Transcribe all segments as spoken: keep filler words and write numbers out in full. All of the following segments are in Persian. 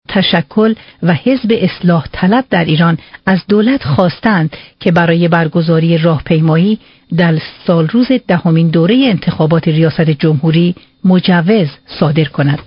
تشکل و حزب اصلاح طلب در ایران از دولت خواستند که برای برگزاری راهپیمایی در سالروز دهمین دوره انتخابات ریاست جمهوری مجوز صادر کند.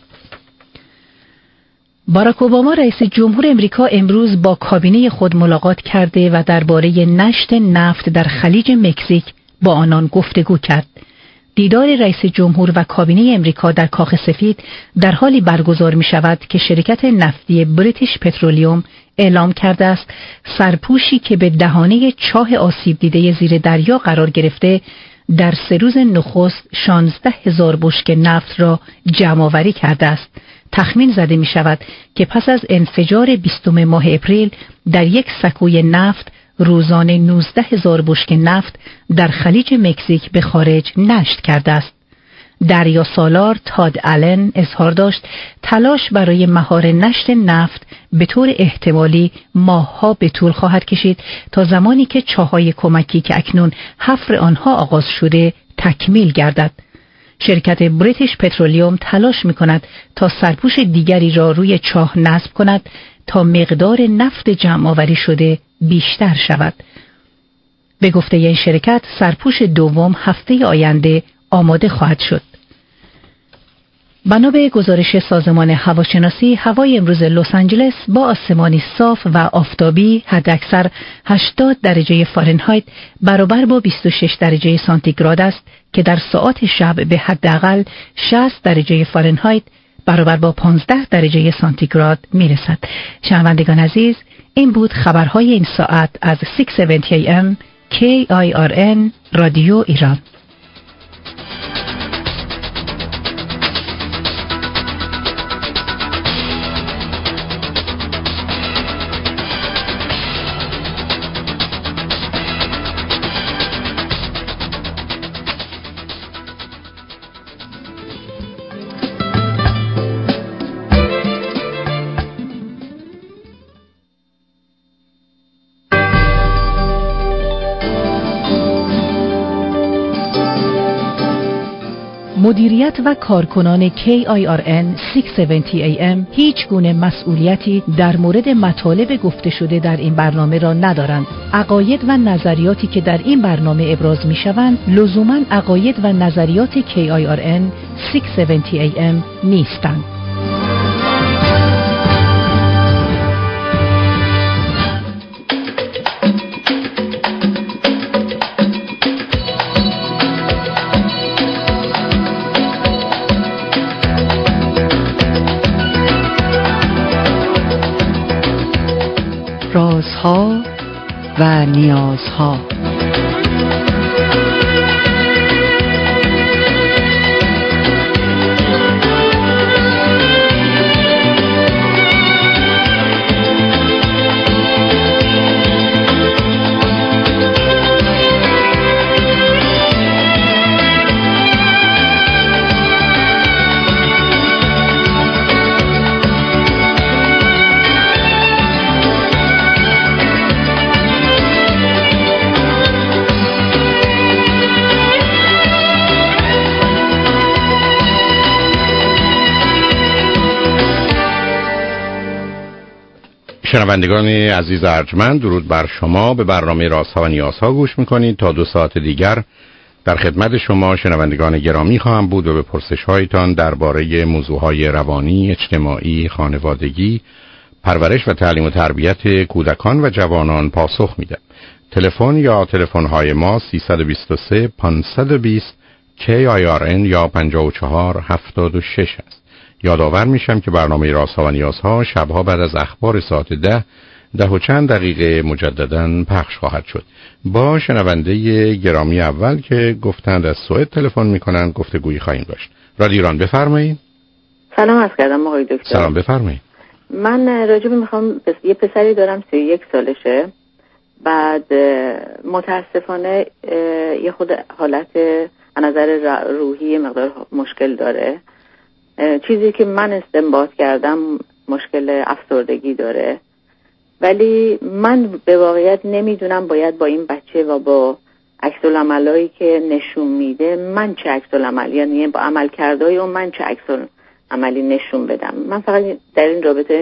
باراک اوباما رئیس جمهور امریکا امروز با کابینه خود ملاقات کرده و درباره نشت نفت در خلیج مکزیک با آنان گفتگو کرد. دیدار رئیس جمهور و کابینه امریکا در کاخ سفید در حالی برگزار می شود که شرکت نفتی بریتیش پترولیوم اعلام کرده است سرپوشی که به دهانه چاه آسیب دیده زیر دریا قرار گرفته در سه روز نخست شانزده هزار بشکه نفت را جمع‌آوری کرده است. تخمین زده می شود که پس از انفجار بیستم ماه اپریل در یک سکوی نفت روزانه نوزده هزار بشکه نفت در خلیج مکزیک به خارج نشت کرده است. دریا سالار تاد آلن اظهار داشت تلاش برای مهار نشت نفت به طور احتمالی ماه‌ها به طول خواهد کشید تا زمانی که چاه‌های کمکی که اکنون حفر آنها آغاز شده تکمیل گردد. شرکت بریتیش پترولیوم تلاش می‌کند تا سرپوش دیگری را روی چاه نصب کند تا مقدار نفت جمع‌آوری شده بیشتر شود. به گفته این شرکت سرپوش دوم هفته آینده آماده خواهد شد. بنا به گزارش سازمان هواشناسی، هوای امروز لس آنجلس با آسمانی صاف و آفتابی حداکثر هشتاد درجه فارنهایت برابر با بیست و شش درجه سانتیگراد است که در ساعات شب به حداقل شصت درجه فارنهایت برابر با پانزده درجه سانتیگراد میرسد. شنوندگان عزیز، این بود خبرهای این ساعت از ششصد و هفتاد ای ام کی آی آر ان رادیو ایران. مدیریت و کارکنان کی آی آر ان ششصد و هفتاد ای ام هیچ گونه مسئولیتی در مورد مطالب گفته شده در این برنامه را ندارند. عقاید و نظریاتی که در این برنامه ابراز می شوند لزوماً عقاید و نظریات کی آی آر ان ششصد و هفتاد ای ام نیستند. رازها و نیازها. شنوندگان عزیز ارجمند، درود بر شما. به برنامه رازها و نیازها گوش میکنید. تا دو ساعت دیگر در خدمت شما شنوندگان گرامی خواهم بود و به پرسش هایتان درباره موضوعهای روانی، اجتماعی، خانوادگی، پرورش و تعلیم و تربیت کودکان و جوانان پاسخ میدم. تلفن یا تلفن های ما سیصد و بیست و سه پانصد و بیست کی آی آر ان یا پنجاه و چهار هفتاد و شش است. یادآور میشم که برنامه رازها و نیازها شبها بعد از اخبار ساعت ده ده و چند دقیقه مجدداً پخش خواهد شد. با شنونده گرامی اول که گفتند از سوئد تلفن میکنند گفتگویی خواهیم داشت. رادیو ایران، بفرمایید. سلام عرض کردم آقای دکتر. سلام، بفرمایید. من راجب میخوام پس... یه پسری دارم سی و یک سالشه. بعد متاسفانه یه خود حالت از نظر روحی مقدار مشکل داره. چیزی که من استنباط کردم مشکل افسردگی داره، ولی من به واقعیت نمیدونم باید با این بچه و با عکس العملایی که نشون میده من چه عکس العملی، یعنی با عملکردهای اون من چه عکس العملی نشون بدم. من فقط در این رابطه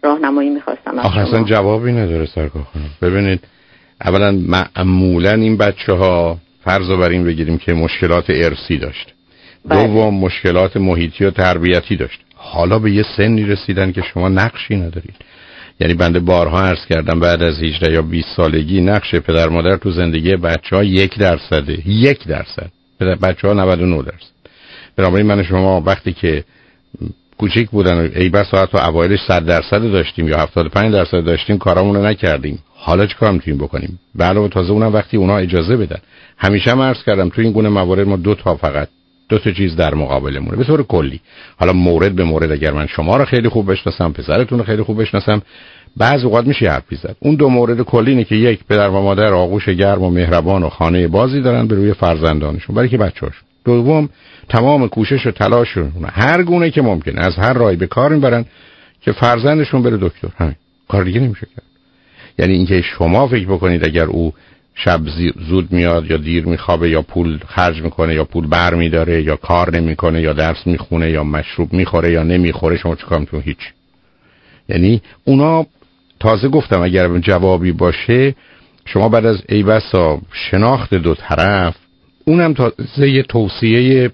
راهنمایی میخواستم از شما. اصلا جوابی نداره سرکار خانم. ببینید اولا معمولا این بچه ها فرض رو بر این بگیریم که مشکلات ارثی داشت، دوم مشکلات محیطی و تربیتی داشت، حالا به یه سنی رسیدن که شما نقشی ندارید. یعنی بنده بارها عرض کردم بعد از هجده یا بیست سالگی نقش پدر مادر تو زندگی بچه‌ها یک درصده، یک درصد، پدر بچه‌ها نود و نه درصد. بنابراین من شما وقتی که کوچیک بودن ای بس ساعت و اوایلش صد درصد داشتیم یا هفتاد و پنج درصد داشتیم کارامون رو نکردیم، حالا چیکار می‌تونیم بکنیم؟ به علاوه تازه اونم وقتی اونا اجازه بدن. همیشه هم عرض کردم تو این گونه موارد ما دو تا فقط دو تا چیز در مقابلمونه به طور کلی. حالا مورد به مورد اگر من شما رو خیلی خوب بشناسم، پسرتون رو خیلی خوب بشناسم، بعضی اوقات میشه حرفی زد. اون دو مورد کلی اینه که یک، پدر و مادر آغوش گرم و مهربان و خانه بازی دارن به روی فرزندانشون برای که بچه‌هاشون. دوم، تمام کوشش و تلاششون هر گونه که ممکنه از هر راهی به کار میبرن که فرزندشون بره دکتر. همین کار دیگه نمیشه کرد. یعنی اینکه شما فکر بکنید اگر او شب زود میاد یا دیر میخوابه یا پول خرج میکنه یا پول بر میداره یا کار نمیکنه یا درس میخونه یا مشروب میخوره یا نمیخوره، شما چیکار میتونید؟ هیچ. یعنی اونا تازه گفتم اگر جوابی باشه شما بعد از ای بسا شناخت دو طرف، اونم تازه یه توصیه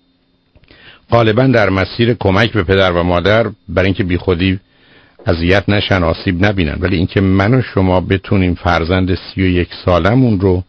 غالبا در مسیر کمک به پدر و مادر برای اینکه بی خودی اذیت نشن، آسیب نبینن، ولی اینکه من و شما بتونیم فرزند سی و یک سالمون رو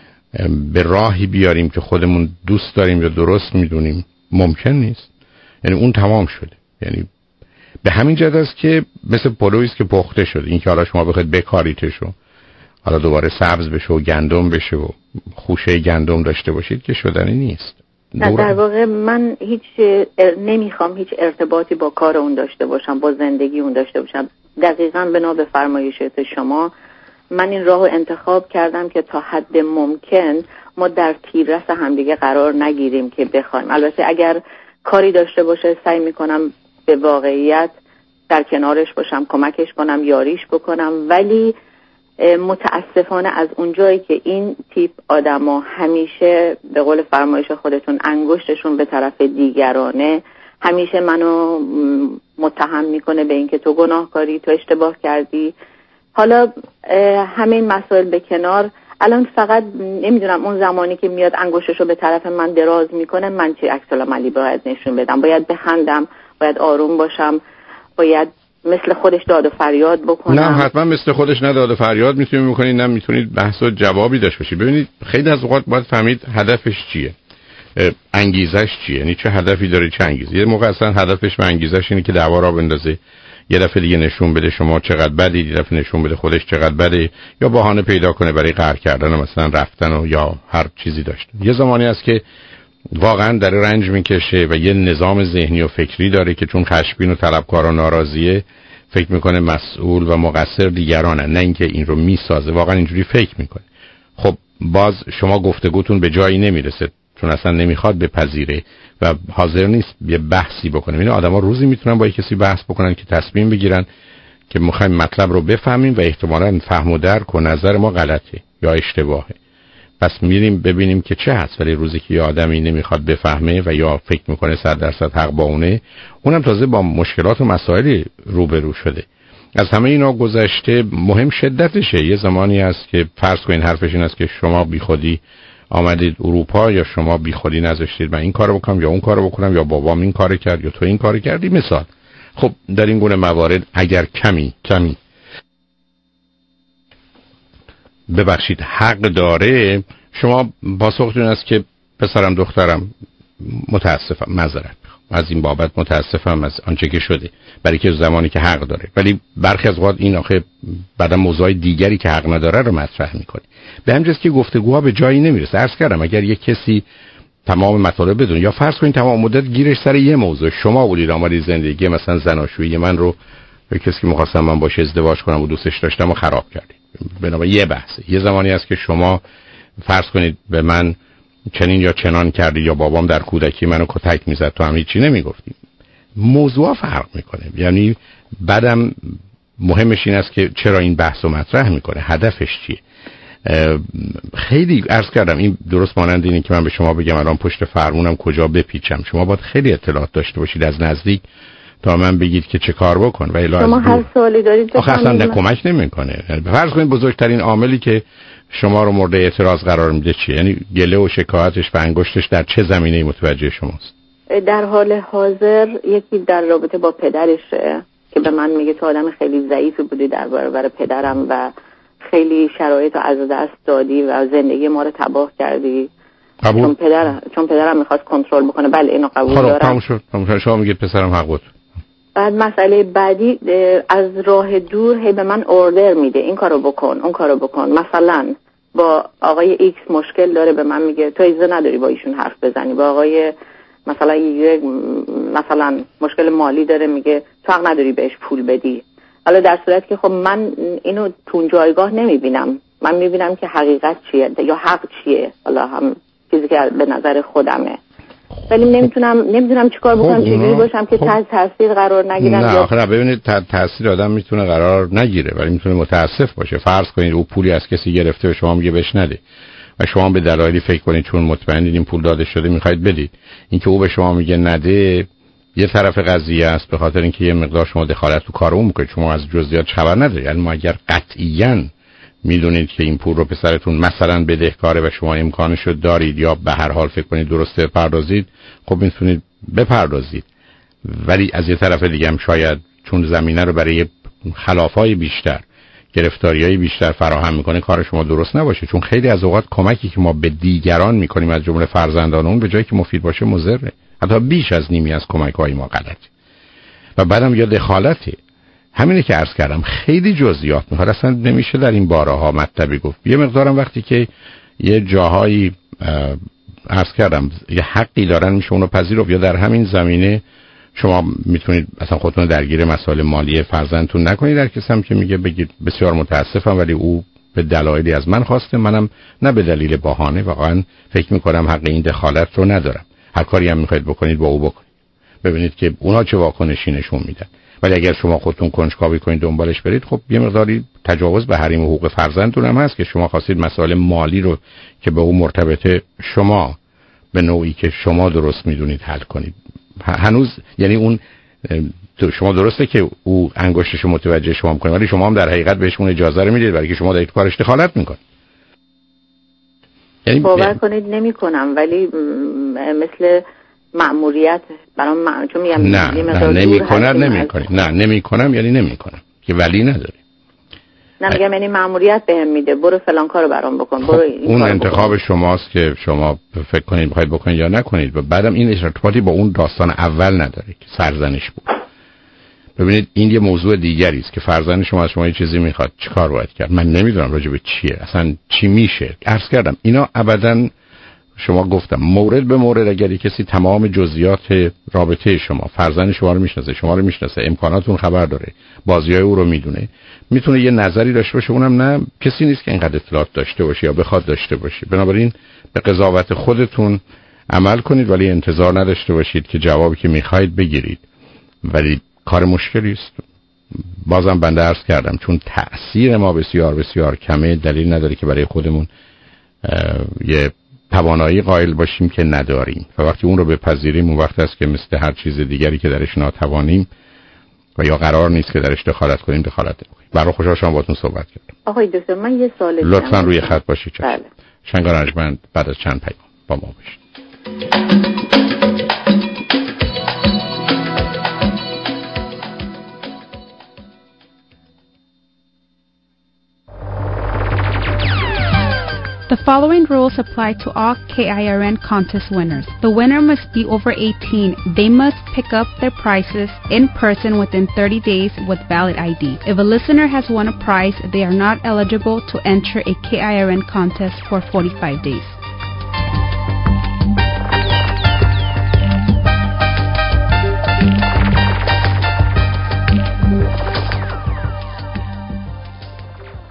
به راهی بیاریم که خودمون دوست داریم یا درست میدونیم ممکن نیست. یعنی اون تمام شده. یعنی به همین جهت است که مثل پلویی است که پخته شده، این که حالا شما بخواید بکاریتش و حالا دوباره سبز بشه و گندم بشه و خوشه گندم داشته باشید که شدنی نیست. نه در واقع من هیچ ار... نمیخوام هیچ ارتباطی با کار اون داشته باشم، با زندگی اون داشته باشم. دقیقاً بنا به فرمایشات شما من این راهو انتخاب کردم که تا حد ممکن ما در تیررس همدیگه قرار نگیریم که بخوایم. البته اگر کاری داشته باشه سعی میکنم به واقعیت در کنارش باشم، کمکش کنم، یاریش بکنم، ولی متاسفانه از اونجایی که این تیپ آدما همیشه به قول فرمایش خودتون انگشتشون به طرف دیگرانه، همیشه منو متهم میکنه به اینکه تو گناهکاری، تو اشتباه کردی. حالا همین مسائل به کنار، الان فقط نمیدونم اون زمانی که میاد انگشتشو به طرف من دراز میکنه من چه عکس العملی باید نشون بدم؟ باید بخندم، باید آروم باشم، باید مثل خودش داد و فریاد بکنم؟ نه حتما مثل خودش نه داد و فریاد میتونید بکنید، نه میتونید بحث و جوابی داشته باشید. ببینید خیلی از اوقات باید فهمید هدفش چیه، انگیزش چیه، یعنی چه هدفی داره، چه انگیزه. یه موقع اصلا هدفش و انگیزش اینه که دعوا را بندازه، یه دفعه دیگه نشون بده شما چقدر بدی، یه دفعه نشون بده خودش چقدر بده، یا بهانه پیدا کنه برای قهر کردن و مثلا رفتن و یا هر چیزی داشته. یه زمانی هست که واقعا در رنج میکشه و یه نظام ذهنی و فکری داره که چون خشمگین و طلبکار و ناراضیه فکر میکنه مسئول و مقصر دیگرانه، نه اینکه این رو میسازه. واقعا اینجوری فکر میکنه. خب باز شما گفتگوتون به جایی نمیرسه چون اصلا نمیخواد بپذیره و حاضر نیست یه بحثی بکنه. این آدما روزی میتونن با کسی بحث بکنن که تصمیم بگیرن که میخوایم مطلب رو بفهمیم و احتمالاً فهم و درک و نظر ما غلطه یا اشتباهه، پس میریم ببینیم که چه هست. ولی روزی که یه آدمی نمیخواد بفهمه و یا فکر میکنه صد درصد حق با اونه، اونم تازه با مشکلات و مسائلی روبرو شده. از همه اینا گذشته مهم شدتشه. یه زمانی هست که فرض کنین حرفش این است که شما بیخودی آمدید اروپا یا شما بیخودی نذاشتید من این کارو بکنم یا اون کارو بکنم یا بابام این کارو کرد یا تو این کارو کردی مثال. خب در این گونه موارد اگر کمی کمی ببخشید حق داره، شما پاسختون است که پسرم دخترم متاسفم، معذرت میخوام از این بابت، متاسفم از آنچه که شده، برای که زمانی که حق داره. ولی برخی از اوقات این آخه بعدم موضوع دیگری که حق نداره رو مطرح میکنه. به همین جاست که گفتگوها به جایی نمیرسه. عرض کردم اگر یک کسی تمام مطالب بدون یا فرض کنید تمام مدت گیرش سر یه موضوع، شما بودید آمدید زندگی مثلا زناشویی من رو به کسی که می‌خواستم من باشه ازدواج کنم و دوستش داشتم و خراب کردید. بنابراین یه بحثه. یه زمانی هست که شما فرض کنید به من چنین یا چنان کردی یا بابام در کودکی منو کتک میزد تو هم هیچی نمیگفتی. موضوع فرق میکنه. یعنی بعدم مهمش این است که چرا این بحثو مطرح میکنه، هدفش چیه. خیلی عرض کردم این درست مانند اینه که من به شما بگم الان پشت فرمونم کجا بپیچم. شما باید خیلی اطلاعات داشته باشید از نزدیک تا من بگید که چه کار بکن. و الا شما هر سوالی دارید آخه اصلا نه کمک نمیکنه. فرض کنید بزرگترین عاملی که شما رو مورد اعتراض قرار میده چیه؟ یعنی گله و شکایتش و انگشتش در چه زمینه‌ای متوجه شماست؟ در حال حاضر یکی در رابطه با پدرشه که به من میگه تو آدم خیلی ضعیفی بودی در برابر پدرم و خیلی شرایط رو از دست دادی و زندگی ما رو تباه کردی. قبول؟ چون پدر چون پدرم میخواست کنترل بکنه. بله اینو قبول دارم. تموم شد. تموم شد. شما میگید پسرم حق بود. بعد مسئله بعدی از راه دور هی به من اوردر میده این کارو بکن اون کارو بکن. مثلا با آقای ایکس مشکل داره به من میگه تو اجازه نداری با ایشون حرف بزنی. با آقای مثلا یه مثلا مشکل مالی داره میگه تو حق نداری بهش پول بدی. حالا در صورتی که خب من اینو تو جایگاه نمیبینم. من میبینم که حقیقت چیه یا حق چیه. حالا هم چیزی که به نظر خودمه. ولی نمیتونم نمیدونم چیکار بکنم. چجوری باشم که تحت تاثیر قرار نگیرم. نه یا آخه ببینید تحت تاثیر آدم میتونه قرار نگیره ولی میتونه متاسف باشه. فرض کنید او پولی از کسی گرفته و شما میگه بهش نده و شما به دلایلی فکر کنید چون مطمئنید این پول داده شده میخواید بدید. اینکه او به شما میگه نده یه طرف قضیه است به خاطر اینکه یه مقدار شما دخالت تو کار اون میکنید. شما از جزئیات خبر ندارید. یعنی ما اگر قطعیاً میدونید که این پول رو پسرتون مثلا بدهکاره و شما امکانش رو دارید یا به هر حال فکر کنید درسته بپردازید خب میتونید بپردازید. ولی از یه طرف دیگه هم شاید چون زمینه رو برای خلافای بیشتر گرفتاریای بیشتر فراهم میکنه کار شما درست نباشه. چون خیلی از اوقات کمکی که ما به دیگران میکنیم از جمله فرزندانمون به جایی که مفید باشه مضره. حتی بیش از نیمی از کمک‌های ما غلطه. و بعدم یا دخالته. همینه که عرض کردم خیلی جزئیات میخواد. اصلا نمیشه در این بارها مطلبی گفت. یه مقدارم وقتی که یه جاهایی عرض کردم یه حقی دارن میشه اونو پذیرفت. یا در همین زمینه شما میتونید اصلا خودتون درگیر مسائل مالی فرزندتون نکنید. در کسی هم که میگه بگید بسیار متاسفم ولی او به دلایلی از من خواسته منم نه به دلیل بهانه واقعا فکر میکنم حق این دخالت رو ندارم. هر کاری هم میخواید بکنید با او بکنید. ببینید که اونا چه واکنشی نشون میدن. ولی اگر شما خودتون کنجکاوی کنید دنبالش برید خب یه مقداری تجاوز به حریم حقوق فرزندتون هم هست که شما خواستید مسائل مالی رو که به او مرتبطه شما به نوعی که شما درست میدونید حل کنید. هنوز یعنی اون شما درسته که او انگشتشو متوجه شما میکنه ولی شما هم در حقیقت بهش اون اجازه رو میدید برای که شما در کارش دخالت میکنید. یعنی باور کنید نمیکنم ولی مثل مأموریت برام مع... چون میگم نه نه نمیکنم نمیکنم نه نمیکنم یعنی نمیکنم که ولی نداری. نه میگم یعنی مأموریت بهم میده برو فلان کارو برام بکن. خب برو این اون انتخاب بکن. شماست که شما فکر کنید میخواید بکنید یا نکنید. و بعدم این ارتباطی با اون داستان اول نداره که سرزنش بود. ببینید این یه موضوع دیگری است که فرزند شما از شما یه چیزی میخواد چیکار باید کرد. من نمیدونم راجع به چیه اصلا چی میشه. عرض کردم اینا ابداً شما گفتم مورد به مورد اگر کسی تمام جزئیات رابطه شما فرزند شما رو میشناسه شما رو میشناسه امکاناتون خبر داره بازیای او رو میدونه میتونه یه نظری داشته باشه. اونم نه کسی نیست که اینقدر اطلاعات داشته باشه یا بخواد داشته باشه. بنابراین به قضاوت خودتون عمل کنید ولی انتظار نداشته باشید که جوابی که میخواید بگیرید. ولی کار مشکلی است. بازم بنده عرض کردم چون تأثیر ما بسیار بسیار کمه دلیل نداره که برای خودمون یه توانایی قائل باشیم که نداریم و وقتی اون رو بپذیریم اون وقت است که مثل هر چیز دیگری که درش ناتوانیم و یا قرار نیست که درش دخالت کنیم دخالت کنیم. برای خوشحال شدم باهاتون صحبت کردم. آقای دکتر من یه سوال دارم. لطفاً روی خط باشید. بله. شنگان ارجمند بعد از چند پیام با ما باشید. The following rules apply to all K I R N contest winners. The winner must be over eighteen. They must pick up their prizes in person within thirty days with valid I D. If a listener has won a prize, they are not eligible to enter a K I R N contest for forty-five days.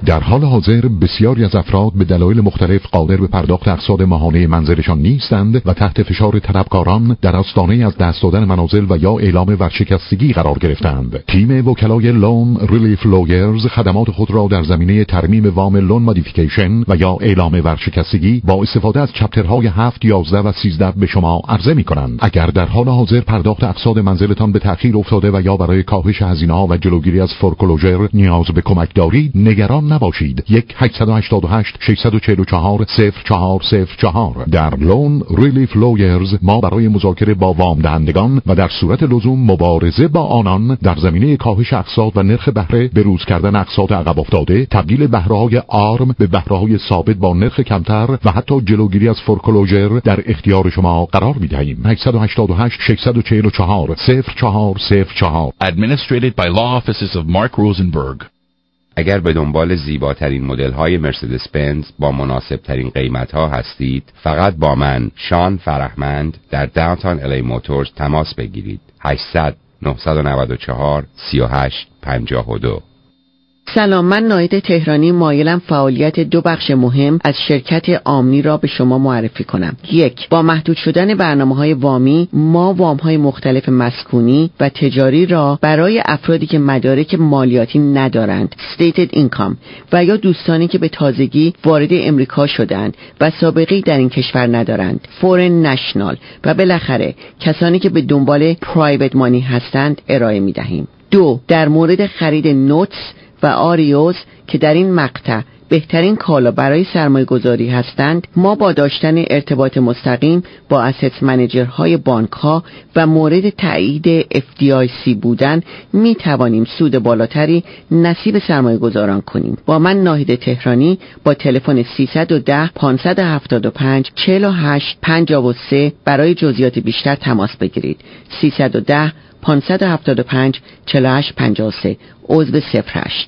در حال حاضر بسیاری از افراد به دلایل مختلف قادر به پرداخت اقساط ماهانه منزلشان نیستند و تحت فشار طلبکاران در آستانه از دست دادن منازل و یا اعلام ورشکستگی قرار گرفتند. تیم وکلای لون ریلیف لویرز خدمات خود را در زمینه ترمیم وام لون مودیفیکیشن و یا اعلام ورشکستگی با استفاده از چپترهای هفت، یازده و سیزده به شما عرضه می‌کنند. اگر در حال حاضر پرداخت اقساط منزلتان به تأخیر افتاده و یا برای کاهش هزینه‌ها و جلوگیری از فورکلوزر نیاز به کمک دارید، نگران نباشید. یک هشت هشت هشت شش چهار چهار صفر چهار صفر چهار. در لون ریلیف لویرز ما برای مذاکره با وام دهندگان و در صورت لزوم مبارزه با آنان در زمینه کاهش اقساط و نرخ بهره، بروز کردن اقساط عقب افتاده، تبدیل بهره‌های آرم به بهره‌های ثابت با نرخ کمتر و حتی جلوگیری از فورکلوزر در اختیار شما قرار می‌دهیم. هشت هشت هشت شش چهار چهار صفر چهار صفر چهار. Administrated by Law Offices of Mark Rosenberg. اگر به دنبال زیباترین مدل‌های مرسدس بنز با مناسبترین قیمت‌ها هستید، فقط با من شان فرهمند در داونتاون الی موتورز تماس بگیرید. هشتصد نهصد و نود و چهار سی و هشت پنجاه و دو. سلام، من ناهید تهرانی مایلم فعالیت دو بخش مهم از شرکت آمنی را به شما معرفی کنم. یک، با محدود شدن برنامه‌های وامی، ما وام‌های مختلف مسکونی و تجاری را برای افرادی که مدارک مالیاتی ندارند، stated income، و یا دوستانی که به تازگی وارد امریکا شدند و سابقه‌ای در این کشور ندارند، foreign national، و بالاخره کسانی که به دنبال private money هستند ارائه می‌دهیم. دو، در مورد خرید نوتس و آریوز که در این مقطع بهترین کالا برای سرمایه گذاری هستند، ما با داشتن ارتباط مستقیم با اسست منیجرهای بانک ها و مورد تایید اف دی آی سی بودن می توانیم سود بالاتری نصیب سرمایه گذاران کنیم. با من ناهید تهرانی با تلفن سیصد و ده پانصد و هفتاد و پنج چهل و هشت پنجاه و سه برای جزئیات بیشتر تماس بگیرید. سیصد و ده پانصد و هفتاد و پنج چهل و هشت پنجاه و سه، عضو صفر هشت.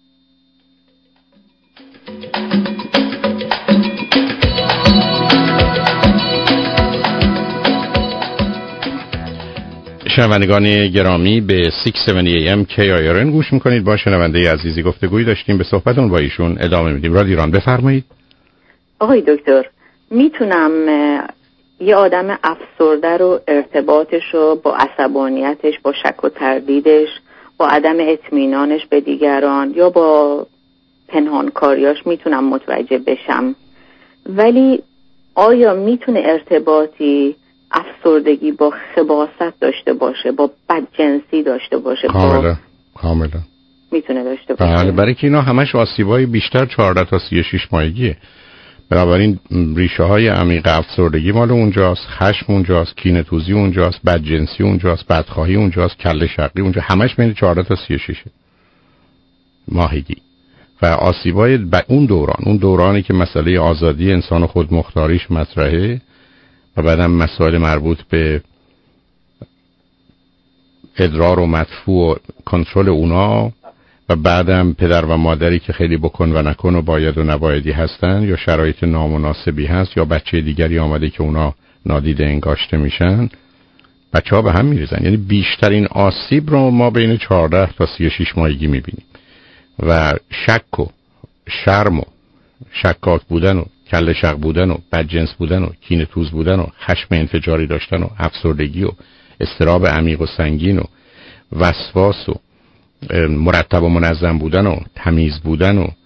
شنوندگان گرامی به ششصد و هفتاد ای ام کی آی آر ان گوش میکنید. با شنونده عزیزی گفتگویی داشتیم، به صحبتون با ایشون ادامه میدیم. رادیو ایران، بفرمایید. آقای دکتر، میتونم یه آدم افسرده رو ارتباطش رو با عصبانیتش، با شک و تردیدش، با عدم اطمینانش به دیگران یا با پنهانکاریاش میتونم متوجه بشم، ولی آیا میتونه ارتباطی افسردگی با خباثت داشته باشه، با بدجنسی داشته باشه؟ کاملا با... کاملا میتونه داشته باشه. بله، برای که اینا همش آسیبای بیشتر چهارده تا سی و شش ماهگیه. بنابراین ریشه های عمیق افسردگی مال اونجاست، خشم اونجاست، کینه‌توزی اونجاست، بدجنسی اونجاست، بدخواهی اونجاست، کله شقی اونجا، همش بین چهارده تا سی و شش ماهگی. و آسیبای ب... اون دوران، اون دورانی که مسئله آزادی انسان و خودمختاریش مطرحه و بعدم مسائل مربوط به ادرار و مدفوع و کنترل اونا و بعدم پدر و مادری که خیلی بکن و نکن و باید و نبایدی هستن یا شرایط نامناسبی هست یا بچه دیگری آمده که اونا نادیده انگاشته میشن، بچه ها به هم میریزن. یعنی بیشترین آسیب رو ما بین چهارده تا سی و شش ماهگی میبینیم و شک و شرم و شکاک بودن و کله شق بودن و بدجنس بودن و کینه‌توز بودن و خشم انفجاری داشتن و افسردگی و اضطراب عمیق و سنگین و وسواس و مرتب و منظم بودن و تمیز بودن و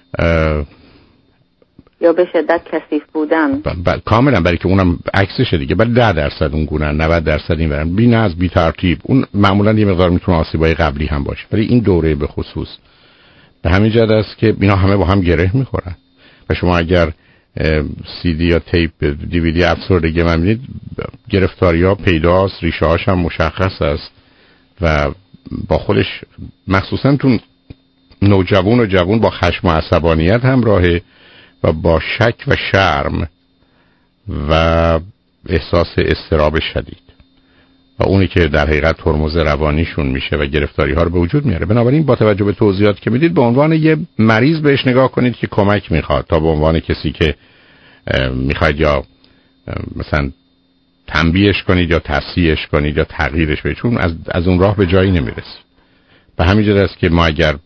یا به شدت کثیف بودن. ب... ب... کاملا، برای که اونم عکسشه دیگه. ولی ده درصد اون گونن، نود درصد این برن بی نظم، بی ترتیب. اون معمولا یه مقدار میتونه آسیبای قبلی هم باشه، ولی این دوره به خصوص به همین جهت است که اینا همه با هم گره میخورن. و شما اگر سی دی یا تیپ دی وی دی افسردگی من می‌بینید، گرفتاری‌ها پیداست، ریشه‌هاش هم مشخص است و با خودش مخصوصا تو نوجوان و جوان با خشم و عصبانیت همراهه و با شک و شرم و احساس اضطراب شدید و اونی که در حقیقت ترمز روانیشون میشه و گرفتاری ها رو به وجود میاره. بنابراین با توجه به توضیحاتی که میدید به عنوان یه مریض بهش نگاه کنید که کمک میخواد، تا به عنوان کسی که میخواید یا مثلا تنبیهش کنید یا تصحیحش کنید یا تغییرش بدید، چون از, از اون راه به جایی نمیرسید. به همین جهت است که ما اگر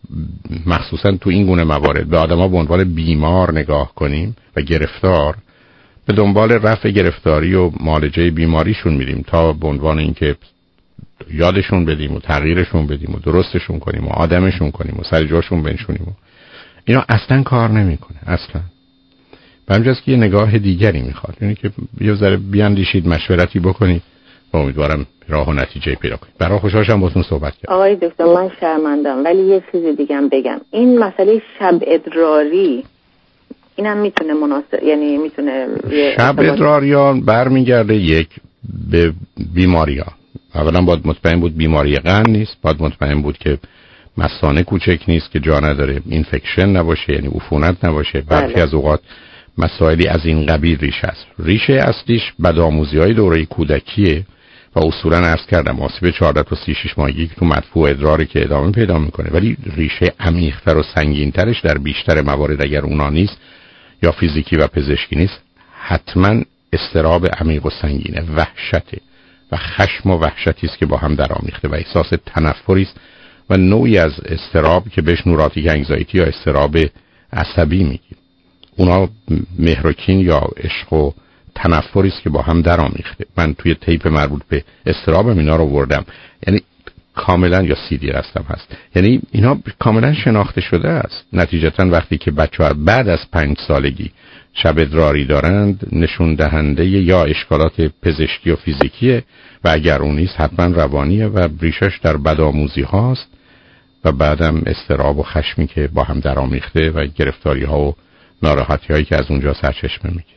مخصوصا تو این گونه موارد به آدم‌ها به عنوان بیمار نگاه کنیم و گرفتار، به دنبال رفع گرفتاری و معالجه بیماریشون میریم تا به عنوان اینکه یادشون بدیم و تغییرشون بدیم و درستشون کنیم و آدمشون کنیم و سر جاشون بنشونیم و اینا اصلا کار نمیکنه اصلا. و همینجاست که یه نگاه دیگری میخواد، یعنی که یه ذره بیاندیشید، مشورتی بکنید و امیدوارم راه و نتیجه پیدا کنید. برای خوشحالم باهاتون صحبت کردم. آقای دکتر من شرمندم ولی یه چیز دیگه هم بگم، این مسئله شب ادراری اینم میتونه مناسب، یعنی میتونه شب ادراریان برمیگرده یک به بیماری ها. اولا باید مطمئن بود بیماری قند نیست، باید مطمئن بود که مثانه کوچک نیست که جا نداره، اینفکشن نباشه یعنی عفونت نباشه. برخی از اوقات مسائلی از این قبیل ریشه است. ریشه اصلیش بدآموزی‌های دوره کودکیه و اصولا عرض کردم آسیب چهارده تا سی و شش ماهگی که تو مدفوع ادراری که ادامه پیدا میکنه، ولی ریشه عمیق‌تر و سنگین‌ترش در بیشتر موارد اگر اونا نیست یا فیزیکی و پزشکی نیست، حتما اضطراب عمیق و سنگینه، وحشته و خشم و وحشتی است که با هم درآمیخته و احساس تنفری است و نوعی از اضطراب که بهش نوراتیک انگزایتی یا اضطراب عصبی میگیم. اونا مهرکین یا عشق و تنفری است که با هم درآمیخته. من توی تیپ مربوط به اضطرابم اینا رو آوردم، یعنی کاملا یا سی دی هستم هست، یعنی اینا کاملا شناخته شده است. نتیجتا وقتی که بچه‌ها بعد از پنج سالگی شب ادراری دارند نشون دهنده یا اشکالات پزشکی و فیزیکیه و اگر اون نیست حتما روانیه و ریشش در بدآموزی هاست و بعدم اضطراب و خشمی که با هم درآمیخته و گرفتاری ها و ناراحتی هایی که از اونجا سرچشمه میگیره.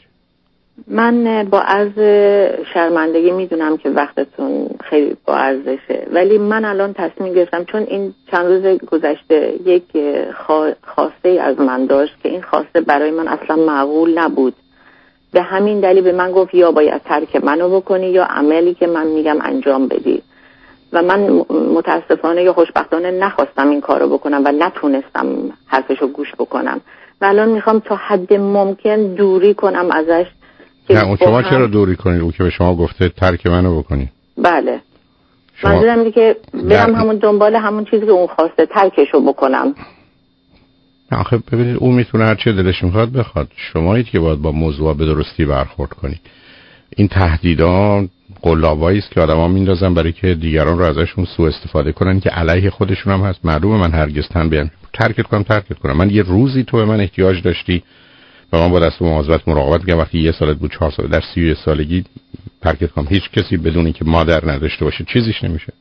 من با عرض شرمندگی میدونم که وقتتون خیلی با ارزشه، ولی من الان تصمیم گرفتم چون این چند روز گذشته یک خواسته از من داشت که این خواسته برای من اصلا معقول نبود، به همین دلیل به من گفت یا باید ترک منو بکنی یا عملی که من میگم انجام بدی و من متاسفانه یا خوشبختانه نخواستم این کارو بکنم و نتونستم حرفشو گوش بکنم و الان میخوام تا حد ممکن دوری کنم ازش. نه اون شما هم... چرا دوری کنید؟ او که به شما گفته ترک منو بکنی. بله شما... منظورم اینه که برم همون دنبال همون چیزی که اون خواسته ترکشو بکنم. نه آخه ببینید اون میتونه هر چی دلش میخواد بخواد، شمایید که باید با موضوع به درستی برخورد کنید. این تهدیدها قلابایی است که آدما میندازن برای که دیگران رو ازشون سوء استفاده کنن که علیه خودشون هم هست. معلومه من هرگز تن بیام ترکت کنم ترکت کنم. من یه روزی تو به من احتیاج داشتی و من با دست مواظبت مراقبت کردم، وقتی یه سالت بود چهار سال در سی و یک سالگی ترکت کنم. هیچ کسی بدون اینکه مادر نداشته باشه چیزیش نمیشه.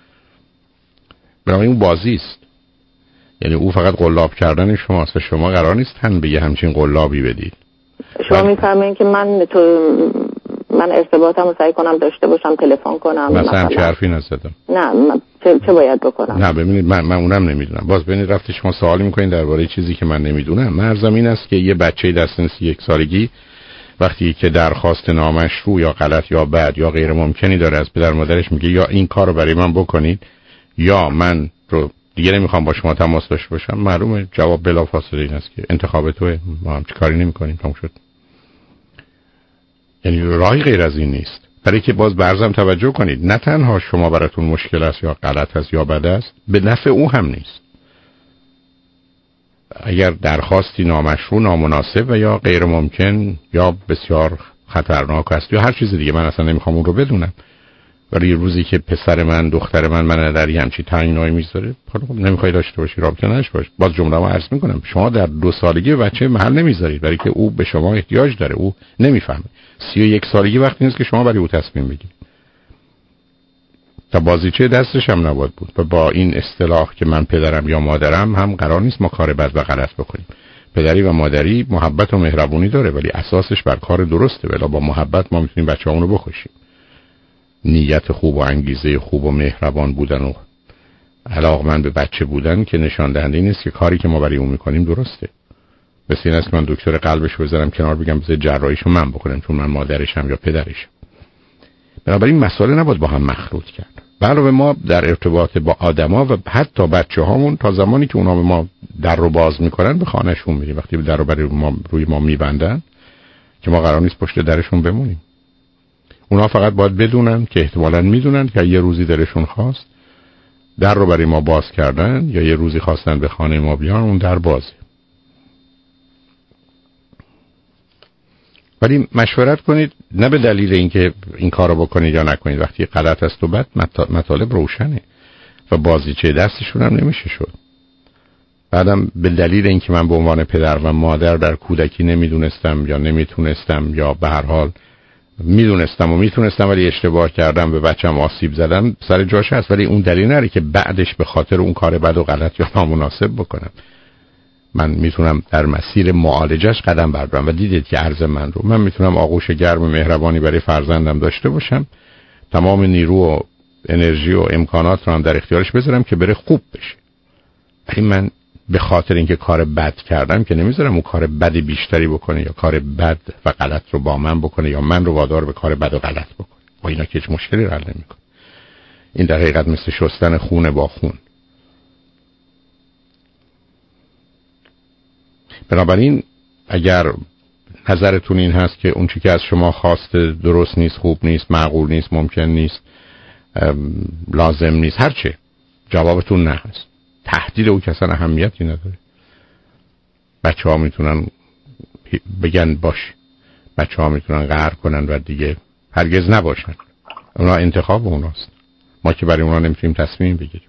برای اون بازی است، یعنی او فقط قلاب کردن شماست و شما قرار نیست تن به یه همچین قلابی بدید. شما میفرمایید که من تو من ارتباطم رو سعی کنم داشته باشم، تلفن کنم مثلا همچه حرفی نزدم. نه من چه, چه باید بکنم؟ نه ببینید من, من اونم نمیدونم. باز ببینید رفتی شما سوالی میکنید درباره چیزی که من نمیدونم. مرزم این است که یه بچه در سن یک سالگی وقتی که درخواست نامشروع یا غلط یا بد یا غیر ممکنی داره از پدر مادرش میگه یا این کارو برای من بکنید یا من رو دیگه نمیخوام با شما تماس داشته باشم، معلومه جواب بلافاصله این است که انتخاب توئه، ما هم چه کاری نمیکنیم. تموم شد. یعنی راهی غیر از این نیست. برای که باز برزم توجه کنید نه تنها شما براتون مشکل است یا غلط است یا بد است، به نفع او هم نیست. اگر درخواستی نامشروع، نامناسب و یا غیر ممکن یا بسیار خطرناک است یا هر چیز دیگه، من اصلا نمیخوام اون رو بدونم، ولی روزی که پسر من دختر من من در یه همچی تنگنایی میذاره، خب نمیخوای داشته باشی، رابطه نداشته باش. باز جمله ما عرض میکنم شما در دو سالگی بچه محل نمیذارید برای که او به شما احتیاج داره، او نمیفهمه. سی و یک سالگی وقتی نیست که شما برای او تصمیم بگیرید. تا بازیچه دستش هم نباید بود و با این اصطلاح که من پدرم یا مادرم هم قرار نیست ما کار بد و غلط بکنیم. پدری و مادری محبت و مهربونی داره ولی اساسش بر کار درسته، ولی با محبت ما میتونیم بچه‌مون رو بخوشیم. نیت خوب و انگیزه خوب و مهربان بودن و علاقمند به بچه بودن که نشان دهنده این است که کاری که ما برای اون میکنیم درسته. مثل این است که من دکتر قلبش بذارم کنار بگم بذار جراحیشو من بکنم چون من مادرشم یا پدرشم. بنابراین مسئله نباید با هم مخلوط کرد. علاوه ما در ارتباط با آدما و حتی بچه‌هامون تا زمانی که اونا به ما در رو باز میکنن به خانه‌شون میریم. وقتی در رو برای ما روی ما میبندن که ما قرار نیست پشت درشون بمونیم. اونا فقط باید بدونن که احتمالاً میدونن که یه روزی دلشون خواست در رو برای ما باز کردن یا یه روزی خواستن به خانه ما بیان، اون در بازه. ولی مشورت کنید، نه به دلیل اینکه این کارو بکنید یا نکنید. وقتی غلط است و بد، مطالب روشنه و بازیچه دستشون هم نمیشه شد. بعدم به دلیل اینکه من به عنوان پدر و مادر در کودکی نمیدونستم یا نمیتونستم یا به هر حال میدونستم و میتونستم ولی اشتباه کردم، به بچم آسیب زدم، سر جاش هست، ولی اون دلیل نره که بعدش به خاطر اون کار بد و غلط یا نامناسب بکنم. من میتونم در مسیر معالجش قدم بردارم و دیدید که عرض من رو من میتونم آغوش گرم و مهربانی برای فرزندم داشته باشم، تمام نیرو و انرژی و امکانات رو هم در اختیارش بذارم که بره خوب بشه. ولی من به خاطر اینکه کار بد کردم که نمیذارم اون کار بد بیشتری بکنه یا کار بد و غلط رو با من بکنه یا من رو وادار به کار بد و غلط بکنه. با اینا که هیچ مشکلی حل نمیکنه. این در حقیقت مثل شستن خون با خون. بنابراین اگر نظرتون این هست که اون چیزی که از شما خواسته درست نیست، خوب نیست، معقول نیست، ممکن نیست، لازم نیست، هرچه، جوابتون نه هست. تهدید او که اصلا اهمیتی نداره. بچه ها میتونن بگن باش، بچه ها میتونن قهر کنن و دیگه هرگز نباشن. اونا انتخاب اوناست. ما که برای اونا نمیتونیم تصمیم بگیریم.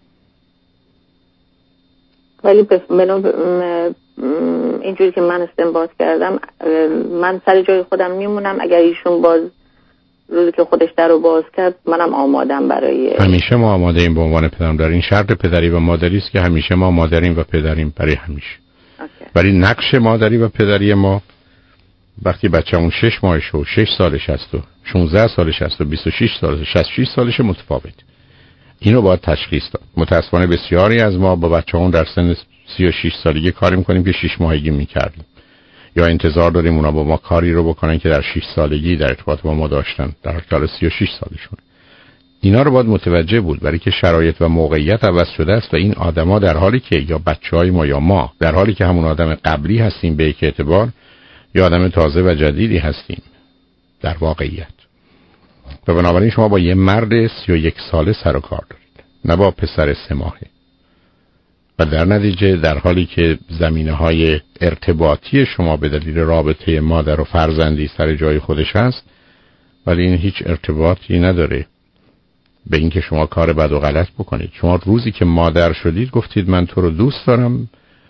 ولی منو اینجوری که من استنباط کردم، من سر جای خودم میمونم. اگر ایشون باز روزی که خودش در رو باز کرد، منم آمادم برای. همیشه ما آماده ایم به عنوان پدرم. در این شرط پدری و مادری است که همیشه ما مادریم و پدریم برای همیشه. ولی نقش مادری و پدری ما وقتی بچه‌مون شش ماهشه و شش سالش هست و شانزده سالش هست و بیست و شش سالش، شصت و شش سالش متفاوت. اینو باید تشخیص داد. متأسفانه بسیاری از ما با بچه‌مون در سن سی و شش سالگی کاری می‌کنیم که شش ماهگی می‌کردیم. یا انتظار داریم اونا با ما کاری رو بکنن که در شش سالگی در ارتباط با ما داشتن، در حالی که حالا سی و شش سالشون. اینا رو باید متوجه بود، برای که شرایط و موقعیت عوض شده است و این آدما در حالی که یا بچهای ما یا ما در حالی که همون آدم قبلی هستیم به یک اعتبار، یا آدم تازه و جدیدی هستیم در واقعیت. و بنابراین شما با یه مرد سی و یک ساله سر و کار دارید، نه با پسر سه ماهه. و در نتیجه در حالی که زمینه‌های ارتباطی شما به دلیل رابطه مادر و فرزندی سر جای خودش هست، ولی این هیچ ارتباطی نداره به اینکه شما کار بد و غلط بکنید. شما روزی که مادر شدید گفتید من تو رو دوست دارم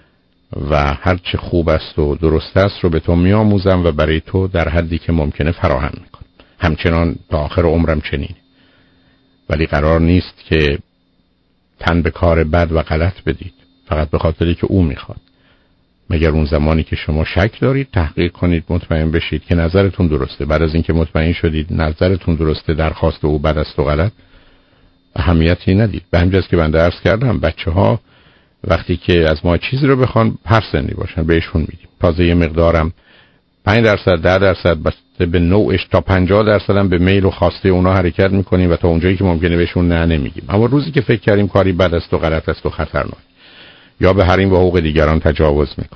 و هر چه خوب است و درست است رو به تو میآموزم و برای تو در حدی که ممکنه فراهم میکنم. همچنان تا آخر عمرم چنین. ولی قرار نیست که تن به کار بد و غلط بدید فقط به خاطری که او میخواد. مگر اون زمانی که شما شک دارید تحقیق کنید، مطمئن بشید که نظرتون درسته. بعد از اینکه مطمئن شدید نظرتون درسته، درخواست او بد است و غلط، اهمیتی ندید. به همین جاست که بنده عرض کردم بچه‌ها وقتی که از ما چیزی رو بخوان، هر سنی باشن بهشون میدیم. تازه یه مقدارم پنج درصد ده درصد بسته به نوعش تا پنجاه درصد هم به میل و خواسته اونا حرکت میکنیم و تا اونجایی که ممکنه بهشون نه نمیگیم. اما روزی که فکر کردیم کاری بد است و غلط است و خطرناک، یا به حریم و حقوق دیگران تجاوز میکنن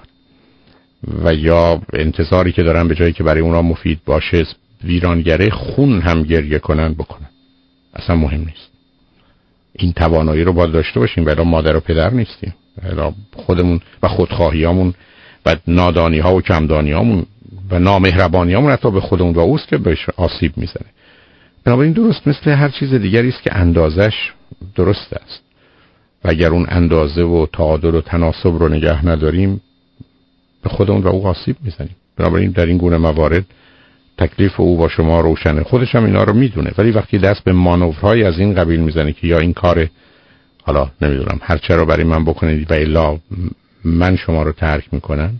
و یا انتظاری که دارن به جایی که برای اونا مفید باشه ویرانگره خون هم گریه کنن بکنن، اصلا مهم نیست. این توانایی رو باید داشته باشیم. ولی مادر و پدر نیستیم. ولی خودمون و خودخواهیامون و نادانی ها و کمدانی هامون و نامهربانی هامون حتی به خودمون و اوست که بهش آسیب میزنه. بنابراین درست مثل هر چیز دیگری است که اندازش درست است و اگر اون اندازه و تعادل و تناسب رو نگه نداریم به خودمون و او آسیب میزنیم. بنابراین در این گونه موارد تکلیف او با شما روشنه. خودش هم اینا رو میدونه، ولی وقتی دست به مانورهای از این قبیل میزنه که یا این کار حالا نمیدونم هر چه رو برای من بکنید و الا من شما رو ترک میکنم،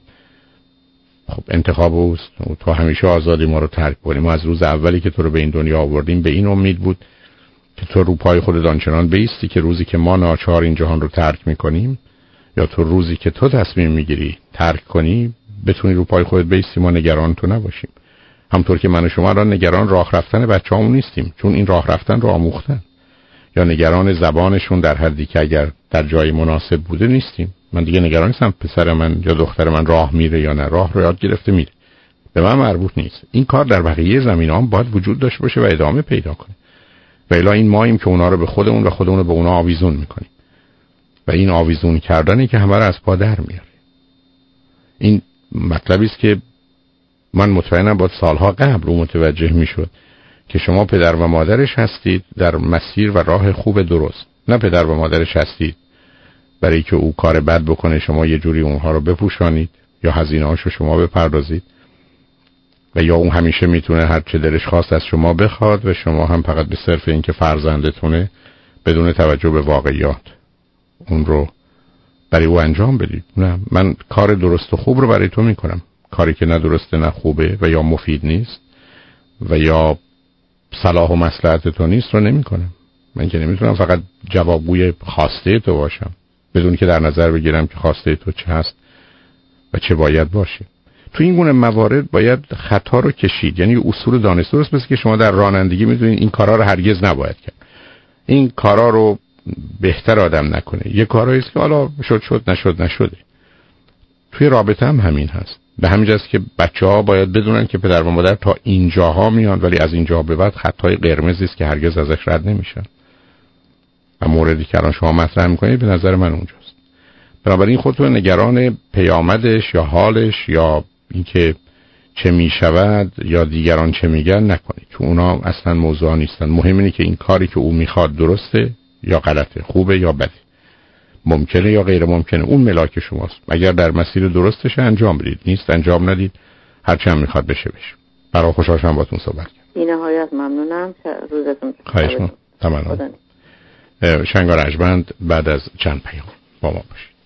خب انتخاب اوست. تو همیشه آزادی ما رو ترک کنی. ما از روز اولی که تو رو به این دنیا آوردیم به این امید بود که تو رو پای خودت آنچنان بایستی که روزی که ما ناچار این جهان رو ترک میکنیم یا تو روزی که تو تصمیم میگیری ترک کنی بتونی رو پای خودت بایستی، ما نگران تو نباشیم. همطور که من و شما را نگران راه رفتن بچه‌هامون نیستیم چون این راه رفتن رو آموختن، یا نگران زبانشون در حدی که اگر در جای مناسب بوده نیستیم. من دیگه نگران نیستم پسر من یا دختر من راه میره یا نه، راه رو یاد گرفته میره، به من مربوط نیست. این کار در بقیه زمینه‌ها باید وجود داشته باشه و ادامه پیدا کنه. و الا این ماییم که اونا رو به خودمون و خودمون رو به اونا آویزون میکنیم و این آویزون کردنی که همه رو از پا در میاره. این مطلبی است که من مطمئنم با سالها قبل رو متوجه میشد که شما پدر و مادرش هستید در مسیر و راه خوب درست، نه پدر و مادرش هستید برای که او کار بد بکنه شما یه جوری اونها رو بپوشانید یا هزینه‌هاشو شما بپردازید و یا اون همیشه میتونه هر چه دلش خواست از شما بخواد و شما هم فقط به صرف اینکه فرزندتونه بدون توجه به واقعیات اون رو برای او انجام بدید. نه، من کار درست و خوب رو برای تو میکنم، کاری که نه درسته نه خوبه و یا مفید نیست و یا صلاح و مصلحت تو نیست رو نمیکنم. من که نمیتونم فقط جوابگوی خواسته تو باشم بدون که در نظر بگیرم که خواسته تو چه هست و چه باید باشه. تو این گونه موارد باید خطا رو کشید، یعنی اصول دانش درست مثل که شما در رانندگی میدونید این کارا رو هرگز نباید کرد، این کارا رو بهتر آدم نکنه، یه کارایی است که حالا شد شد نشد نشده. توی رابطه هم همین هست، به همین جاست که بچه‌ها باید بدونن که پدر و مادر تا اینجاها میان ولی از اینجا به بعد خطای قرمزی است که هرگز ازش رد نمیشن و موردی که الان شما مطرح می‌کنید به نظر من اونجاست. بنابراین خودتون نگران پیامدش یا حالش یا اینکه چه میشود یا دیگران چه میگن نکنید، چون اونا اصلا موضوع نیستن. مهم اینه که این کاری که او میخواد درسته یا غلطه، خوبه یا بده، ممکنه یا غیر ممکنه، اون ملاک شماست. اگر در مسیر درستش انجام بدید، نیست انجام ندید، هر چی هم میخواد بشه بشه. برای خوشحال شدم باهاتون صحبت کردم. بی نهایت ممنونم. روزتون خواهش می‌کنم. تمام. شنگار ارجمند بعد از چند پیام با ما باشید.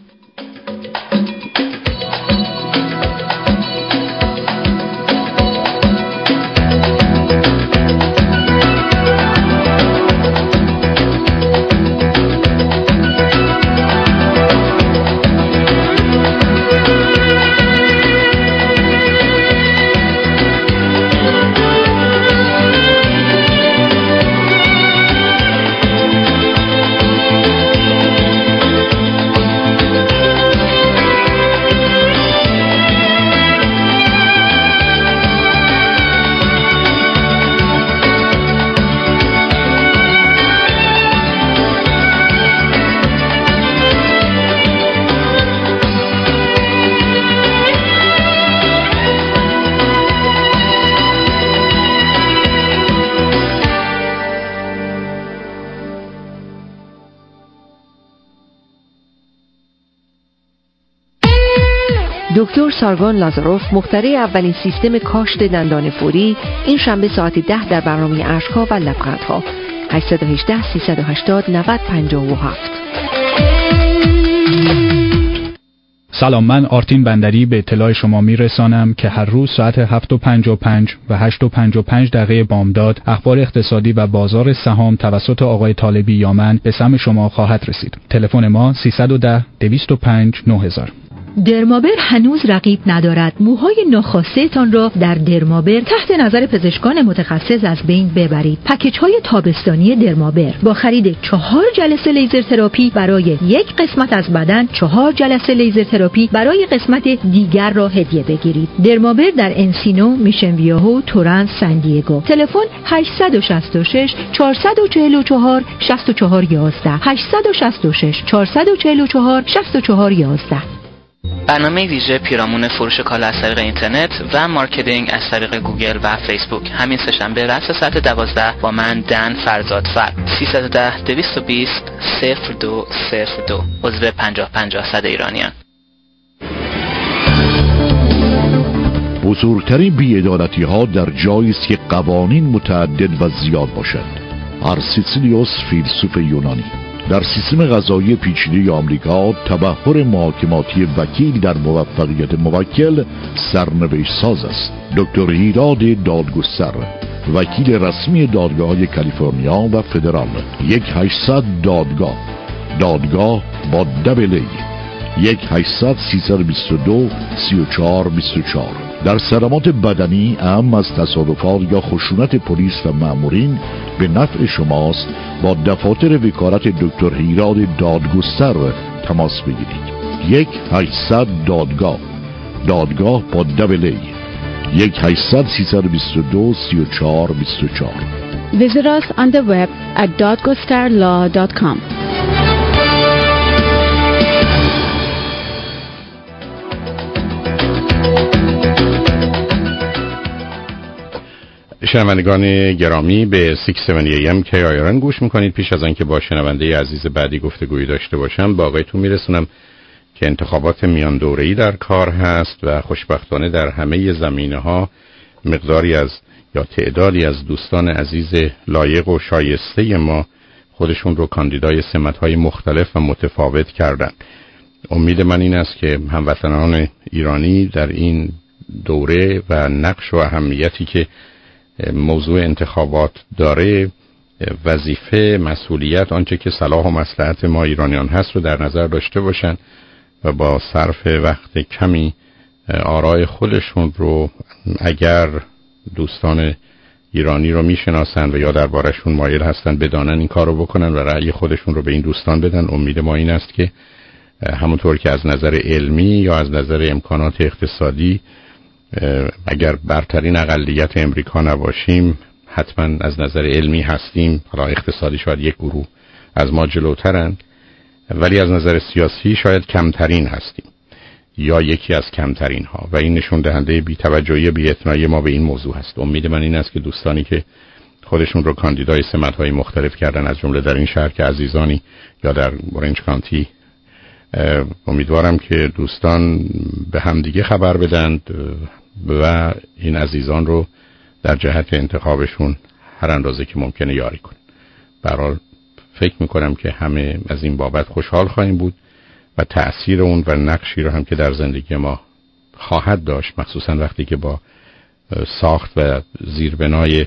دکتر سارگان لازاروف مخترع اولین سیستم کاشت دندان فوری این شنبه ساعت ده در برنامه اشک‌ها و لبخندها. هشت یک هشت سه هشت صفر نه صفر پنج هفت. سلام، من آرتین بندری به اطلاع شما میرسانم که هر روز ساعت هفت و پنج و پنج و هشت و پنج و پنج دقیقه بامداد اخبار اقتصادی و بازار سهام توسط آقای طالبی یا من به سمع شما خواهد رسید. تلفن ما سیصد و ده دویست و پنج نه هزار. درمابر هنوز رقیب ندارد. موهای ناخواسته تان را در درمابر تحت نظر پزشکان متخصص از بین ببرید. پکیج های تابستانی درمابر با خرید چهار جلسه لیزر تراپی برای یک قسمت از بدن، چهار جلسه لیزر تراپی برای قسمت دیگر را هدیه بگیرید. درمابر در انسینو، میشن ویاهو، تورنس، سان دیگو. تلفن هشت شش شش چهار چهار چهار شش چهار یک یک هشت شش شش چهار چهار چهار شش چهار یک یک. برنامه ویژه پیرامون فروش کالا از طریق اینترنت و مارکتینگ از طریق گوگل و فیسبوک همین سه‌شنبه رأس ساعت دوازده با من دن فرزادفر. سیصد و ده دویست و بیست صفر دو صفر دو عضو پنجاه پنجاه صد ایرانیان. بزرگترین بی‌عدالتی‌ها در جایی است که قوانین متعدد و زیاد باشد. ارسیسیلیوس فیلسوف یونانی. در سیستم قضایی پیچیده آمریکا تبحر محاکماتی وکیل در موفقیت موکل سرنوشت ساز است. دکتر هیراد دادگستر، وکیل رسمی دادگاه‌های کالیفرنیا و فدرال. یک هشتصد دادگاه، دادگاه با دبل ای. یک هشتصد سیصد و بیست و دو سی و چهار بیست و چهار. در صدمات بدنی اهم از تصادفات یا خشونت پلیس و مأمورین به نفع شماست. با دفاتر وکالت دکتر هیراد دادگستر تماس بگیرید. یک هشتصد دادگاه، دادگاه با دبل ای. یک هشتصد سیصد و بیست و دو سی و چهار بیست و چهار. Visit us on the web at dotgostar law dot com. شنوندگان گرامی به ششصد و هفتاد ام کی آی آر ان گوش میکنید. پیش از آنکه با شنونده عزیز بعدی گفتگویی داشته باشم با آقایتون میرسونم که انتخابات میان دوره‌ای در کار هست و خوشبختانه در همه زمینه‌ها مقداری از یا تعدادی از دوستان عزیز لایق و شایسته ما خودشون رو کاندیدای سمت‌های مختلف و متفاوت کردن. امید من این است که هموطنان ایرانی در این دوره و نقش و اهمیتی که موضوع انتخابات داره، وظیفه، مسئولیت، آنچه که صلاح و مصلحت ما ایرانیان هست رو در نظر داشته باشن و با صرف وقت کمی آرای خودشون رو، اگر دوستان ایرانی رو میشناسن و یا دربارشون مایل هستن بدانن، این کار رو بکنن و رأی خودشون رو به این دوستان بدن. امید ما این است که همونطور که از نظر علمی یا از نظر امکانات اقتصادی اگر برترین اقلیت امریکا نباشیم، حتما از نظر علمی هستیم. حالا اقتصادی شاید یک گروه از ما جلوترن، ولی از نظر سیاسی شاید کمترین هستیم یا یکی از کمترین ها و این نشون دهنده بی‌توجهی بی‌اعتنایی ما به این موضوع هست. امید من این است که دوستانی که خودشون رو کاندیدای سمت‌های مختلف کردن، از جمله در این شهر که عزیزانی یا در اورنج کانتی، امیدوارم که دوستان به همدیگه خبر بدند و این عزیزان رو در جهت انتخابشون هر اندازه که ممکنه یاری کنیم. به هر حال فکر میکنم که همه از این بابت خوشحال خواهیم بود و تأثیر اون و نقشی رو هم که در زندگی ما خواهد داشت، مخصوصا وقتی که با ساخت و زیربنای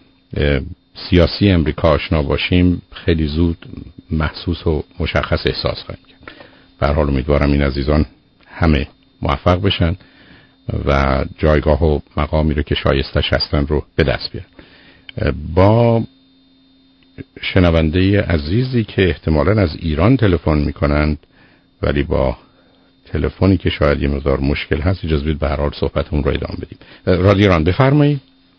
سیاسی امریکا آشنا باشیم، خیلی زود محسوس و مشخص احساس خواهیم کرد. به هر حال امیدوارم این عزیزان همه موفق بشن و جایگاه و مقامی رو که شایستش هستن رو به دست بیارن. با شنونده عزیزی که احتمالاً از ایران تلفن میکنند ولی با تلفنی که شاید یه مقدار مشکل هست، اجازه بدید به هر حال صحبتمون رو ادامه بدیم. رادیو ایران، بفرمایید.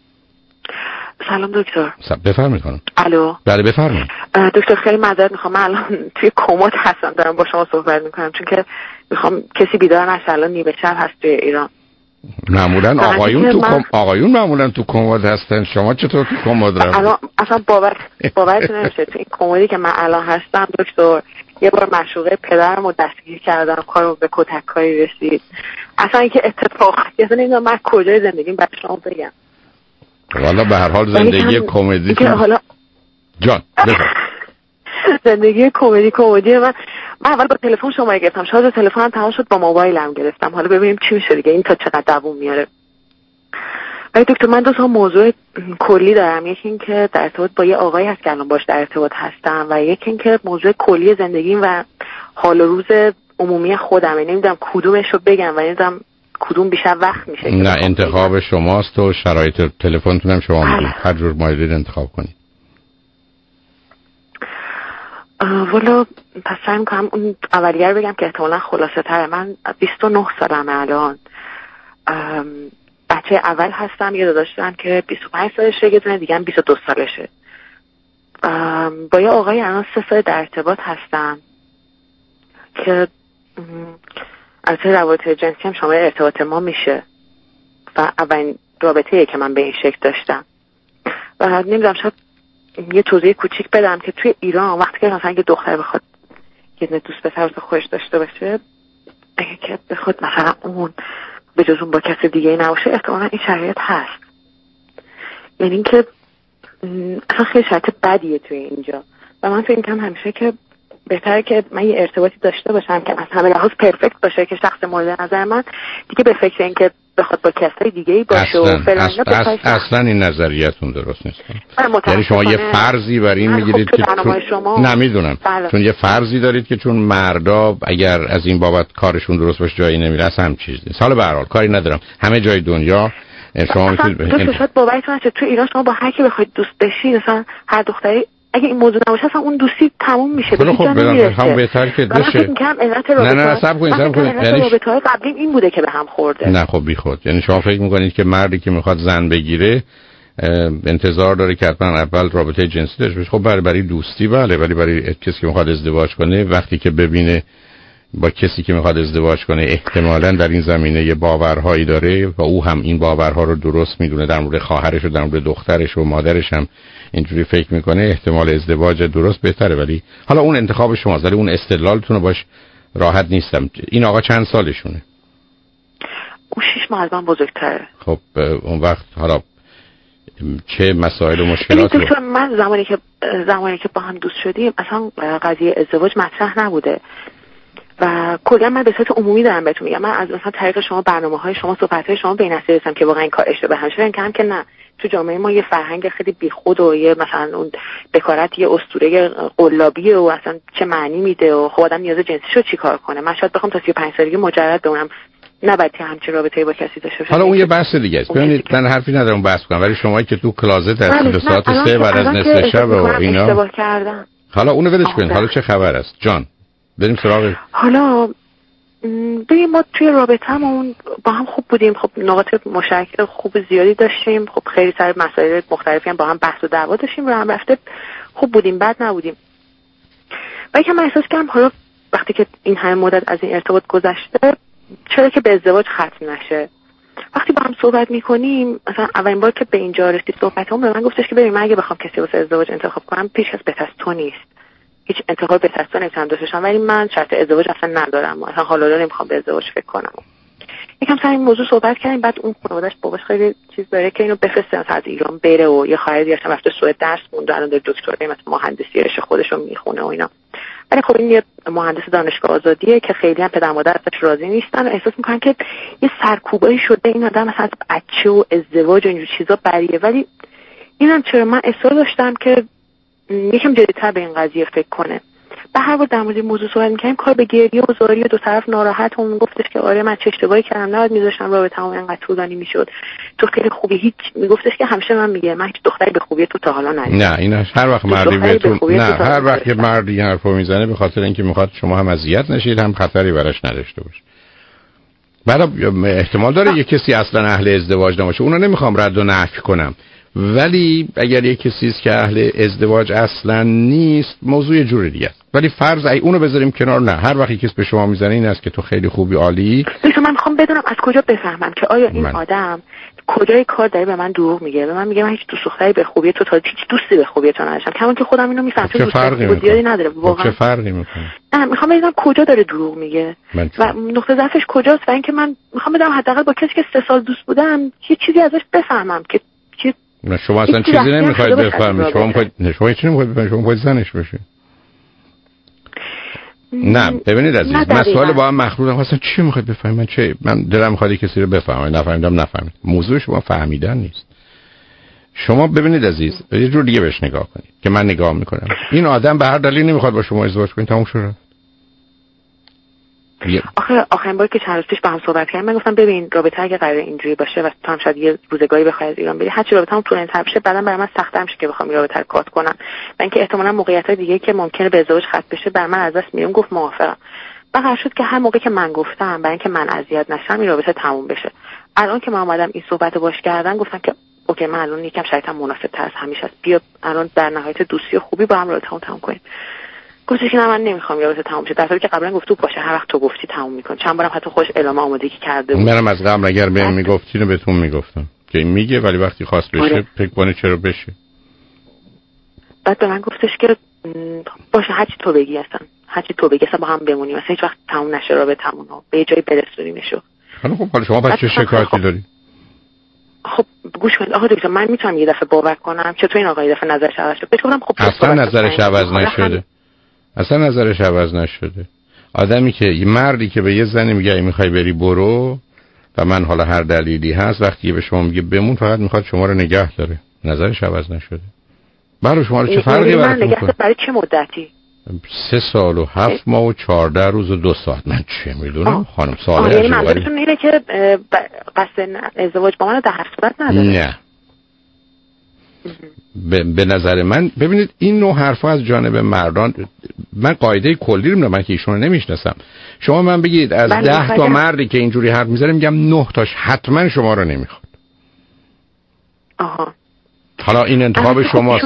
سلام دکتر. بفرمایید خانم. الو. بله بفرمایید. دکتر خیلی معذرت میخوام، من الان توی کمد هستم دارم با شما صحبت میکنم، چون که میخوام کسی بیدار نشه. الان نیمه شب هست توی ایران. معمولا آقایون تو کم... آقایون معمولا تو کمد هستن، شما چطور تو کمد رفتید؟ الان اصلا باور باورتون نمیشه تو این کمدی که من الان هستم دکتر، یه بار معشوقه پدرم رو دستگیر کردم، کارو به کتککاری رسید. اصلا اینکه اتفاق اصلا نمیدونم من کجای زندگیم برای شما بگم. والا به هر حال زندگی کمدی که حالا جان بفرمایید. زندگی کمدی کمدی من من اول با تلفن شما گرفتم، شاید تلفنم تمام شد، با موبایلم گرفتم. حالا ببینیم چی میشه دیگه، این تا چقدر دووم میاره. ولی دکتر من دو تا موضوع کلی دارم. یکی این که در ارتباط با یه آقایی هست که الان باش در ارتباط هستم و یکی این که موضوع کلی زندگیم و حال و روز عمومی خودم. نمیدونم کدومش رو بگم و نمیدونم کدوم بیشتر وقت میشه. نه انتخاب شماست و شرایط تلفنتونم شما میگید، هر جور مایلید انتخاب کنید. والا پس سعی میکنم اون اولیه رو بگم که احتمالا خلاصه تره. من بیست و نه سالمه الان، بچه اول هستم. یه داداش دارم که بیست و پنج سالشه، یه دونه دیگه هم بیست و دو سالشه. با یه آقای الان سه سال در ارتباط هستم که البته روابط جنسی هم شامل ارتباط ما میشه و اولین رابطه‌ای که من به این شکل داشتم. و نمیدونم شاید یه توضیح کوچیک بدم که توی ایران وقتی که مثلا یه دختر بخواد یه دوست پسر واسه خودش داشته باشه، اگه که بخواد مثلا اون به جز اون با کسی دیگه نباشه، احتمالا این شرایط هست. یعنی این که اصلا خیلی شرایط بدیه توی اینجا و من فکر می‌کنم همیشه که بهتره که من یه ارتباطی داشته باشم که از همه لحاظ پرفکت باشه، که شخص مورد نظر من دیگه به فکر این که بخواد با کسای دیگه‌ای باشه و فلان. اصلا, اصلا این نظریتون درست نیست. یعنی شما یه فرضی بر این میگیرید که چون... نمیدونم بله. چون یه فرضی دارید که چون مردا اگر از این بابت کارشون درست باشه جایی نمیره، اصلا هم چیز نیست. حالا به هر حال کاری ندارم، همه جای دنیا شما میتونید به شاید باورتون نشه تو ایران شما با هر کی بخواید دوست بشید، مثلا هر دختری اگه این موضوع نباشه اصلا اون دوستی تموم میشه. خب خب هم بهتر که بشه. نه نه صبر کنید صبر کنید، یعنی رابطه‌های قبلی این بوده که به هم خورده. نه خب بیخود، یعنی شما فکر میکنید که مردی که میخواد زن بگیره انتظار داره که حتما اول رابطه جنسی داشته باشه. خب برای برای دوستی بله، ولی برای کسی که میخواد ازدواج کنه وقتی که ببینه با کسی که میخواد ازدواج کنه احتمالاً در این زمینه یه باورهایی داره و او هم این باورها رو درست میدونه در مورد خواهرش و در مورد دخترش و مادرش هم اینجوری فکر میکنه، احتمال ازدواج درست بهتره. ولی حالا اون انتخاب شماست، ولی اون استدلالتون رو باش راحت نیستم. این آقا چند سالشونه؟ او شش ماه از من بزرگتره. خب اون وقت حالا چه مسائل و مشکلات رو؟ من زمانی که زمانی که با هم دوست شدیم اصلا قضیه ازدواج مطرح نبوده و کلا من به صورت عمومی دارم بهتون میگم، من از مثلا طریق شما برنامه‌های شما صحبت‌های شما به این نتیجه رسیدم که واقعا این کار اشتباه هم شده. اینکه که نه، تو جامعه ما یه فرهنگ خیلی بیخود و یه مثلا اون بکارت یه اسطوره قلابیه و اصلا چه معنی میده و خب آدم نیاز جنسیشو چیکار کنه. من شاید بخوام تا سی و پنج سالگی مجرد بمونم، نباید همچین رابطه‌ای با کسی داشته باشم. حالا اون یه بحث دیگه است. ببینید من حرفی ندارم بحث کنم، ولی شما که تو کلازت هستید ساعت سه بعد از نصف شب و اینا، حالا اونو ولش کنید. حالا چه خبر است جان؟ بریم سراغ. حالا ببین ما توی رابطه‌مون با هم خوب بودیم، خب نقاط مشترک خوب زیادی داشتیم، خب خیلی سر مسائل مختلفی هم با هم بحث و دعوا داشتیم و هم رفته خوب بودیم، بد نبودیم. ولی که من احساس کردم حالا وقتی که این همه مدت از این ارتباط گذشته چرا که به ازدواج ختم نشه. وقتی با هم صحبت میکنیم، مثلا اولین بار که به اینجا رسید صحبتمون به من گفتش که ببین من اگه بخوام کسی واسه ازدواج انتخاب کنم پیش از بهتر از تو نیست، هیچ انتخاب بهتر از تو نمیتونم داشته باشم، ولی من شرط ازدواج اصلا ندارم، اصلا حالا نمیخوام به ازدواج فکر کنم. یکم سر این موضوع صحبت کردیم، بعد اون خانواده‌اش باباش خیلی چیز داره که اینو بفرسته از ایران بره و یه خواهر دیگه رفته سوئد درس خونده، الان داره دکترای مثلا مهندسی رشته خودش رو میخونه و اینا. ولی خب این یه مهندس دانشگاه آزادیه که خیلی هم پدر مادر ازش راضی نیستن و احساس میکنن که یه سرکوبایی شده این آدم مثلا بچه و ازدواج و اینجور چیزا بریه. ولی اینم چرا من اصرار داشتم که یکم جدی‌تر به این قضیه فکر کنه. به هر حال در مورد موضوع صحبت می‌کردیم، کار به گریه و زاری و دو طرف ناراحت، اون گفتش که آره من چه اشتباهی کردم، نباید می‌ذاشتم رابطه‌مو اینقدر طولانی می‌شد، تو خیلی خوبی. هیچ میگفتش که همیشه من میگه من هیچ دختری به خوبی تو تا حالا ندیدم. نه این هر وقت مردی بهتون نه هر وقت که مردی حرفو میزنه به خاطر اینکه میخواد شما هم اذیت نشید هم خطری براش نداشته باشه. بعد احتمال داره یه کسی اصلا اهل ازدواج نباشه، اونو نمیخوام رد و نفی کنم، ولی اگر یک کسی است که اهل ازدواج اصلا نیست موضوع جور دیگه است. ولی فرض ای اونو بذاریم کنار، نه هر وقتی کسی به شما میزنه این است که تو خیلی خوبی عالی، من میخوام بدونم از کجا بفهمم که آیا این من. آدم کجای کار داره به من دروغ میگه، به من میگه من هیچ دوست دختری به خوبی تو تا هیچ دوستی به خوبی تو نداشتم، کما که خودم اینو میفهمم چه فرقی زیادی نداره واقعا. چه فرقی میکنه؟ نه میخوام بدونم کجا داره دروغ میگه و نقطه ضعفش کجاست و اینکه من میخوام بدونم حداقل با کسی که سه سال دوست بودم یه چیزی ازش بفهمم که چه نه شما اصلا چیزی نمیخواید بفهمید، شما میخواید شما چی نمیخواید بفهمید، شما میخواید زنش بشه. نه ببینید عزیز، مسائل با هم مخلوطن، اصلا چی میخواید بفهمید؟ من چه من دلم میخواد کسی رو بفهمم، نفهمیدم نفهمید. موضوع شما فهمیدن نیست. شما ببینید عزیز، یه جور دیگه بهش نگاه کنید که من نگاه میکنم. این آدم به هر دلیلی نمیخواد با شما ازدواج کنه، تموم شد. آخه آخرین بار که چند روز پیش با هم صحبت کردیم من گفتم ببین رابطه اگه قرار اینجوری باشه و تو هم شاید یه روزگاری بخوای از ایران بری، هر چی رابطه‌مون طولانی‌تر بشه بعداً برای من سخت‌تر میشه که بخوام این رابطه رو کات کنم و اینکه احتمالاً موقعیت‌های دیگه که ممکنه به ازدواج ختم بشه بر من از دست میرم. گفت موافقم. بعد شد که هر موقع که من گفتم برای اینکه من اذیت نشم این رابطه تموم بشه. الان که من اومدم این صحبتو باش کردم گفتم که اوکی من الان یکم شاید مناسب‌تر از همیشه است، بیا الان در نهایت دوستی خوبی با هم رابطه‌مون تموم کنیم. گفتش که نه من نمیخوام رابطه تموم شه، در حالی که قبلا گفتو باشه هر وقت تو گفتی تموم میکن. چند بارم حتی خوش اعلام آمادگی کرده بود. منم از قبل اگر بهم میگفتی رو بهتون میگفتم که این میگه ولی وقتی خواست بشه آره. فکر کنه چرا بشه. بعد به من گفتش که باشه هرچی تو بگی اصلا هرچی تو بگی اصلا با هم بمونیم، اصلا هیچ وقت تموم نشه رابطمون رو به جای برسونیمشو. حالا خب حالا شما پس چه شکایتی داری؟ خب گوش کنید آقا دکتر، من میتونم یه دفعه باور کنم چطور این آقا یه دفعه نظرش عوض شد؟ بهش گفتم خب اصلا نظرش عوض نشده. اصلا نظرش عوض نشده. آدمی که یه مردی که به یه زنی میگه میخوای بری برو و من حالا هر دلیلی هست وقتی به شما میگه بمون فقط میخواد شما رو نگه داره، نظرش عوض نشده. برای شما رو چه فرقی براتون میکنه؟ برای چه مدتی؟ سه سال و هفت ماه و چهارده روز و دو ساعت. من چه میدونم خانم ساله. یعنی منظورتون اینه که قصد ازدواج با من در هر صورت نداره؟ نه. به نظر من ببینید این نوع حرفا از جانب مردان، من قاعده کلی رو من که ایشونو نمیشناسم، شما من بگید از ده تا مردی که اینجوری حرف میزنه میگم نه تاش حتما شما رو نمیخواد. آها حالا این انتخاب شماست.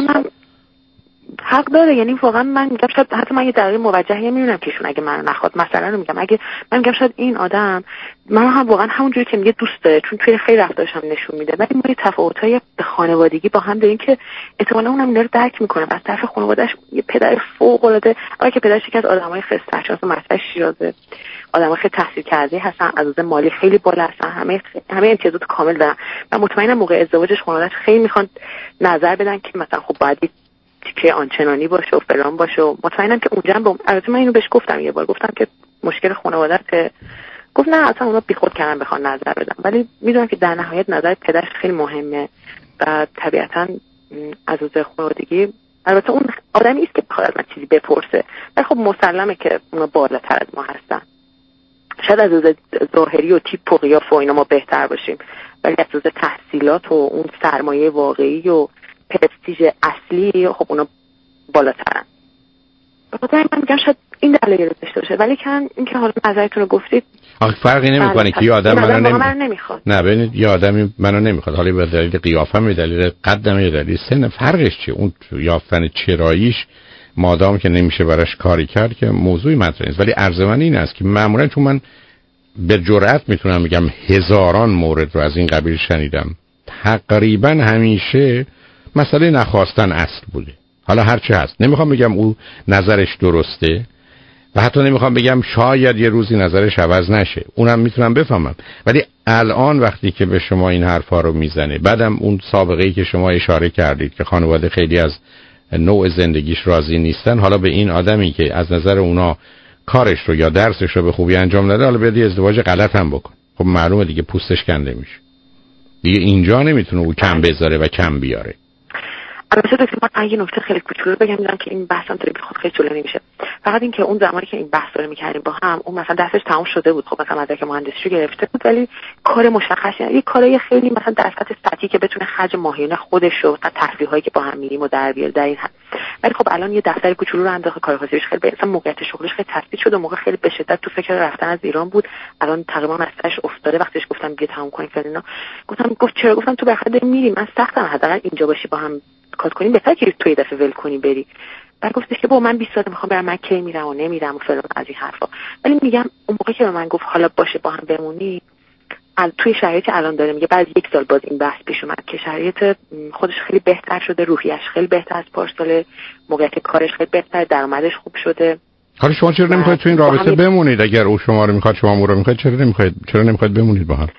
حق داره، یعنی واقعا من میگم شاید حتی من یه دقیقه موجهی میبینم که ایشون اگه منو نخواد، مثلا رو میگم اگه من میگم شاید این آدم من هم واقعا همونجوری که میگه دوست داره، چون توی خیلی رفتارش هم نشون میده، ولی ما یه تفاوتای به خانوادگی با هم داریم که احتمالاً اونم اینا رو درک میکنه. از طرف خانواده‌اش یه پدر فوق العاده، اگه که پدرش یکی از آدمای خیلی سرشناس و مطرح شیرازه، آدمای خیلی تحصیل کرده هستن، از نظر مالی خیلی بالا هستن، همه همه امتیازات کامل دارن. من مطمئنم موقع ازدواجش خانواده‌اش خیلی میخوان نظر بدن که مثلا خب باید که آنچنانی باشه و فلان باشه و مطمئنم که اونجا هم البته من اینو بهش گفتم یه بار، گفتم که مشکل خانواده‌ته، گفت نه اصلا اونا بیخود کردن بخوان نظر بدن، ولی میدونم که در نهایت نظر پدرش خیلی مهمه و طبیعتا از نظر خانوادگی البته اون آدمی است که بخواد از من چیزی بپرسه، ولی خب مسلمه که اونا بالاتر از ما هستن. شاید از نظر ظاهری و تیپ و قیافه و اینا ما بهتر باشیم، ولی از نظر تحصیلات و اون سرمایه واقعی و پرستیژ اصلی خب اونا بالاترن. بخاطر من میگم شاید این دلیل رو داشته باشه، ولی که اینکه حالا نظرتون رو گفتید آخه فرقی نمیکنه که یه آدم منو نمی... نمیخواد. نه ببینید یه آدمی منو نمیخواد، حالا به دلیل قیافم، به دلیل قدم، به دلیل سن، فرقش چیه؟ اون یافتن چراییش مادام که نمیشه براش کاری کرد که موضوعی مطرح نیست. ولی عرض من این است که معمولا چون من به جرئت میتونم بگم هزاران مورد رو از این قبیل شنیدم، تقریبا همیشه مسئله نخواستن اصل بوده. حالا هر چه هست، نمیخوام بگم او نظرش درسته و حتی نمیخوام بگم شاید یه روزی نظرش عوض نشه، اونم میتونم بفهمم، ولی الان وقتی که به شما این حرفا رو میزنه، بعدم اون سابقه‌ای که شما اشاره کردید که خانواده خیلی از نوع زندگیش راضی نیستن، حالا به این آدمی که از نظر اونا کارش رو یا درسش رو به خوبی انجام نده، حالا بیاد ازدواج غلط هم بکن، خب معلومه دیگه پوستش کنده میشه دیگه. اینجا نمیتونه او کم بذاره و کم بیاره. البته دکتر من یه نکته خیلی کوچولو بگم، میگم که این بحثم داره بیخود خیلی طولانی میشه. فقط این که اون زمانی که این بحث رو می‌کردیم با هم، اون مثلا دستش تموم شده بود، خب مثلا مدرک مهندسی گرفته بود، ولی کار مشخصی نه، یه کارای خیلی مثلا در سطح سطحی که بتونه خرج ماهیانه خودش رو و تفریحایی که با هم میریم و در بیاره در این حد. ولی خب الان یه دفتر کوچولو رو انداخته، کارآفرینیش خیلی مثلا موقعیت شغلش خیلی تثبیت شده، موقع خیلی به شدت تو فکر رفتن از ایران بود، الان تقریبا مسئلهش افتاده. وقتش گفتم بیا تموم کنیم فلان، گفتم گفت چرا؟ گفتم تو بخاطر میریم، من سختم حداقل اینجا باشی با هم کار کنیم، بهتره که تو یه دفعه ول کنی بری. بعد گفتش که با من بیست ساعت میخوام برم، من کی میرم و نمیرم و فلان از این حرفا. ولی میگم اون موقع که به من گفت حالا باشه با هم بمونی، ال توی شرایطی الان داره میگه بعد یک سال باز این بحث پیش اومد که شرایط خودش خیلی بهتر شده، روحیش خیلی بهتر از پارسال، موقعیت کارش خیلی بهتر، درآمدش خوب شده. حالا شما چرا نمیخواید تو این رابطه بمونید؟ اگر او شما رو میخواد، شما او رو میخواید، چرا نمیخواید چرا نمیخواید بمونید با هم؟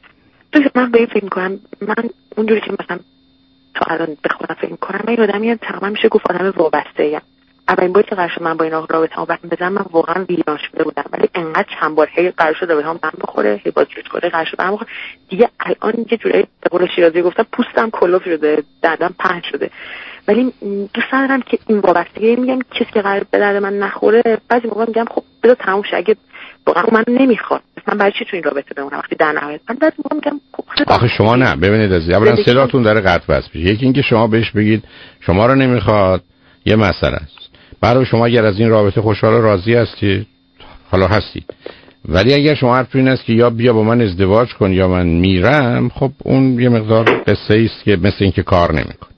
من به این فکر میکنم، من اونجوری که مثلا تو الان به خودم فکر میکنم، من این آدمی تقریبا میشه گفت آدم وابسته ام. اولین باری که قرار شد من با این رابطه‌مو بزنم، من واقعا ویران شده بودم، ولی انقدر چند بار هی قرار شد رابطه‌مو بهم بخوره، هی باز جوت کنه، قرار شد بهم بخوره دیگه. الان یه جوری به قول شیرازی گفتم پوستم کلوف شده، دندم پهن شده. ولی دوست دارم که این وابستگی، میگم کسی که قرار به درد من نخوره، بعضی موقع میگم خب بذار تموم شه، اگه واقعا من نمیخواد من برای چی تو این رابطه بمونم وقتی در نهایت من بعضی موقع میگم خب آخه شما نه. ببینید عزیز، اولا صداتون داره قطع وصل میشه. یکی اینکه شما بهش بگید شما رو نمیخواد، یه مسئله است. برای شما اگر از این رابطه خوشحال و راضی هستید، حالا هستید، ولی اگر شما حرف این است که یا بیا با من ازدواج کن یا من میرم، خب اون یه مقدار قصه است که مثل این که کار نمیکنه.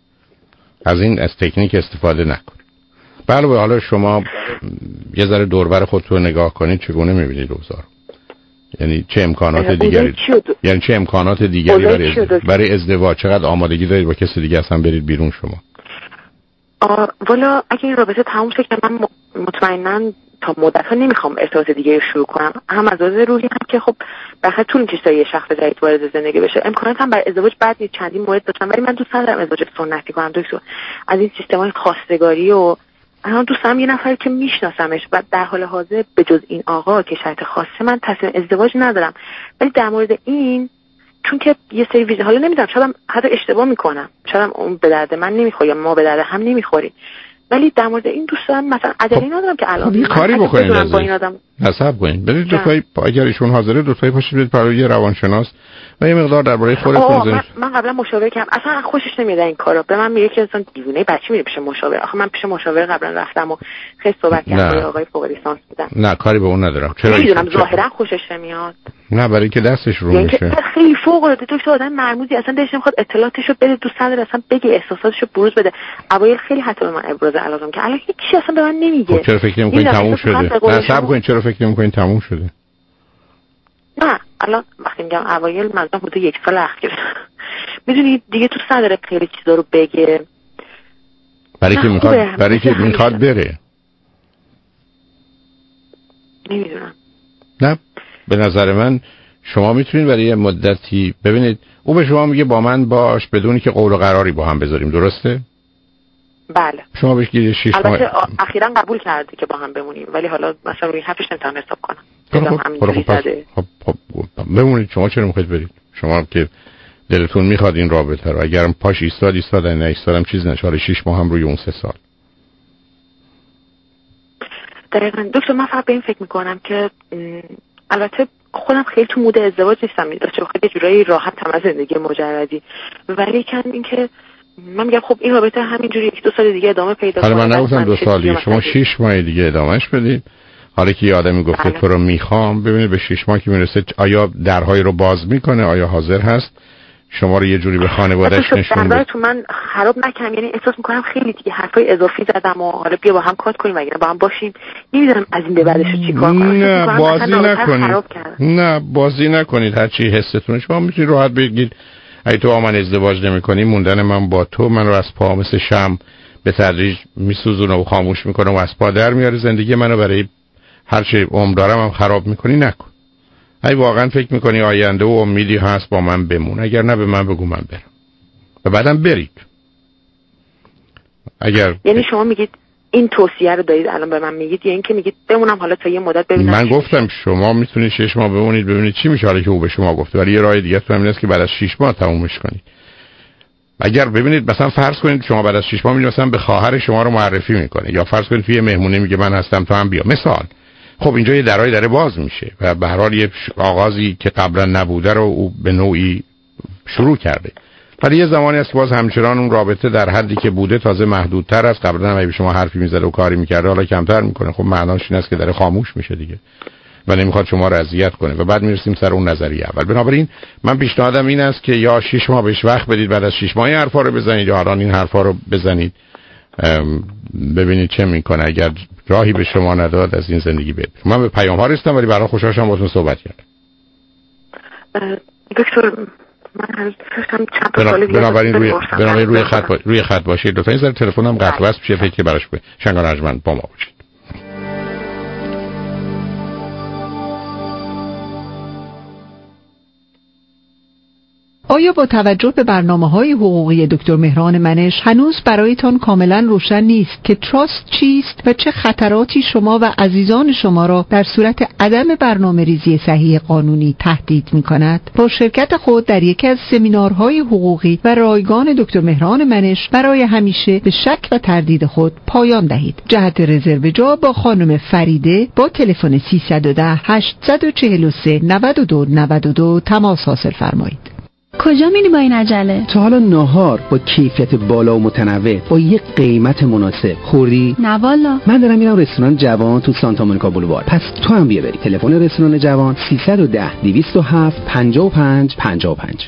از این از تکنیک استفاده نکن. بله حالا شما یه ذره دوربر خودتون نگاه کنید، چگونه میبینید اوضاع؟ یعنی چه امکانات دیگری یعنی چه امکانات دیگری برای ازدواج. برای ازدواج چقدر آمادگی دارید با کسی دیگه اصلا برید بیرون شما؟ آ والا اگه این رابطه تموم شه که من مطمئناً تا مدت‌ها نمیخوام ارتباط دیگه رو شروع کنم، هم از لحاظ روحی هم که خب بخاطر طول می‌کشه تا یه شخص جدید وارد زندگی بشه. امکانات هم برای ازدواج بعد چندین مورد داشتم، ولی من دوست ندارم ازدواج سنتی کنم دکتر، از این سیستم‌های خواستگاری و الان دوستم یه نفر که میشناسمش و در حال حاضر به جز این آقا که شرط خاصه من تصمیم ازدواج ندارم. ولی در مورد این چون که یه سری ویژه، حالا نمیدونم شاید حتی اشتباه میکنم، شاید اون به درد من نمیخوره یا ما به درد هم نمیخوریم، ولی در مورد این دوستان مثلا عجله ندارم که الان کاری بکنید با این آدم. حساب کنید. برید دو تایی اگر ایشون حاضره دو تایی پاشید برید برای یه روانشناس و یه مقدار درباره خودتون من, من قبلا مشاوره کردم، اصلا خوشش نمیاد این کارا. به من میگه که اصلا دیوونه بچه میره پیش مشاور. آخه من پیش مشاور قبلا رفتم و خیلی صحبت کردم با آقای فوق لیسانس بودن. نه کاری به اون ندارم. چرا میدونم ظاهرا خوشش نمیاد. نه برای که دستش رو یعنی میشه. خیلی فوق العاده دکتر آدم مرموزی، اصلا دلش نمیخواد اطلاعاتشو بده تو صدر، اصلا بگه احساساتشو بروز بده. اوایل خیلی حتی به من ابراز علاقه که الان هیچ چیزی اصلا به من نمیگه. خب چرا فکر نمی‌کنید تموم شده؟ نه صبر کنید، چرا فکر نمی‌کنید تموم شده؟ نه الان وقتی میگم اوایل منظورم حدود یک سال اخیر. میدونی دیگه تو صدر خیلی چیزا رو بگه. برای که میخواد برای که میخواد بره. نمیدونم. نه به نظر من شما میتونید برای یه مدتی ببینید او به شما میگه با من باش بدونی که قول و قراری با هم بذاریم، درسته؟ بله. شما بهش گیری شش ماه البته اخیراً قبول کرده که با هم بمونیم، ولی حالا مثلا روی حرفش نمیتونم حساب کنم. خب خب خب بمونید. شما چرا میخواید برید؟ شما که دلتون میخواد این رابطه رو، اگرم پاش ایستاد ایستاد نه ایستادم چیز نشه. شش ماه هم روی اون سه سال. دقیقاً دکتر من فقط به این فکر میکنم که البته خودم خیلی تو مود ازدواج نیستم، چون خیلی جورایی راحت تم از زندگی مجردی، ولی کم این که من میگم خب این رابطه همینجوری یک دو سال دیگه ادامه پیدا کنه. حالا من نگفتم دو سالی، شما شش ماه دیگه ادامهش بدید. حالا که یه آدمی گفته تو رو میخوام، ببینید به شش ماه که میرسه آیا درهای رو باز میکنه، آیا حاضر هست شما رو یه جوری به خانواده‌اش نشون بده. تو من خراب نکنم، یعنی احساس میکنم خیلی دیگه حرفای اضافی زدم و حالا بیا با هم کات کنیم وگرنه با هم باشیم. نمیدونم از این به بعدش چیکار کنم. نه بازی نکنید. نه بازی نکنید. هر چی حستون شما میتونید راحت بگید اگه تو من ازدواج نمی‌کنی موندن من با تو من رو از پا مثل شمع به تدریج میسوزونه و خاموش میکنه و از پا در میاره، زندگی منو برای هر چی عمر دارم هم خراب میکنی. نکن. اگه واقعا فکر میکنی آینده و امیدی هست با من بمون، اگر نه به من بگو من برم و بعدم برید. اگر یعنی شما میگید این توصیه رو دارید الان به من میگید یا اینکه میگید بمونم حالا تا یه مدت ببینم؟ من گفتم شما میتونید شش ماه بمونید ببینید چی میشه، حالا که او به شما گفته، ولی یه راه دیگه تو همین است که بعد از شش ماه تمومش کنید. اگر ببینید مثلا فرض کنید شما بعد از شش ماه میرید مثلا به خواهر شما رو معرفی میکنه، یا فرض کنید توی مهمونی میگه من هستم تو هم بیا مثال، خب اینجا یه درای دره باز میشه و به هر حال یه آغازی که قبلا نبوده رو او به نوعی شروع کرده. ولی یه زمانی است باز همچنان اون رابطه در حدی که بوده تازه محدودتر است. قبلا هم به شما حرفی میزد و کاری میکرده حالا کمتر میکنه. خب معناش این است که داره خاموش میشه دیگه و نمیخواد شما رو اذیت کنه و بعد میرسیم سر اون نظریه اول. بنابراین من پیشنهادم این است که یا شش ماه بهش وقت بدید، بعد از شش ماه این حرفا رو بزنید یا الان این حرفا رو بزنید ببینید چه میکنه. اگر راهی به شما نداد از این زندگی برید. من به پیام ها رسیدم ولی برای خوشحال شدم باهاتون صحبت کردم. دکتر من هنوز فکرم چند تا سال دیگه بنابراین روی بنابراین روی خط با... روی خط باشید. لطفا این ذره تلفنم قطع وصل بشه فکر براش کنید. شنگان ارجمند با ما باشید. آیا با توجه به برنامه‌های حقوقی دکتر مهران منش هنوز برایتان کاملا روشن نیست که تراست چیست و چه خطراتی شما و عزیزان شما را در صورت عدم برنامه‌ریزی صحیح قانونی تهدید می‌کند؟ با شرکت خود در یکی از سمینارهای حقوقی و رایگان دکتر مهران منش برای همیشه به شک و تردید خود پایان دهید. جهت رزرو جا با خانم فریده با تلفن سیصد و ده هشت چهار سه نود و دو نود و دو تماس حاصل فرمایید. کجا میری با این عجله؟ تا حالا ناهار با کیفیت بالا و متنوع با یک قیمت مناسب خوردی؟ نه والا. من دارم میرم رستوران جوان تو سانتا مونیکا بولوار. پس تو هم بیا بری. تلفن رستوران جوان سیصد و ده دویست و هفت پنجاه و پنج پنجاه و پنج.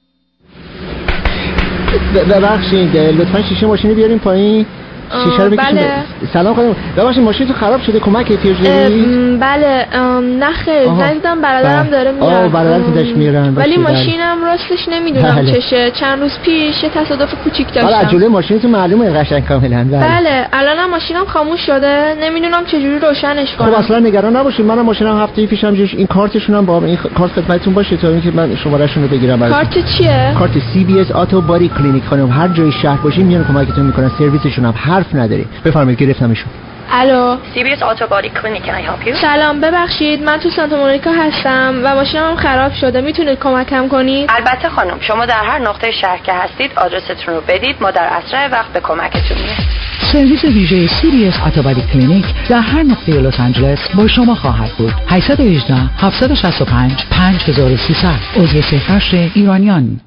ببخشید لطفا شیشه ماشینی بیارین پایین. شیشه رو بکشید. بله. سلام خانم. ببخشید ماشین تو خراب شده، کمک احتیاج دارید؟ بله نه خیر، زنگ زدم برادرم داره میاد. آه برادرتون داشت میرن. ولی ماشینم راستش نمیدونم بله. چشه. چند روز پیش یه تصادف کوچیک داشتم. حالا جلوی ماشینتون معلومه قشنگ کاملا. بله. بله الانم ماشینم خاموش شده، نمیدونم چه جوری روشنش کنم. خب اصلا نگران نباشید، منم ماشینم هفته پیشم جوش این کارتشون هم با این کارت خدمتتون باشه تا اینکه من شمارهشون رو بگیرم براتون. کارت چیه؟ کارت سی بی اس آتو بادی کلینیک خانم. هر جای شهر باشین میان کمکتون میکنن، سرویسشون هم حرف نداره. بفرمایید گرفتمشون. الو، سی بی اس Auto Body Clinic. Can I help you? سلام، ببخشید من تو سانتا مونیکا هستم و ماشینم خراب شده. میتونید کمکم کنید؟ البته خانم، شما در هر نقطه شهر که هستید آدرستون رو بدید، ما در اسرع وقت به کمکتون میایم. سرویس ویژه سی بی اس Auto Body Clinic در هر نقطه لس آنجلس با شما خواهد بود. هشت یک هشت هفت شش پنج پنج سه صفر صفر عضو سفارش ایرانیان.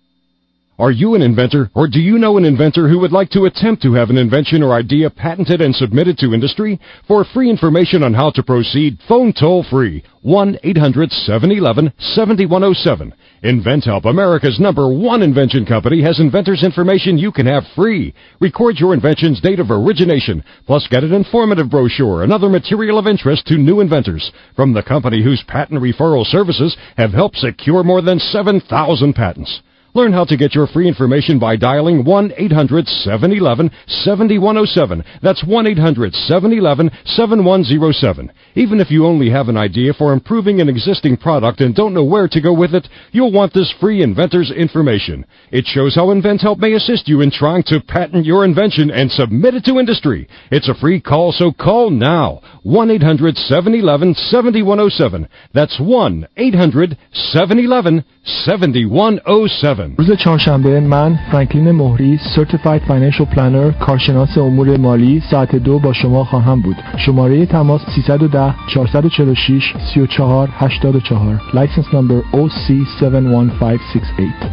Are you an inventor, or do you know an inventor who would like to attempt to have an invention or idea patented and submitted to industry? For free information on how to proceed, phone toll-free one eight hundred seven one one seven one zero seven. InventHelp, America's number one invention company, has inventors' information you can have free. Record your invention's date of origination, plus get an informative brochure and other material of interest to new inventors from the company whose patent referral services have helped secure more than seven thousand patents. Learn how to get your free information by dialing one eight hundred seven one one seven one zero seven. That's one eight hundred seven one one seven one zero seven. Even if you only have an idea for improving an existing product and don't know where to go with it, you'll want this free inventor's information. It shows how InventHelp may assist you in trying to patent your invention and submit it to industry. It's a free call, so call now. one eight hundred seven one one seven one zero seven. That's one eight hundred seven one one seven one zero seven. روز چهارشنبه من فرانکلین مهری Certified Financial Planner کارشناس امور مالی ساعت دو با شما خواهم بود. شماره تماس سیصد و ده چهارصد و چهل و شش سی و چهار هشتاد و چهار. License number او سی هفت یک پنج شش هشت.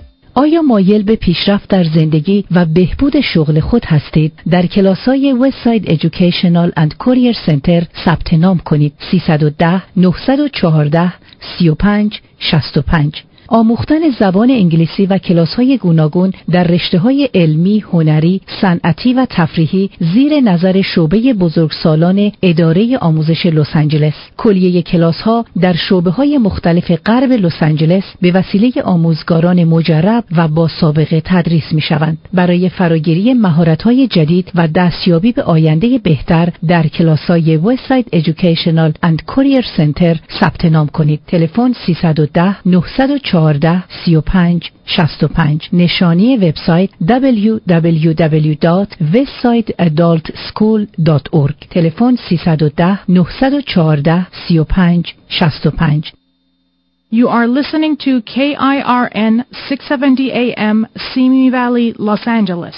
آیا مایل به پیشرفت در زندگی و بهبود شغل خود هستید؟ در کلاس‌های Westside Educational and Career Center ثبت نام کنید. سیصد و ده نهصد و چهارده سی و پنج شصت و پنج. آموختن زبان انگلیسی و کلاس‌های گوناگون در رشته‌های علمی، هنری، صنعتی و تفریحی زیر نظر شعبه بزرگسالان اداره آموزش لس آنجلس. کلیه کلاس‌ها در شعبه‌های مختلف غرب لس آنجلس به وسیله آموزگاران مجرب و با سابقه تدریس می‌شوند. برای فراگیری مهارت‌های جدید و دستیابی به آینده بهتر در کلاس‌های Westside Educational and Career Center ثبت نام کنید. تلفن سیصد و ده نهصد و چهارده سی و پنج شصت و پنج. نشانی وبسایت دبلیو دبلیو دبلیو دات westside adult school دات اورگ. تلفن سیصد و ده نهصد و چهارده سی و پنج شصت و پنج. You are listening to K I R N six seventy A M Simi Valley, Los Angeles.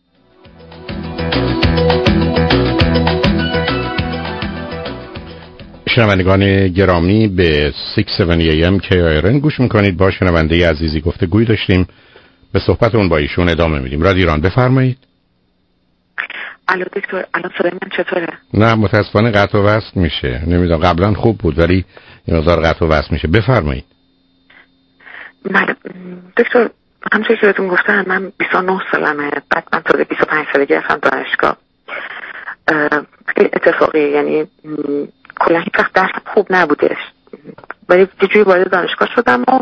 شنوندگان گرامی به ششصد و هفتاد ای ام کی آی آر ان گوش میکنید. با شنونده عزیزی گفتگوی داشتیم، به صحبتمون با ایشون ادامه میدیم. رادیو ایران، بفرمایید. الو دکتر، الان صدای من چطوره؟ نه متاسفانه قطع و وصل میشه. نمیدونم، قبلا خوب بود ولی این مقدار قطع و وصل میشه. بفرمایید. من دکتر همونطور که بهتون گفتم من بیست و نه سالمه، بعد من تازه بیست و پنج سالگی رفتم دانشگاه. خیلی اتفاقی، یعنی کلا هیچ وقت درس خوب نبودش، ولی یه جوری وارد دانشگاه شدم و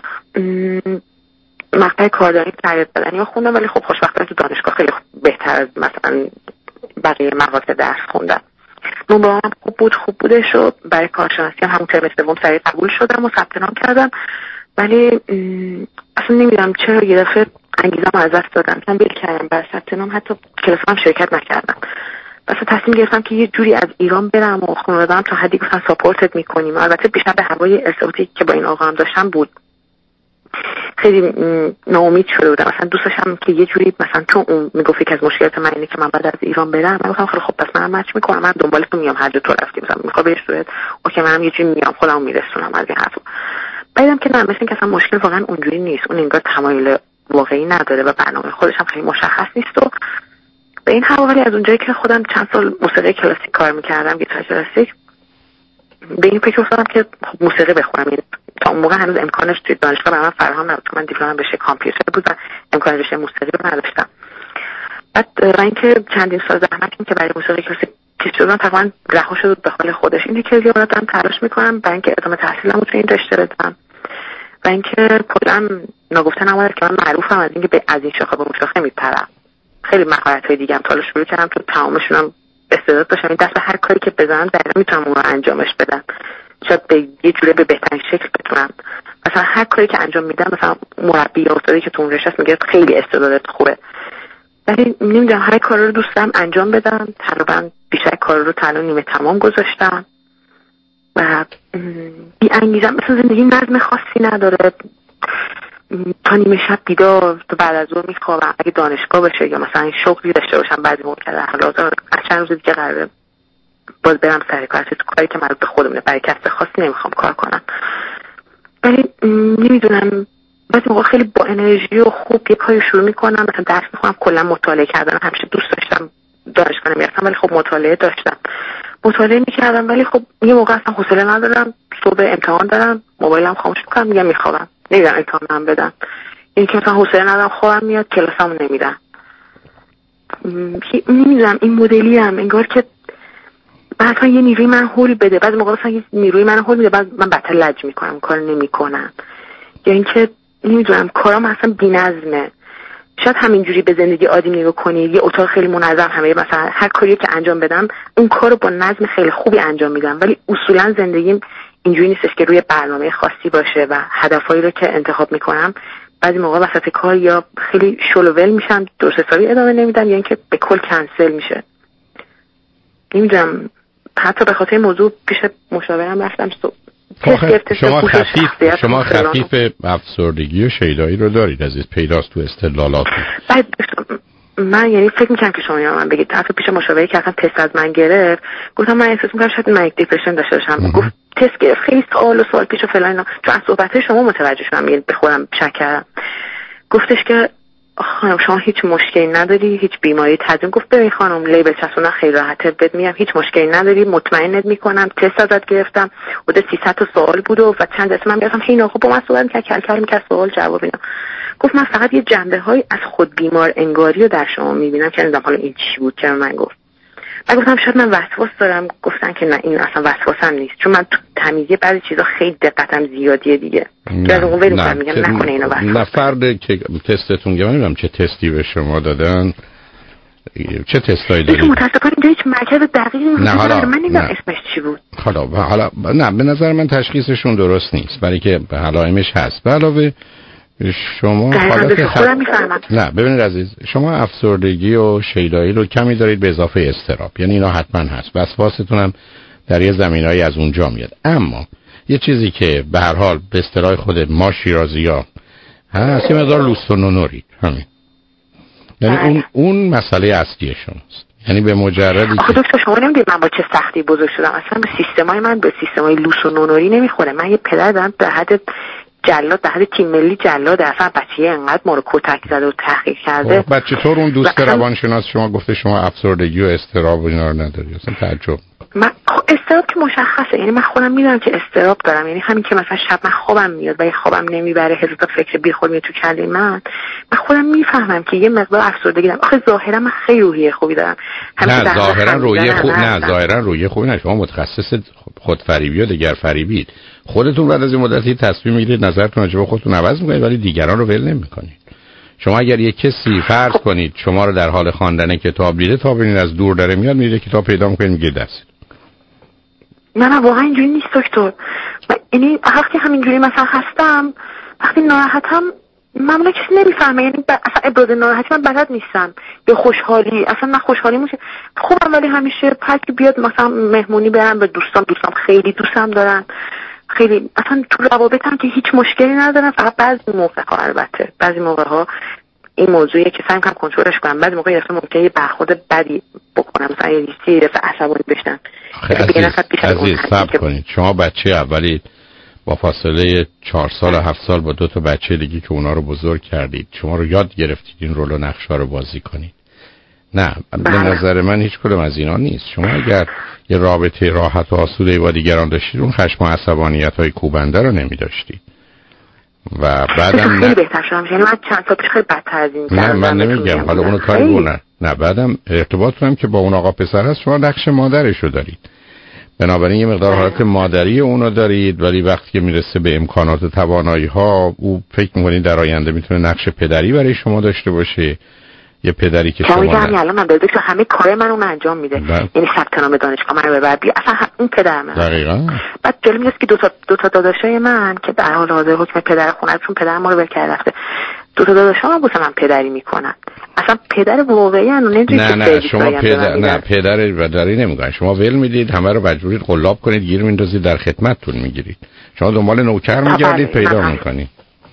مقطع کاردانی تربیت بدنی رو خوندم، ولی خب خوشبختانه تو دانشگاه خیلی بهتر از مثلا بقیه مقاطع درس خوندم. من با هم خوب بود خوب بودش و برای کارشناسی هم همون ترم سوم سریع قبول شدم و ثبت نام کردم، ولی اصلا نمیدونم چرا یه دفعه انگیزه‌ام از دست دادم. من بیل کردم برای ثبت نام، حتی کلاسام شرکت نکردم. مثلا تصمیم گرفتم که یه جوری از ایران برم و خانواده‌ام تا حدی گفتن ساپورتت میکنیم. البته بیشتر به هوای ارتباطی که با این آقا هم داشتم بود. خیلی ناامید شده بودم، مثلا دوست داشتم که یه جوری مثلا چون اون میگفت که از مشکلات من اینه که من بعد از ایران برم، من گفتم خیلی خب پس منم مچ میکنم، من دنبالتون میام، هر جا تو رفتی مثلا میخواد بهش صورت اوکی منم یه جوری میام خودمو میرسونم از این حرفا. بعدم که نه، مثلا که اصلا مشکل واقعا اونجوری نیست، اون انگار تمایل واقعی نداره و برنامه خودش هم خیلی مشخص نیست و به این حوالی از اونجایی که خودم چند سال موسیقی کلاسیک کار میکردم، گیتار کلاسیک، به این فکر افتادم که خب موسیقی بخونم. یعنی تا اون موقع هنوز امکانش توی دانشگاه برام فراهم نبود، من دیپلمم رشته کامپیوتر بود و امکان رشته موسیقی رو نداشتم. بعد و اینکه چندین سال زحمت کردم که برای موسیقی کلاسیک کیش شدم، تقریبا رها شد به حال خودش. اینه که دیگه دارم تلاش میکنم برای اینکه ادامه تحصیلمو توی این رشته بدم و اینکه کلا نگفته نماند که من معروفم از اینکه از این شاخه به اون شاخه میپرم. خیلی مهارت‌های دیگه هم تا شروع کردم، تو تمامشونم استعداد داشتم، این دست به هر کاری که بزنم دقیقاً میتونم اون رو انجامش بدم، شاید به یه جوری به بهترین شکل بتونم. مثلا هر کاری که انجام میدم، مثلا مربی یا استادی که تو اون رشته میگه خیلی استعدادت خوبه، ولی نمیدونم هر کار رو دوست دارم انجام بدم. تقریبا بیشتر کار رو تا الان نیمه تمام گذاشتم و بی انگیزم، مثلا زندگی نظم خاصی نداره. تا نیمه شب بیدار، تو بعد از ظهر میخوابم. اگه دانشگاه باشه یا مثلا شغلی داشته باشم بعضی موقع در حالات از چند روز دیگه قراره باز برم سر کار، تو کاری که مربوط به خودمونه، برای کس خاصی نمیخوام کار کنم. ولی نمیدونم بعضی موقع خیلی با انرژی و خوب یه کاری شروع میکنم، مثلا درس میخونم. کلا مطالعه کردن همیشه دوست داشتم، دانشگاه نمیرفتم ولی خب مطالعه داشتم، مطالعه میکردم. ولی خب یه موقع اصلا حوصله ندارم، صبح امتحان دارم، موبایلم خاموش میکنم، میگم میخوابم، نمیدونم امتحانم بدم. این که مثلا حوصله ندارم، خوابم میاد، کلاسمو نمیرم. نمیدونم این مدلی هم انگار که بعد یه نیروی من هول بده، بعد موقع مثلا یه نیروی من هول میده، بعد من بدتر لج میکنم، کار نمیکنم. یا اینکه نمیدونم کارام اصلا بی‌نظمه. شاید همینجوری به زندگی عادی نگاه کنی، یه اتاق خیلی منظم، همه مثلا هر کاری که انجام بدم اون کارو با نظم خیلی خوبی انجام میدم، ولی اصولا زندگیم اینجوری نیستش که روی برنامه خاصی باشه و هدفایی رو که انتخاب میکنم بعضی موقع وسط کار یا خیلی شلوول میشم، درست حسابی ادامه نمیدم، یا اینکه به کل کنسل میشه. نمیدونم، حتی به خاطر موضوع پیش مشاورم رفتم. شما خفیف شما خفیف افسردگی و شیدایی رو دارید عزیز، پیداست تو استدلالات. بعد من یعنی فکر میکنم که شما من بگید حتی پیش مشاوری که اصلا تست از من گرفت، گفتم من احساس میکنم شاید منیک دیپرشن داشته باشم. گفت تست گرفت، خیلی سوال و سوال پیش و فلان، چون از صحبت شما متوجه شدم، یعنی به خودم شک کردم. گفتش که خانم شما هیچ مشکلی نداری، هیچ بیماری تزیین. گفت ببین خانم لیبل چسبوندن خیلی راحته، بهت میگم هیچ مشکلی نداری، مطمئنت میکنم. تست ازت گرفتم، حدود سیصد تا سوال بود و چند اسم من گرفتم. هینا خب با من صحبت می‌کرد، کل کل می‌کرد، سوال جواب اینا. گفت من فقط یه جنبه‌های از خود بیمار انگاری رو در شما می‌بینم که نمی‌دونم حالا این چی بود که من گفت. من گفتم شاید من وسواس دارم. گفتن که نه این اصلا وسواسم نیست، چون من تو تمیزی بعضی چیزا خیلی دقتم زیادیه دیگه. نه اون نه میگم نکنه اینو وسواس. نه فرد که تستتون گفتم نمیدونم چه تستی به شما دادن، چه تستایی دارید؟ متاسفانه اینجا هیچ مرکز دقیقی نه حالا من نمیدونم اسمش چی بود. حالا حالا نه به نظر من تشخیصشون درست نیست، برای که علائمش هست. به علاوه شما حالت خودم میفهمم. نه ببینید عزیز، شما افسردگی و شیدایی رو کمی دارید به اضافه اضطراب، یعنی اینا حتما هست. وسواستون هم در یه زمینه‌ای از اونجا میاد. اما یه چیزی که به هر حال به اصطلاح خود ما شیرازی‌ها هست، یه مقدار لوستونونورید همین. یعنی اون اون مسئله اصلی شماست. یعنی به مجردی که دکتر شما نمیدید من با چه سختی بزرگ شدم. اصلا به سیستمای من به سیستمای لوسونونوری نمیخوره. من یه پدر دارم در حد جلاد، در حد تیم ملی جلاد، اصلا بچه‌ی انقدر ما رو کتک زده و تحقیر کرده. بچه طور اون دوست روانشناس شما گفته شما افسردگی و اضطراب و اینا رو نداری. اصلا تعجب. من اضطراب که مشخصه، یعنی من خودم میدونم که اضطراب دارم. یعنی همین که مثلا شب من خوابم میاد و خوابم نمیبره، هزار تا فکر بیخود میاد تو کله من، من خودم میفهمم که یه مقدار افسردگی دارم. آخه ظاهرا من خیلی روحیه خوبی دارم. نه ظاهرا روحیه خوب نه ظاهرا روحیه خوبی نه. شما متخصص خودفریبی و دگر فریبید. خودتون بعد از این مدتی تصمیم میگیرید نظرتون راجع به خودتون عوض میکنید ولی دیگران رو ول نمیکنید. شما اگر یک کسی فرض کنید شما رو در حال خواندن کتاب دیده، تا ببینید از دور داره میاد، میره کتاب پیدا میکنید میگه دست. نه نه واقعا اینجوری نیست دکتر. یعنی وقتی همینجوری مثلا هستم، وقتی ناراحتم معمولا کسی نمیفهمه. یعنی اصلا ابراز ناراحتی من بلد نیستم، یا خوشحالی اصلا نه خوشحالی میشه خوبم، ولی همیشه پاک بیاد مثلا مهمونی برم به دوستان، دوستان خیلی دوستم دارن، خیلی اصلا تو روابطم که هیچ مشکلی ندارم. فقط بعضی موقع ها البته بعضی موقع ها این موضوعیه که سعی می‌کنم کنترلش کنم. بعضی موقع اصلا ممکنه یه برخورد بدی بکنم، مثلا یه چیزی دفعه عصبانی بشن. عزیز صبر کنید، شما بچه اولی با فاصله چهار سال و هفت سال با دو تا بچه دیگه که اونا رو بزرگ کردید، شما رو یاد گرفتید این رول و نقشا رو بازی کنید. نه به نظر من هیچ کدوم از اینا نیست. شما اگر یه رابطه راحت و آسوده با دیگران داشتید، اون خشم و عصبانیت‌های کوبنده رو نمی‌داشتید. و بعدم خیلی بهتر شدم. یعنی من چند سال پیش خیلی بدتر از این. نه من نمیگم حالا اونو کاری بونه. نه بعدم ارتباطتون هم که با اون آقا پسر هست، شما نقش مادرشو دارید. بنابراین یه مقدار حالت مادری اونو دارید، ولی وقتی که میرسه به امکانات و توانایی‌ها، او فکر می‌کنید در آینده میتونه نقش پدری برای شما داشته باشه. یه پدری که شما میگم الان من بده که همه کار من اون انجام میده. یعنی ثبت نام دانشگاه من رو ببر بیا، اصلا اون پدر من. دقیقاً. بعد جلوی میاد که دو تا دو تا داداشای من که در حال حاضر حکم پدر خونه‌شون پدر ما رو ول کرده رفته. دو تا داداشام هم واسه من پدری میکنن. اصلا پدر واقعی ان نمیتونید. نه نه شما پدر نه پدر پدری نمیگن. شما ول میدید همه رو مجبورید قلاب کنید، گیر میندازید، در خدمتتون میگیرید. شما دنبال نوکر میگردید پیدا میکنید.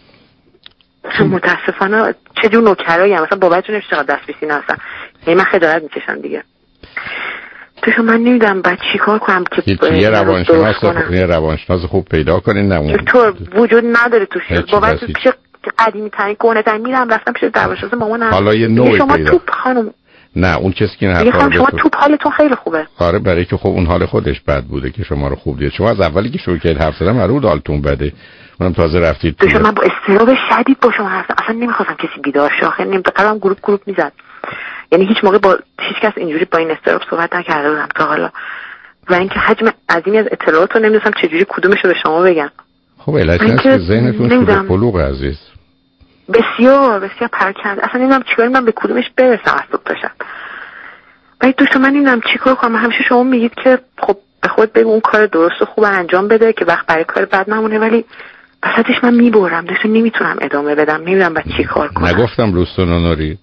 متاسفانه چه جور نوکرایی هم مثلا بابتون نمیشه چقدر دست بیسینه هستن. یعنی من خجالت میکشم دیگه. تو من نمیدونم بعد چیکار کنم که یه روانشناس یه روانشناس خوب پیدا کنین. نه اون تو وجود نداره توش. بابت پیش قدیمی ترین کهنه ترین میرم رفتم پیش روانشناس مامانم. حالا یه نوعی شما پیدا. توپ خانم نه اون کسی که نه خانم شما توپ حالتون خیلی خوبه. آره برای که خب اون حال خودش بد بوده که شما رو خوب دید. شما از اولی که شروع کردید حرف زدن رو حالتون بده. اونم تازه رفتید تو. من با استراب شدید با شما حرف اصلا نمیخواستم کسی بیدار شه. آخه نمیدونم گروپ گروپ میزد. یعنی هیچ موقع با هیچ کس اینجوری با این استراب صحبت نکرده بودم تا حالا. و اینکه حجم عظیمی از اطلاعات رو نمیدونم چجوری کدومش رو به شما بگم. خب علت اینه که ذهنتون شده بلوغ عزیز. بسیار بسیار پرکند. اصلا نمیدونم چیکار من به کدومش برسم از صبح تا شب. ولی دوست من نمیدونم چیکار کنم. همیشه شما میگید که خب به خود بگو اون کار درست و خوب انجام بده که وقت برای کار بد نمونه، ولی وسطش من میبرم. داشتم نمیتونم ادامه بدم. نمیدونم بعد چیکار کنم. نگفتم روستونونوری.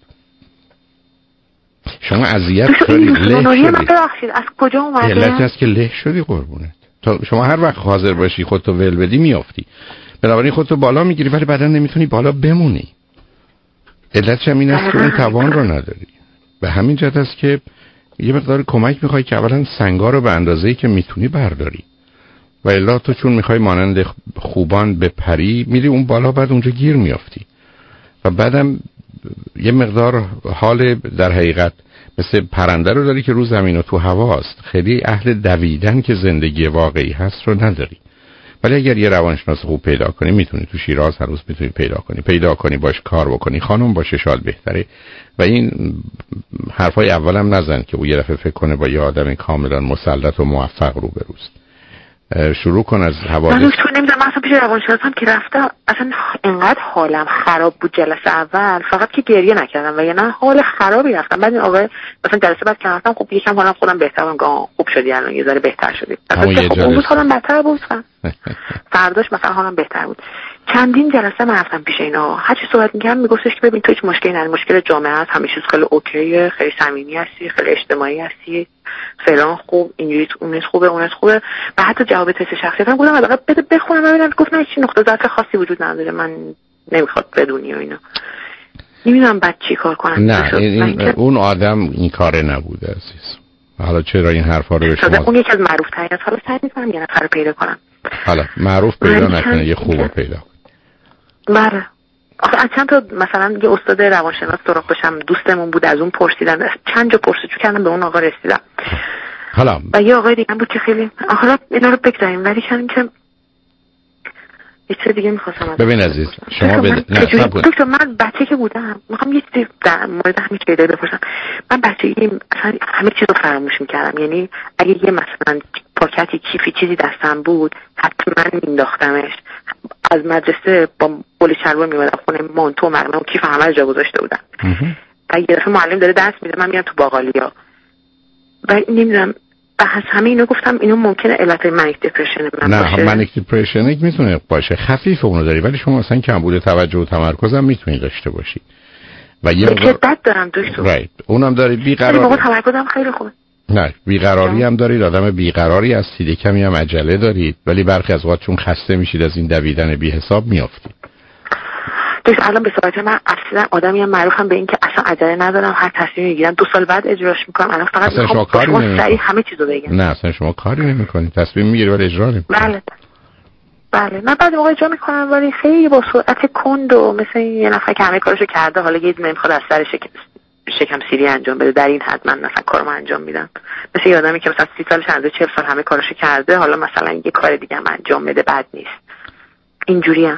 شما اذیت شدید، له شدید. من ببخشید از کجا اومده؟ علت است که له شدی قربونت. تا شما هر وقت حاضر باشی خودتو ول بدی میافتی. بنابراین خودتو بالا میگیری ولی بعدا نمیتونی بالا بمونی. علتش هم این است که اون توان رو نداری. به همین جهت است که یه مقدار کمک میخوای که اولا سنگا رو به اندازه‌ای که میتونی برداری. و الا تو چون میخوای مانند خوبان بپری میری اون بالا، بعد اونجا گیر میافتی. و بعدم یه مقدار حال در حقیقت مثل پرنده رو داری که رو زمین و تو هواست. خیلی اهل دویدن که زندگی واقعی هست رو نداری. ولی اگر یه روانشناس خوب پیدا کنی میتونی تو شیراز هر روز میتونی پیدا کنی پیدا کنی باش کار بکنی. خانم باشه شاید بهتره. و این حرفای اولم نزن که او یه دفعه فکر کنه با یه آدم کاملا مسلط و موفق روبروست. شروع کن از حوادث. من تو نمیدونم مثلا پیش روانشناسم که رفتم اصلا انقدر حالم خراب بود جلسه اول، فقط که گریه نکردم و یا نه حال خرابی رفتم. بعد این آقای مثلا جلسه بعد که رفتم خب یکم حالم خودم بهتر بود. خوب شدی الان یه ذره بهتر شدی. اصلا خب اون روز حالم بدتر بود. فرداش مثلا حالم بهتر بود. چندین جلسه من رفتم پیش اینا. هر چی صحبت می‌کردم میگفتش که ببین تو هیچ مشکلی نداری، مشکل جامعه است، همه چیز خیلی اوکیه، خیلی صمیمی هستی، خیلی اجتماعی هستی، فلان خوب، اینجوری اونش خوبه، اونش خوبه. و حتی جواب تست شخصیتم گفتم حالا بده بخونم ببینم. گفت نه هیچ نقطه ضعف خاصی وجود نداره، من نمیخواد بدونی و اینا. نمیدونم بعد چی کار کنم. نه این این اون آدم این کاره نبوده عزیز. حالا چرا این حرفا رو به شما؟ اون یکی از معروف ترین است. حالا سعی می‌کنم یه نفر رو پیدا کنم. حالا معروف پیدا نکنه یه خوبو پیدا کن. بله. آخه چند تا مثلا یه استاد روانشناس سراغ داشتم، دوستمون بود، از اون پرسیدن، چند جا پرسجو کردم به اون آقا رسیدم. حالا و یه آقای دیگه بود که خیلی حالا اینا رو بگذاریم، ولی کردیم که یه چیز دیگه می‌خواستم. ببین عزیز شما بده نه دکتر من بچه که بودم میخوام یه چیزی در مورد همین پیدا بپرسم. من بچگی اصلا همه چیز رو فراموش می‌کردم. یعنی اگه یه مثلا پاکتی کیفی چیزی دستم بود حتما مینداختمش. از مدرسه با بولی شلوار میومدم خونه، مانتو مرمه و کیف همه جا گذاشته بودم. و یه دفعه معلم داره درس میده من میرم تو باقالیا و نمیدونم و از همه اینو گفتم اینو ممکنه علت منیک دپرشن من نه باشه. نه منیک دپرشن میتونه باشه، خفیف اونو داری، ولی شما مثلا کمبود توجه و تمرکز هم میتونی داشته باشی. و یه شدت دارم دکتر. رایت اونم داری بیقرار. ولی موقع تمرکزم خیلی خوبه. نه بیقراری هم دارید، آدم بیقراری هستید، کمی هم عجله دارید، ولی برخی از وقت چون خسته میشید از این دویدن بی حساب میافتید. دوست الان به صورت من اصلا آدمی هم معروفم به این که اصلا عجله ندارم، هر تصمیمی میگیرم دو سال بعد اجراش میکنم. الان فقط میخوام با شما سریع همه چیزو بگم. نه اصلا شما کاری نمیکنید، تصمیم میگیری ولی اجرا نمیکنید. بله بله من بعد موقع اجرا میکنم ولی خیلی با سرعت کند و مثل یه نفر که همه کارشو کرده حالا یه نمیخواد از سر شکم شکم سیری انجام بده. در این حد من مثلا کارمو انجام میدم. مثل یه آدمی که مثلا سی سالش از چهل سال همه کارشو کرده حالا مثلا یه کار دیگه هم انجام بده بد نیست. اینجوریم.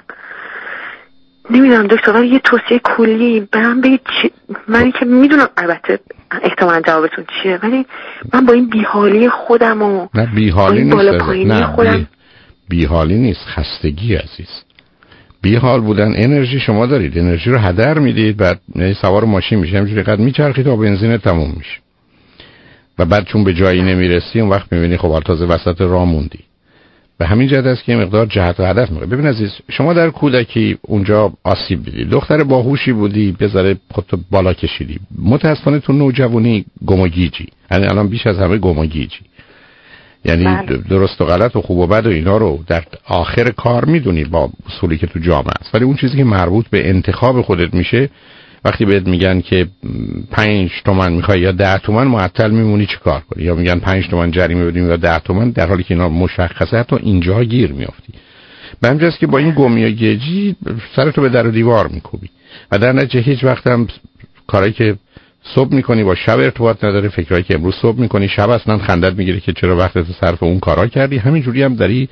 نمیدونم دکتر ولی یه توصیه کلی برام بگید. من که میدونم البته احتمالاً جوابتون چیه ولی من با این بیحالی خودم و نه بیحالی نیست. نه خودم... بی... بیحالی نیست، خستگی عزیز. بیحال بودن انرژی شما دارید، انرژی رو هدر میدید، بعد سوار ماشین میشه همینجوری قد میچرخید تا بنزین تموم میشه و بعد چون به جایی نمیرسی اون وقت میبینی خب تازه وسط راه موندی. به همین جهت است که مقدار جهت و هدف میگه. ببین عزیز، شما در کودکی اونجا آسیب دیدی، دختر باهوشی بودی، بذاره خودتو بالا کشیدی، متاسفانه تو نوجوانی گم و گیجی، یعنی الان بیش از همه گم و گیجی، یعنی بله. درست و غلط و خوب و بد و اینا رو در آخر کار میدونی با اصولی که تو جامعه است، ولی اون چیزی که مربوط به انتخاب خودت میشه وقتی بهت میگن که پنج تومن میخوای یا ده تومن، معطل میمونی چی کار کنی، یا میگن پنج تومن جریمه بدیم یا ده تومن، در حالی که اینا مشخصه حتی اینجا گیر میافتی. به همین جاست که با این گمی و گیجی سرتو به در و دیوار میکوبی و در نتیجه هیچ وقت هم کارایی که صبح میکنی با شب ارتباط نداره، فکرایی که امروز صبح میکنی شب اصلا خندت میگیره که چرا وقتت صرف اون کارا کردی. همینجوری هم داری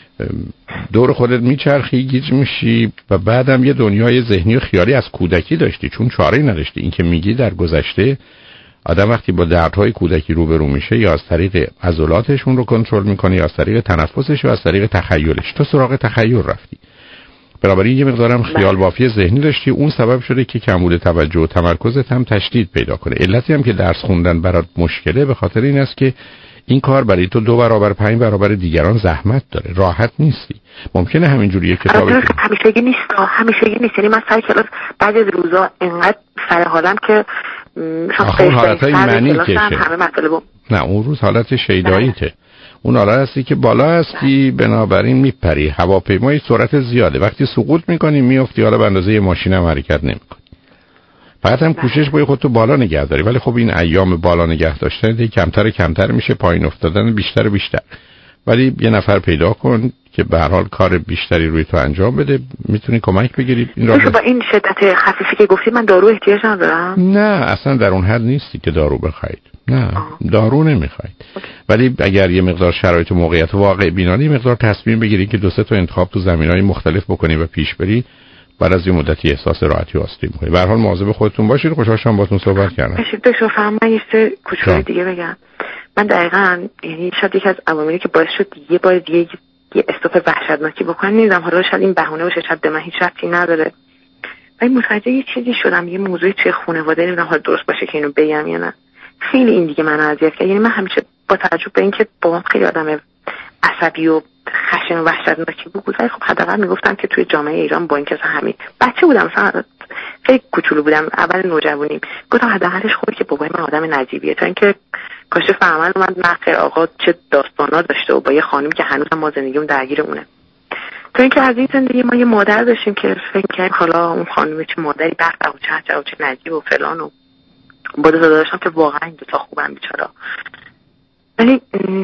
دور خودت میچرخی، گیج میشی و بعدم یه دنیای ذهنی و خیالی از کودکی داشتی، چون چاره‌ای نداشتی. این که میگی در گذشته آدم وقتی با دردهای کودکی روبرو میشه یا از طریق عضلاتشون رو کنترل میکنه یا از طریق تنفسش یا از طریق تخیلش، تو سراغ تخیل رفتی، بنابراین یه مقدارم خیال بافی ذهنی داشتی. اون سبب شده که کمبود توجه و تمرکزت هم تشدید پیدا کنه. علتی هم که درس خوندن برات مشکله به خاطر این است که این کار برای تو دو برابر پنج برابر دیگران زحمت داره، راحت نیستی. ممکنه همینجوریه کتابی همیشگی نیست، همیشگی نیست. یعنی من سر کلاس بعضی از روزا انقدر سر حالم که آخه اون حالتهای معنی کشه. نه اون روز حالت شیداییته، اون حالت هستی که بالا هستی بنابراین میپری، هواپیمای سرعت زیاده، وقتی سقوط میکنی میافتی، حالا به اندازه ماشین هم حرکت نمیکنی. فقط هم کوشش باید خودتو بالا نگه داری، ولی خب این ایام بالا نگه داشتن دیگه کمتر کمتر میشه، پایین افتادن بیشتر بیشتر. ولی یه نفر پیدا کن که به هر حال کار بیشتری روی تو انجام بده، میتونی کمک بگیری. این را با این شدت خفیفی که گفتی من دارو احتیاج ندارم؟ نه اصلا در اون حد نیستی که دارو بخواید، نه آه. دارو نمیخواید، ولی اگر یه مقدار شرایط و موقعیت واقع بینانه، مقدار تصمیم بگیری که دو سه تا انتخاب تو زمینهای مختلف بکنی و پیش بری، بعد از یه مدتی احساس راحتی و آسودگی می‌کنی. به هر حال مواظب خودتون باشید. خوشحال شدم باهاتون صحبت کردم. باشه دکتر، فهم من یه سری کوچولو دیگه بگم. من دقیقاً یعنی شاید یکی از عواملی که باعث شد یه بار دیگه یه استاپ وحشتناکی بکنم نمیدونم، حالا شاید این بهونه باشه، شاید به من هیچ ربطی نداره، ولی متوجه یه چیزی شدم، یه موضوعی توی خانواده نمیدونم حالا درست باشه که اینو بگم یا نه، خیلی این دیگه منو اذیت کرد. یعنی من همیشه با توجه به اینکه بابام خیلی آدم عصبی و خشن و وحشتناکی بود، ولی خب حداقل میگفتم که توی جامعه ایران با اینکه همین بچه بودم، مثلا خیلی کوچولو بودم، اول نوجوانیم، گفتم حداقلش خوبه که بابای من آدم نجیبیه، تا اینکه کاش فهمن اومد نخیر آقا چه داستانا داشته و با یه خانم که هنوزم ما زندگیمون درگیر اونه. تا اینکه از این زندگی ما یه مادر داشتیم که فکر کردیم حالا اون خانم چه مادری بخت و چه چه چه نجیب و فلان و با دو تا داشتم که واقعا این دو تا خوبن بیچارا. ولی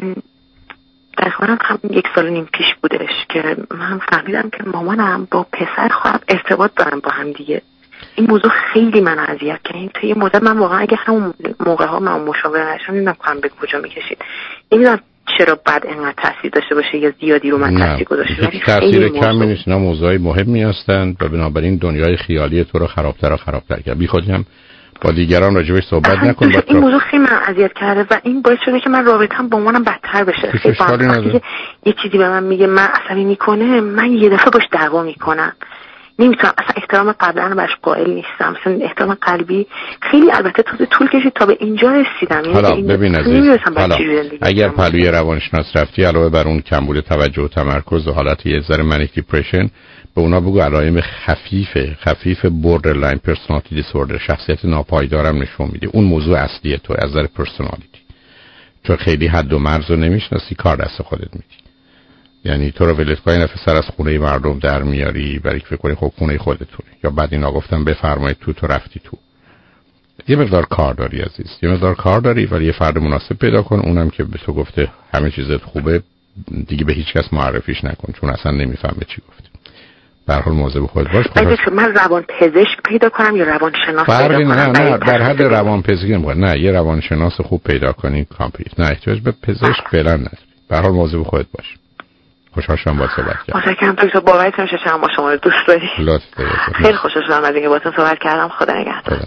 تقریبا هم یک سال نیم پیش بودش که من فهمیدم که مامانم با پسر خواهر ارتباط دارن با هم دیگه. این موضوع خیلی من اذیت کرد. این توی مدت من واقعا اگه همون موقع ها من مشاوره نشم نمیدونم کنم به کجا میکشید. نمیدونم چرا بعد اینقدر تاثیر داشته باشه یا زیادی رو من تاثیر گذاشته. ولی تاثیر کم نیست، نه موضوعی مهمی هستند و بنابراین دنیای خیالی تو رو خرابتر و خرابتر کرد. بی خودی هم با دیگران راجبش صحبت نکن. این موضوع خیلی من اذیت کرده و این باعث شده که من رابطه‌ام با مامانم بدتر بشه. خیلی وقتی یه چیزی به من میگه من عصبی میکنه، من یه دفعه باش دعوا میکنم. نمیتونم اصلا احترام قبلا برش قائل نیستم. مثلا احترام قلبی خیلی البته تو طول کشید تا به اینجا رسیدم. حالا ببین عزیز، حالا اگر پلوی روانشناس رفتی علاوه بر اون کمبود توجه و تمرکز و حالت یه ذره منیک دیپرشن، به اونا بگو علائم خفیف خفیف بوردرلاین پرسونالیتی دیسوردر، شخصیت ناپایدارم نشون میده. اون موضوع اصلی تو از نظر پرسونالیتی، چون خیلی حد و مرز رو نمیشناسی، کار دست خودت میدی. یعنی تو رو ولت کنی نفس سر از خونه مردم در میاری برای که فکر کنی خب خونه خودتونه، یا بعد اینا گفتم بفرمایید تو تو رفتی تو. یه مقدار کار داری عزیز، یه مقدار کار داری، ولی یه فرد مناسب پیدا کن، اونم که به تو گفته همه چیزت خوبه، دیگه به هیچ کس معرفیش نکن چون اصلا نمیفهمه چی گفتی. به هر حال مواظب خودت باش. خب من روان پزشک پیدا کنم یا روانشناس پیدا کنم؟ نه نه در حد روان پزشکی نمیگم، نه یه روانشناس خوب پیدا کنی کامپلیت، نه احتیاج به پزشک فعلا نداری. به هر حال مواظب خودت باش. خوشحال شدم باهات صحبت کردم. متشکرم دکتر، باورتون نمیشه چقدر ما شما رو دوست داریم. لطف دارید. خیلی خوشحال شدم از اینکه باهاتون صحبت کردم. خدا نگهدار.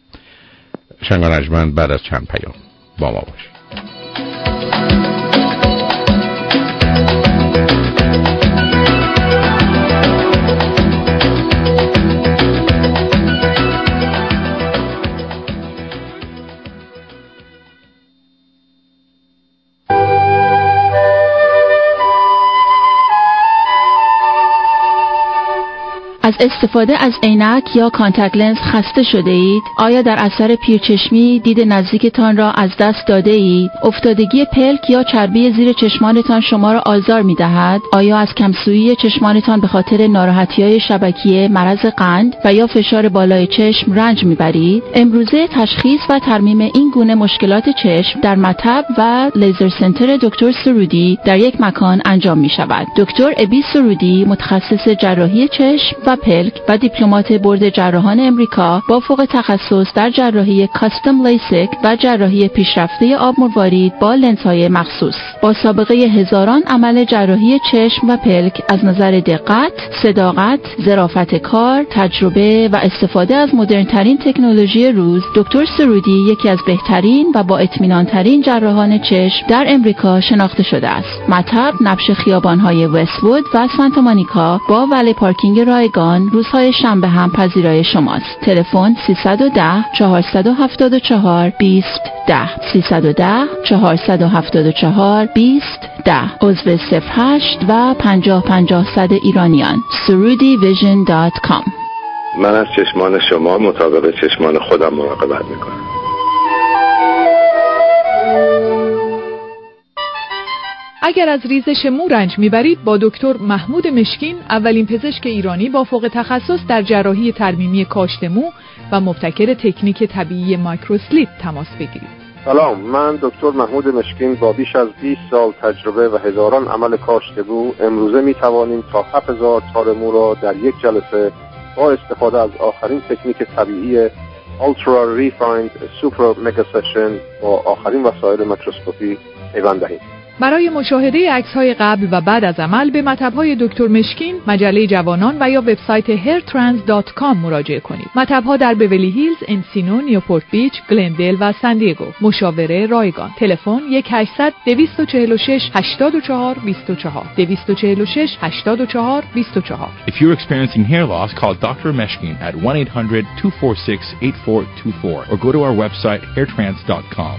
شنگان اجمن بعد از چند پیام با ما باش. از استفاده از عینک یا کانتاکت لنز خسته شده اید؟ آیا در اثر پیرچشمی دید نزدیکتان را از دست داده اید؟ افتادگی پلک یا چربی زیر چشمانتان شما را آزار می دهد؟ آیا از کمسویی چشمانتان به خاطر ناراحتی‌های شبکیه، مرض قند و یا فشار بالای چشم رنج می برید؟ امروزه تشخیص و ترمیم این گونه مشکلات چشم در مطب و لیزر سنتر دکتر سرودی در یک مکان انجام می شود. دکتر ابی سرودی متخصص جراحی چشم و پلک و دیپلمات بورد جراحان امریکا با فوق تخصص در جراحی کاستم لیسیک و جراحی پیشرفته آب مروارید با لنزهای مخصوص، با سابقه هزاران عمل جراحی چشم و پلک از نظر دقت، صداقت، ظرافت کار، تجربه و استفاده از مدرن‌ترین تکنولوژی روز، دکتر سرودی یکی از بهترین و با اطمینان ترین جراحان چشم در امریکا شناخته شده است. مطب نبش خیابان‌های وست‌وود و سانتا مونیکا با ولی پارکینگ رایگان روزهای شنبه هم پذیرای شماست. تلفن سیصد و ده چهارصد و هفتاد و چهار بیست ده سیصد و ده چهارصد و هفتاد و چهار بیست ده عضو صفر هشت و پنجاه پنجاه صد ایرانیان سرودی ویژن دات کام. من از چشمان شما مطابق چشمان خودم مراقبت میکنم. اگر از ریزش مو رنج میبرید با دکتر محمود مشکین، اولین پزشک ایرانی با فوق تخصص در جراحی ترمیمی کاشت مو و مبتکر تکنیک طبیعی مایکروسلیپ تماس بگیرید. سلام، من دکتر محمود مشکین با بیش از بیست سال تجربه و هزاران عمل کاشت مو امروزه می توانیم تا هفت هزار تار مو را در یک جلسه با استفاده از آخرین تکنیک طبیعی Ultra Refined Super Mega Session با آخرین وسایل میکروسکوپی پیوند دهیم. برای مشاهده عکس‌های قبل و بعد از عمل به مطب‌های دکتر مشکین، مجله جوانان و یا وبسایت هیر ترانس دات کام مراجعه کنید. مطب‌ها در بیولی هیلز، انسینو، نیوپورت بیچ، گلندل و سان دیگو. مشاوره رایگان. تلفن یک هشتصد دویست و چهل و شش هشتاد و چهار بیست و چهار دویست و چهل و شش هشتاد و چهار بیست و چهار. If you're experiencing hair loss, call doctor Meshkin at one eight hundred two four six eight four two four or go to our website hair trans dot com.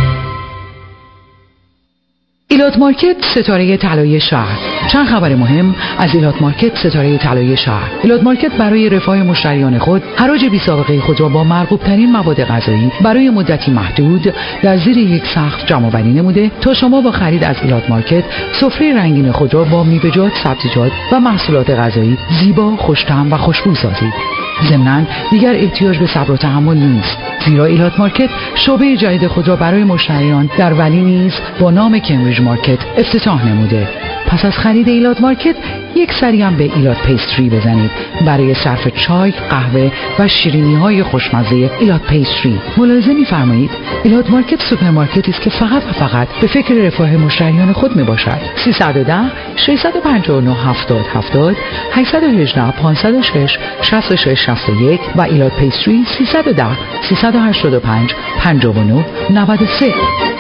ایلات مارکت ستاره طلایی شهر. چند خبر مهم از ایلات مارکت ستاره طلایی شهر. ایلات مارکت برای رفاه مشتریان خود حراج بی سابقه خود را با مرغوب ترین مواد غذایی برای مدتی محدود در زیر یک سقف جمع‌آوری نموده تا شما با خرید از ایلات مارکت سفره رنگین خود را با میوه‌جات، سبزیجات و محصولات غذایی زیبا، خوش‌طعم و خوشبو سازید. ضمناً دیگر احتیاج به صبر و تحمل نیست، زیرا ایلات مارکت شعبه جدید خود را برای مشتریان در ولی نیز با نام کمبریج مارکت افتتاح نموده. پس از خرید ایلات مارکت یک سری هم به ایلات پیستری بزنید برای صرف چای، قهوه و شیرینی های خوشمزه ایلات پیستری. ملاحظه می‌فرمایید ایلات مارکت سوپرمارکتی است که فقط و فقط به فکر رفاه مشتریان خود میباشد. سیصد و ده ششصد و پنجاه و نه هفتاد هفتاد هشتصد و هجده پانصد و شش شصت و شش شصت و یک و ایلات پیستری سیصد و ده سیصد و هشتاد و پنج پنجاه و نه نود و سه.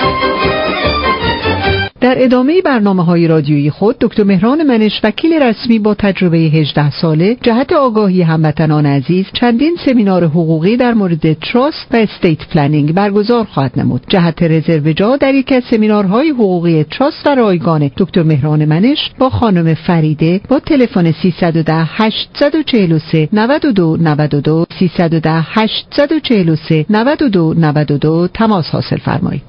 در ادامه برنامه‌های رادیویی خود دکتر مهران منش، وکیل رسمی با تجربه هجده ساله جهت آگاهی هموطنان عزیز، چندین سمینار حقوقی در مورد تراست و استیت پلنینگ برگزار خواهد نمود. جهت رزرو جا در یک از سمینارهای حقوقی تراست و رایگان دکتر مهران منش با خانم فریده با تلفن سیصد و ده هشتصد و چهل و سه نود و دو نود و دو سیصد و ده هشتصد و چهل و سه نود و دو نود و دو تماس حاصل فرمایید.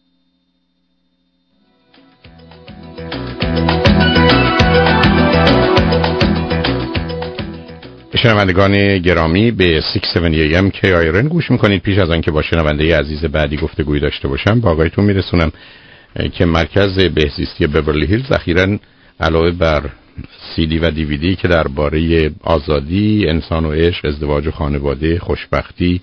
شنوندگان گرامی به ششصد و هفتاد ای ام کی آی آر ان گوش میکنید. پیش از آنکه با شنونده عزیز بعدی گفتگوی داشته باشم با آقایتون میرسونم که مرکز بهزیستی بیورلی هیلز اخیراً علاوه بر سی دی و دیویدی که درباره آزادی، انسان و عشق، ازدواج و خانواده، خوشبختی،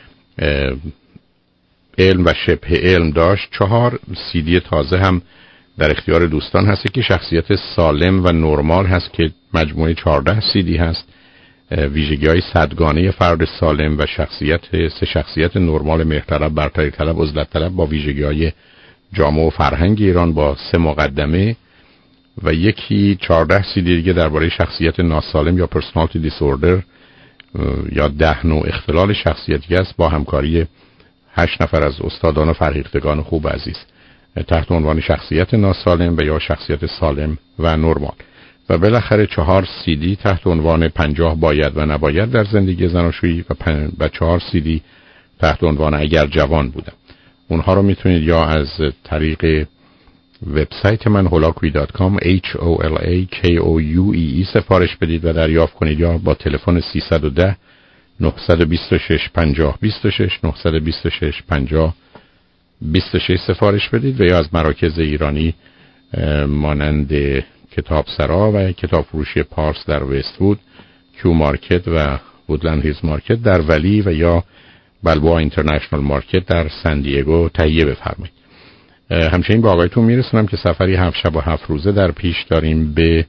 علم و شبه علم داشت، چهار سی دی تازه هم در اختیار دوستان هست که شخصیت سالم و نرمال هست که مجموعه چهارده سی دی هست. ویژگی‌های صدگانه فرد سالم و شخصیت سه شخصیت نرمال مهرطلب، برتری طلب، عزلت طلب با ویژگی‌های جامعه و فرهنگ ایران با سه مقدمه و یکی چهارده سی دی دیگه درباره شخصیت ناسالم یا پرسونالیتی دیسوردر یا ده نوع اختلال شخصیتی است با همکاری هشت نفر از استادان و فرهیختگان خوب عزیز تحت عنوان شخصیت ناسالم و یا شخصیت سالم و نرمال. و بالاخره چهار سی دی تحت عنوان پنجاه باید و نباید در زندگی زناشویی و, پن... و چهار سی دی تحت عنوان اگر جوان بودم. اونها رو میتونید یا از طریق وبسایت من هولاکویی دات کام H O L A K O U E E سفارش بدید و دریافت کنید، یا با تلفن سیصد و ده نهصد و بیست و شش پنجاه بیست و شش نهصد و بیست و شش پنجاه بیست و شش سفارش بدید، و یا از مراکز ایرانی مانند کتاب سرا و کتاب فروشی پارس در وست‌وود، کیو مارکت و وودلند هیلز مارکت در ولی و یا بلبوآ اینترنشنال مارکت در سن دیگو تهیه بفرمایید. همچنین با آقایتون میرسونم که سفری هفت شب و هفت روزه در پیش داریم به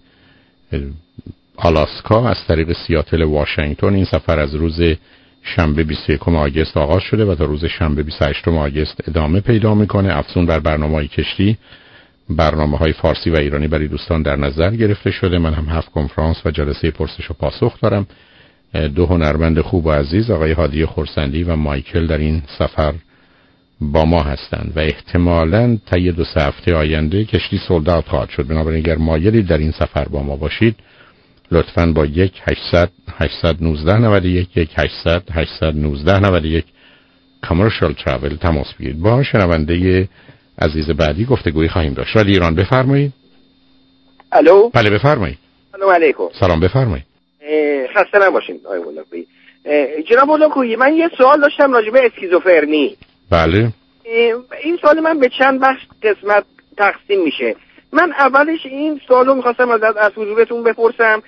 آلاسکا از طریق سیاتل واشنگتن. این سفر از روز شنبه بیست و یکم آگوست آغاز شده و تا روز شنبه بیست و هشتم آگوست ادامه پیدا میکنه. افزون بر برنامه‌های کشتی، برنامه‌های فارسی و ایرانی برای دوستان در نظر گرفته شده. من هم هفت کنفرانس و جلسه پرسش و پاسخ دارم. دو هنرمند خوب و عزیز، آقای هادی خرسندی و مایکل، در این سفر با ما هستند و احتمالاً طی دو سه هفته آینده کشتی سولد اوت خواهد شد. بنابراین اگر مایلید در این سفر با ما باشید، لطفاً با یک هشتصد هشتصد و نوزده نود و یک یک هشتصد هشتصد و نوزده نود و یک کامرشال ترافل تماس بگیرید. با شنونده عزیز بعدی گفتگویی خواهیم داشت. ولی ایران بفرمایید. الو. بله بفرمایید. سلام علیکم. سلام بفرمایید. خسته نباشین آقای هولاکویی. جناب هولاکویی، من یه سوال داشتم راجع به اسکیزوفرنی. بله. این سوال من به چند بخش قسمت تقسیم میشه. من اولش این سوالو میخواستم از از حضورتون بپرسم.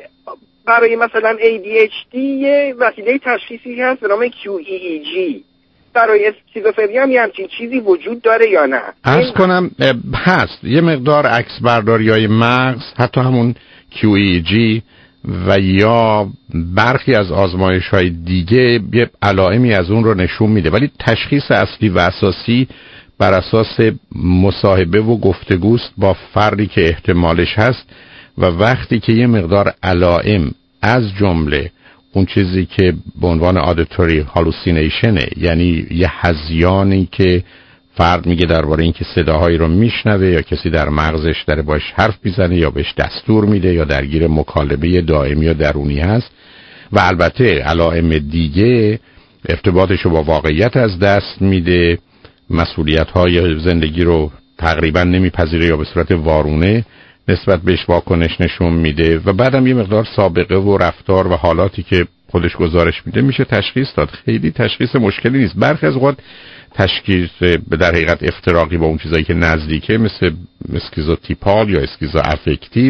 برای مثلا ای دی اچ دی یه وسیله تشخیصی هست به نام کیو ای ای جی. برای اسکیزوفرنی هم یه همچین چیزی وجود داره یا نه؟ عرض کنم هست. یه مقدار عکس برداری‌های مغز، حتی همون کیو ای ای جی و یا برخی از آزمایش‌های دیگه یه علائمی از اون رو نشون میده، ولی تشخیص اصلی و اساسی بر اساس مصاحبه و گفتگوست با فردی که احتمالش هست، و وقتی که یه مقدار علائم از جمله اون چیزی که به عنوان آدیتوری هالوسینیشنه، یعنی یه هذیانی که فرد میگه درباره اینکه صداهایی رو میشنوه یا کسی در مغزش داره باش حرف میزنه یا بهش دستور میده یا درگیر مکالمه دائمی یا درونی هست، و البته علائم دیگه ارتباطش رو با واقعیت از دست میده، مسئولیت‌های زندگی رو تقریبا نمیپذیره یا به صورت وارونه نسبت بهش واکنش نشون میده، و بعدم یه مقدار سابقه و رفتار و حالاتی که خودش گزارش میده میشه تشخیص داد. خیلی تشخیص مشکلی نیست. برخی از اوقات تشخیص به در حقیقت افتراقی با اون چیزایی که نزدیکه، مثل اسکیزوتیپال یا اسکیزو افکتیو،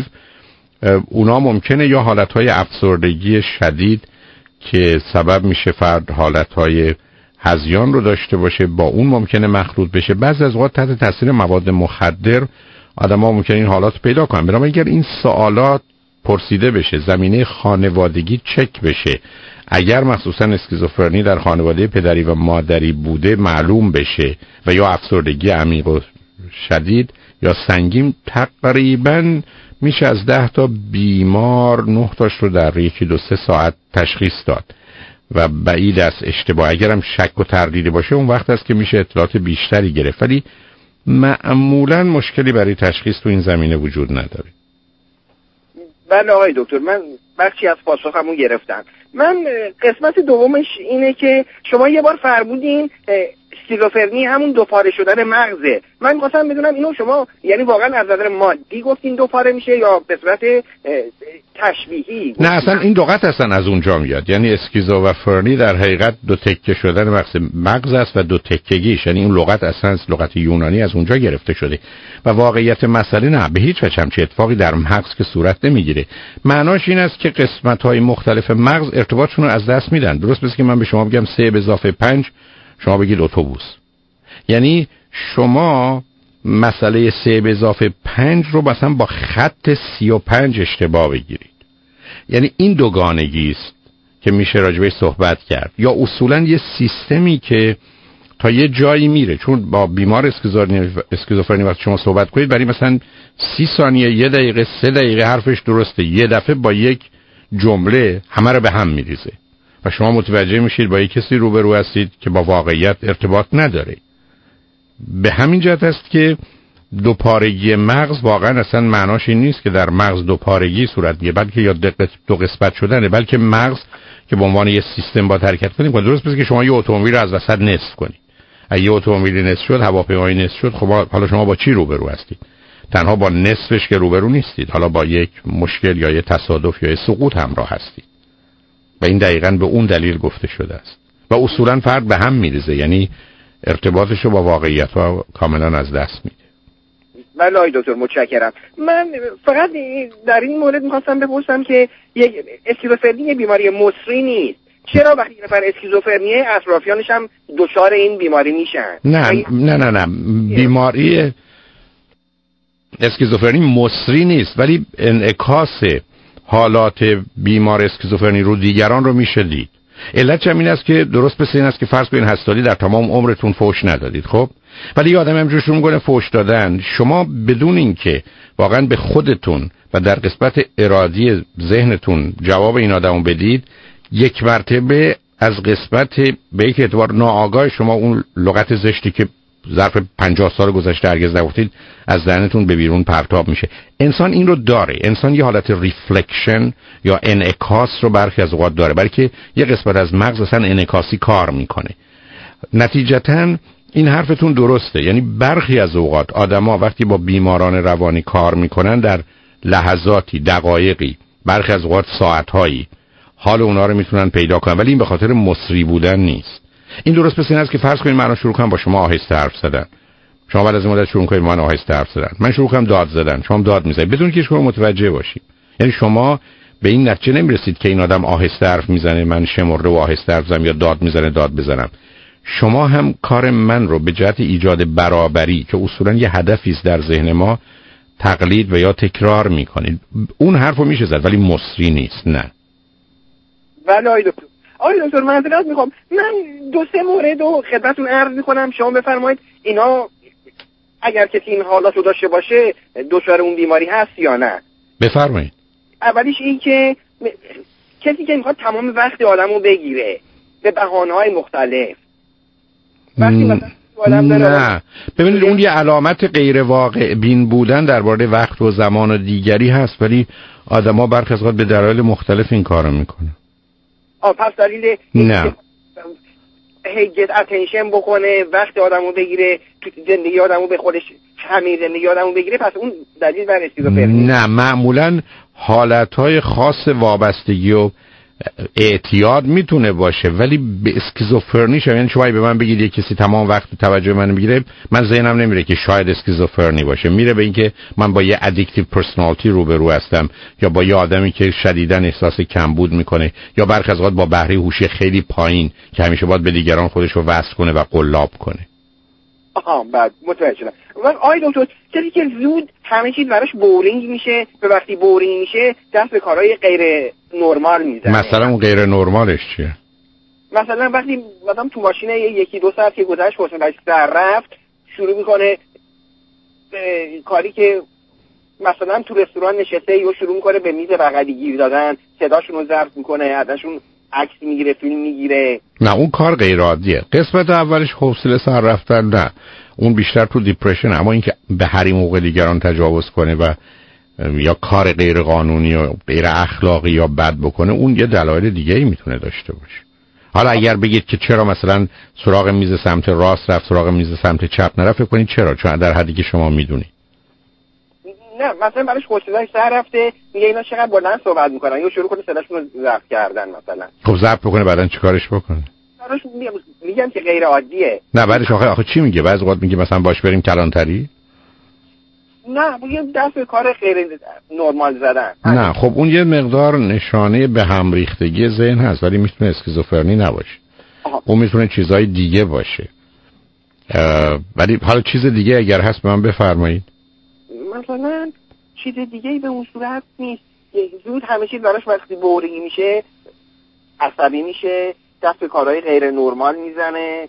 اونا ممکنه یا حالتهای افسردگی شدید که سبب میشه فرد حالتهای هذیان رو داشته باشه، با اون ممکنه مخلوط بشه. بعضی از اوقات تحت تاثیر مواد مخدر آدم‌ها ممکنه این حالات پیدا کنن. برای اگر این سوالات پرسیده بشه، زمینه خانوادگی چک بشه، اگر مخصوصا اسکیزوفرنی در خانواده پدری و مادری بوده معلوم بشه، و یا افسردگی عمیق و شدید یا سنگین، تقریبا میشه از ده تا بیمار نه تاش رو در یکی دو سه ساعت تشخیص داد و بعید است اشتباه. اگرم شک و تردید باشه اون وقت است که میشه اطلاعات بیشتری گرفت، ولی معمولا مشکلی برای تشخیص تو این زمینه وجود نداره. بله آقای دکتر، من بخشی از پاسخمو گرفتم. من قسمت دومش اینه که شما یه بار فرمودین اسکیزوفرنی همون دو پاره شدن مغزه. من می‌خواستم بدونم اینو شما یعنی واقعا از نظر مادی گفتین دو پاره میشه یا به صورت تشبیهی؟ نه اصلا این دو قطع اصلا از اونجا میاد. یعنی اسکیزوفرنی در حقیقت دو تکه شدن مغز مغز است و دو تکگیش، یعنی اون لغت اصلا از لغت یونانی از اونجا گرفته شده و واقعیت مسئله نه به هیچ وجه همچین اتفاقی در مغز که صورت نمیگیره. معناش این است که قسمت‌های مختلف مغز ارتباطشون رو از دست میدن. درست مثل که من به شما بگم سه به اضافه پنج شما بگید اتوبوس، یعنی شما مسئله سه به اضافه پنج رو مثلا با خط سی و پنج اشتباه بگیرید. یعنی این دوگانگی است که میشه راجبش صحبت کرد، یا اصولا یه سیستمی که تا یه جایی میره. چون با بیمار اسکیزوفرنی وقتی شما صحبت کنید برای مثلا سی ثانیه، یه دقیقه، سه دقیقه حرفش درسته، یه دفعه با یک جمله همه رو به هم میریزه و شما متوجه میشید با یک کسی روبرو هستید که با واقعیت ارتباط نداره. به همین جهت است که دو پارگی مغز واقعا اصلا معناش این نیست که در مغز دو پارگی صورت میگیره، بلکه یا دو قسمت شدنه، بلکه مغز که به عنوان یه سیستم با حرکت کنیم. درست مثل که شما یه اتومبیل رو از وسط نصف کنید. اگه یه اتومبیل نصف شد، هواپیمایی نصف شد، خب حالا شما با چی روبرو هستید؟ تنها با نصفش که روبرو نیستید، حالا با یک مشکل یا یه تصادف یا یه سقوط همراه هستید. و این دقیقاً به اون دلیل گفته شده است. و اصولاً فرد به هم میریزه، یعنی ارتباطش رو با واقعیت ها کاملاً از دست میده. بله آقای دکتر متشکرم. من فقط در این مورد می‌خواستم بپرسم که یک اسکیزوفرنی بیماری مصری نیست. چرا وقتی نفر اسکیزوفرنیه اطرافیانش هم دچار این بیماری میشن؟ نه نه نه نه بیماری اسکیزوفرنی مصری نیست، ولی انعکاس حالات بیمار اسکیزوفرنی رو دیگران رو میشه دید. علت هم این است که درست مثل این است که فرض کنین هستالی در تمام عمرتون فوش ندادید، خب ولی یه آدم همینجور شروع می‌کنه فوش دادن، شما بدون اینکه واقعا به خودتون و در قسمت ارادی ذهنتون جواب این آدمو بدید، یک مرتبه از قسمت به یک اعتبار ناآگاه شما اون لغت زشتی که ظرف پنجاه سال گذشته هرگز نگفتید از ذهنتون به بیرون پرتاب میشه. انسان این رو داره، انسان یه حالت ریفلکشن یا انعکاس رو برخی از اوقات داره، بلکه یه قسمت از مغز اصلا انعکاسی کار میکنه. نتیجتاً این حرفتون درسته، یعنی برخی از اوقات آدما وقتی با بیماران روانی کار میکنن در لحظاتی، دقایقی، برخی از اوقات ساعتهایی حال اونا رو میتونن پیدا کنن، ولی این به خاطر مصری بودن نیست. این درست مثل این است که فرض کنید من شروع کنم با شما آهسته حرف زدن، شما بعد از مدت شروع کنید من آهسته حرف زدن، من شروع کنم داد زدن، شما داد میزنید بدون که شما متوجه باشید. یعنی شما به این نتیجه نمیرسید که این آدم آهسته حرف میزنه من شمرده و آهسته حرف زدم یا داد میزنه داد بزنم. شما هم کار من رو به جهت ایجاد برابری که اصولا یه هدفی است در ذهن ما تقلید و یا تکرار میکنید. اون حرفو میشه زد ولی مصری نیست. نه بله آقای دکتر. آقای دکتر معذرت میخوام، من دو سه مورد رو خدمتتون عرض میکنم، شما بفرمایید اینا اگر کسی این حالات رو داشته باشه دچار اون بیماری هست یا نه. بفرمایید. اولیش این که کسی که میخواد تمام وقت آدمو بگیره به بهانه‌های مختلف. وقتی مثلا نه ببینید اون یه علامت غیر واقع بین بودن درباره وقت و زمان و دیگری هست، ولی آدما برخی از اوقات به دلایل مختلف این کارو میکنن. آ پس دلیل نه هیجت اتنشن بکنه، وقت آدمو بگیره، تو زندگی آدمو به خودش همین زندگی آدمو بگیره، پس اون دلیل بر اسکیزوفرنی. نه معمولا حالتهای خاص وابستگی و اعتیاد میتونه باشه، ولی به اسکیزوفرنی شما یعنی شما به من بگید یک کسی تمام وقت توجه من میگیره، من ذهنم نمیره که شاید اسکیزوفرنی باشه، میره به اینکه من با یه ادیکتیو پرسونالیتی روبرو هستم یا با یه آدمی که شدیداً احساس کمبود میکنه یا برخی از اوقات با بهره هوشی خیلی پایین که همیشه باید به دیگران خودش رو وصل کنه و قلاب کنه. آها بعد متوجه شدم. و آی دکتر کسی که زود همه چیز براش بورینگ میشه و وقتی بورینگ میشه دست به کارهای غیر نرمال میزنه. مثلا اون غیر نرمالش چیه؟ مثلا وقتی مثلا تو ماشین یکی دو ساعت که گذشت حوصله‌اش سر رفت شروع میکنه کاری که مثلا تو رستوران نشسته یا شروع میکنه به میز بغلی گیر دادن، صداشون رو ضبط میکنه، ازشون عکس میگیره، فیلم میگیره. نه اون کار غیر عادیه. قسمت اولش حوصله سر رفتن نه، اون بیشتر تو دیپرشن. اما اینکه به هر موقع دیگران تجاوز کنه و یا کار غیر قانونی و غیر اخلاقی یا بد بکنه، اون یه دلایل دیگه ای میتونه داشته باشه. حالا اگر بگید که چرا مثلا سراغ میز سمت راست رفت سراغ میز سمت چپ نرفت، کنید چرا؟ چون در حدی که شما میدونید. نه مثلا براش حوصله‌اش سر رفته، میگه اینا چقدر بلند صحبت میکنن یا شروع کنه صداشون رو ضبط کردن مثلا. خب ضبط بکنه بعدن چیکارش بکنه؟ براش میگم که غیر عادیه. نه بعدش آخه آخه چی میگه؟ بعضی وقت میگه مثلا باش بریم کلانتری؟ نه میگم دست به کار غیر نرمال زدن. نه خب اون یه مقدار نشانه به هم ریختگی ذهن هست، ولی میتونه اسکیزوفرنی نباشه. آها. اون میتونه چیزای دیگه باشه. ولی حالا چیز دیگه اگر هست به من بفرمایید. مثلا چیز دیگه‌ای به اون صورت نیست. زود همه چیز براش وقتی بورینگ میشه عصبی میشه، دست به کارهای غیر نرمال میزنه،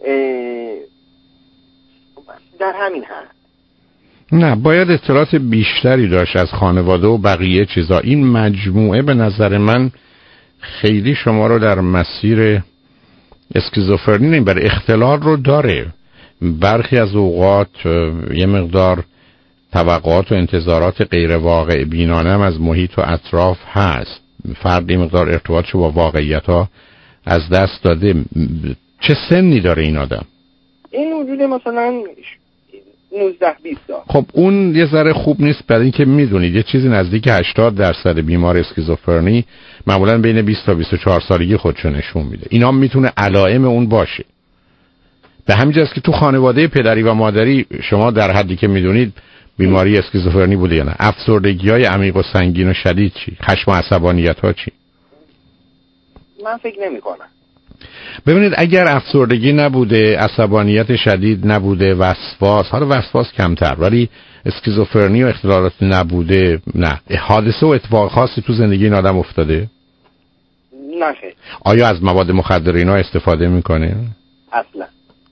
در همین حد. نه باید اطلاعات بیشتری داشت از خانواده و بقیه چیزا. این مجموعه به نظر من خیلی شما رو در مسیر اسکیزوفرنی نمیبره. اختلال رو داره برخی از اوقات یه مقدار توقعات و انتظارات غیر واقع بینانه هم از محیط و اطراف هست. فرد یه مقدار ارتباطش با واقعیت ها از دست داده. چه سنی داره این آدم؟ این وجود مثلا نوزده بیست سال. خب اون یه ذره خوب نیست، برای اینکه میدونید یه چیزی نزدیک هشتاد درصد بیمار اسکیزوفرنی معمولا بین بیست تا بیست و چهار سالگی خودشو نشون میده. اینا میتونه علائم اون باشه. به همین جاست که تو خانواده پدری و مادری شما در حدی که میدونید بیماری اسکیزوفرنی بوده یا نه. افسردگی‌های عمیق و سنگین و شدید چی؟ خشم و عصبانیت‌ها چی؟ من فکر نمی‌کنم. ببینید اگر افسردگی نبوده، عصبانیت شدید نبوده، وسواس، حالا وسواس کمتر، ولی اسکیزوفرنی و اختلالات نبوده، نه. حادثه و اتفاق خاصی تو زندگی این آدم افتاده؟ نه خیر. آیا از مواد مخدر اینا استفاده میکنه؟ اصلا.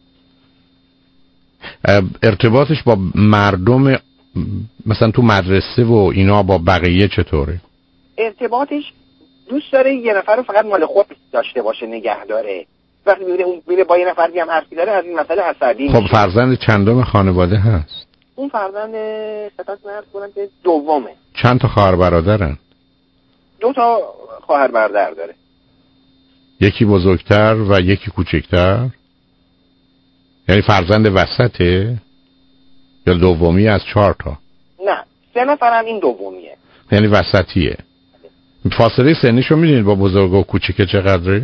ارتباطش با مردم مثلا تو مدرسه و اینا با بقیه چطوره؟ ارتباطش دوست داره یه نفر رو فقط مال خود داشته باشه، نگه داره. وقتی میره اون میره با یه نفر دیگه هم حرفی داره از این مسئله عصبی میشه. خب فرزند چندم خانواده هست؟ اون فرزند خدمت مرد کنم که دومه. چند تا خواهر برادرن؟ دو تا خواهر برادر داره. یکی بزرگتر و یکی کوچکتر؟ یعنی فرزند وسطه یا دومی از چهار تا؟ نه سه نفرم این دومیه. یعنی وسطیه. فاصله سنیشو میدونید با بزرگ و کوچیک چقدره؟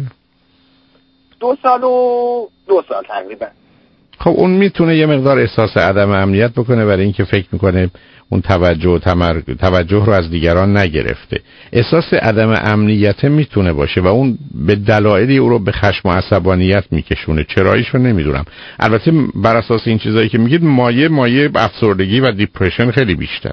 دو سال و دو سال تقریبا. خب اون میتونه یه مقدار احساس عدم امنیت بکنه برای اینکه فکر میکنه اون توجه و تمر... توجه رو از دیگران نگرفته. احساس عدم امنیت میتونه باشه و اون به دلایلی او رو به خشم و عصبانیت میکشونه. چراییشو نمیدونم. البته بر اساس این چیزایی که میگید مایه مایه افسردگی و دیپرشن خیلی بیشتر.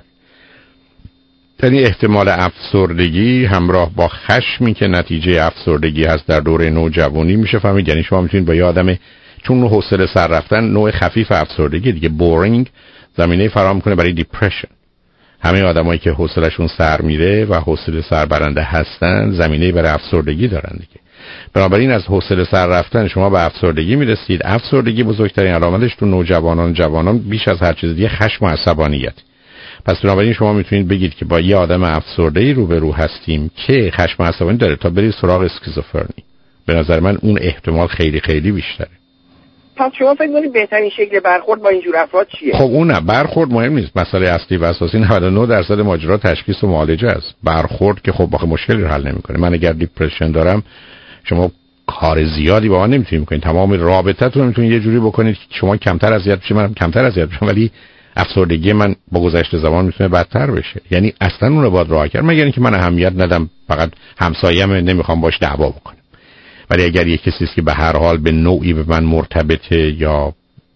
یعنی احتمال افسردگی همراه با خشمی که نتیجه افسردگی هست در دوره نوجوانی میشه فهمید. یعنی شما میتونید با یه آدم چون حوصله سر رفتن نوع خفیف افسردگی دیگه بورینگ زمینه فراهم کنه برای دیپرشن. همه آدمایی که حوصلهشون سر میره و حوصله سر برنده هستن زمینه برای افسردگی دارن دیگه. بنابراین از حوصله سر رفتن شما به افسردگی میرسید. افسردگی بزرگترین علامتش تو نوجوانان جوانان بیش از هر چیز دیگه خشم و عصبانیت. پس بنابراین شما میتونید بگید که با یه آدم افسرده‌ای روبرو هستیم که خشم و عصبانیت داره تا برید سراغ اسکیزوفرنی. به نظر من اون احتمال خیلی خیلی بیشتره. پس شما فکر کنید بهترین شکل برخورد با اینجور افراد چیه؟ خب اون نه، برخورد مهم نیست. مسئله اصلی و اساسی نود و نه درصد ماجرا تشخیص و معالجه است. برخورد که خب باخه مشکلی رو حل نمیکنه. من اگر دیپرشن دارم شما کار زیادی با من نمیتونید بکنید. تمام رابطتون رو میتونید یه جوری بکنید که شما کمتر اذیت بشید من کمتر اذیت بشم، ولی افسردگی من با گذشت زمان میتونه بدتر بشه. یعنی اصلا اون رو باید راه کرد مگر اینکه من اهمیت ندم، فقط همسایم نمیخوام باش دعوا بکنم. ولی اگر یک کسی است که به هر حال به نوعی به من مرتبطه یا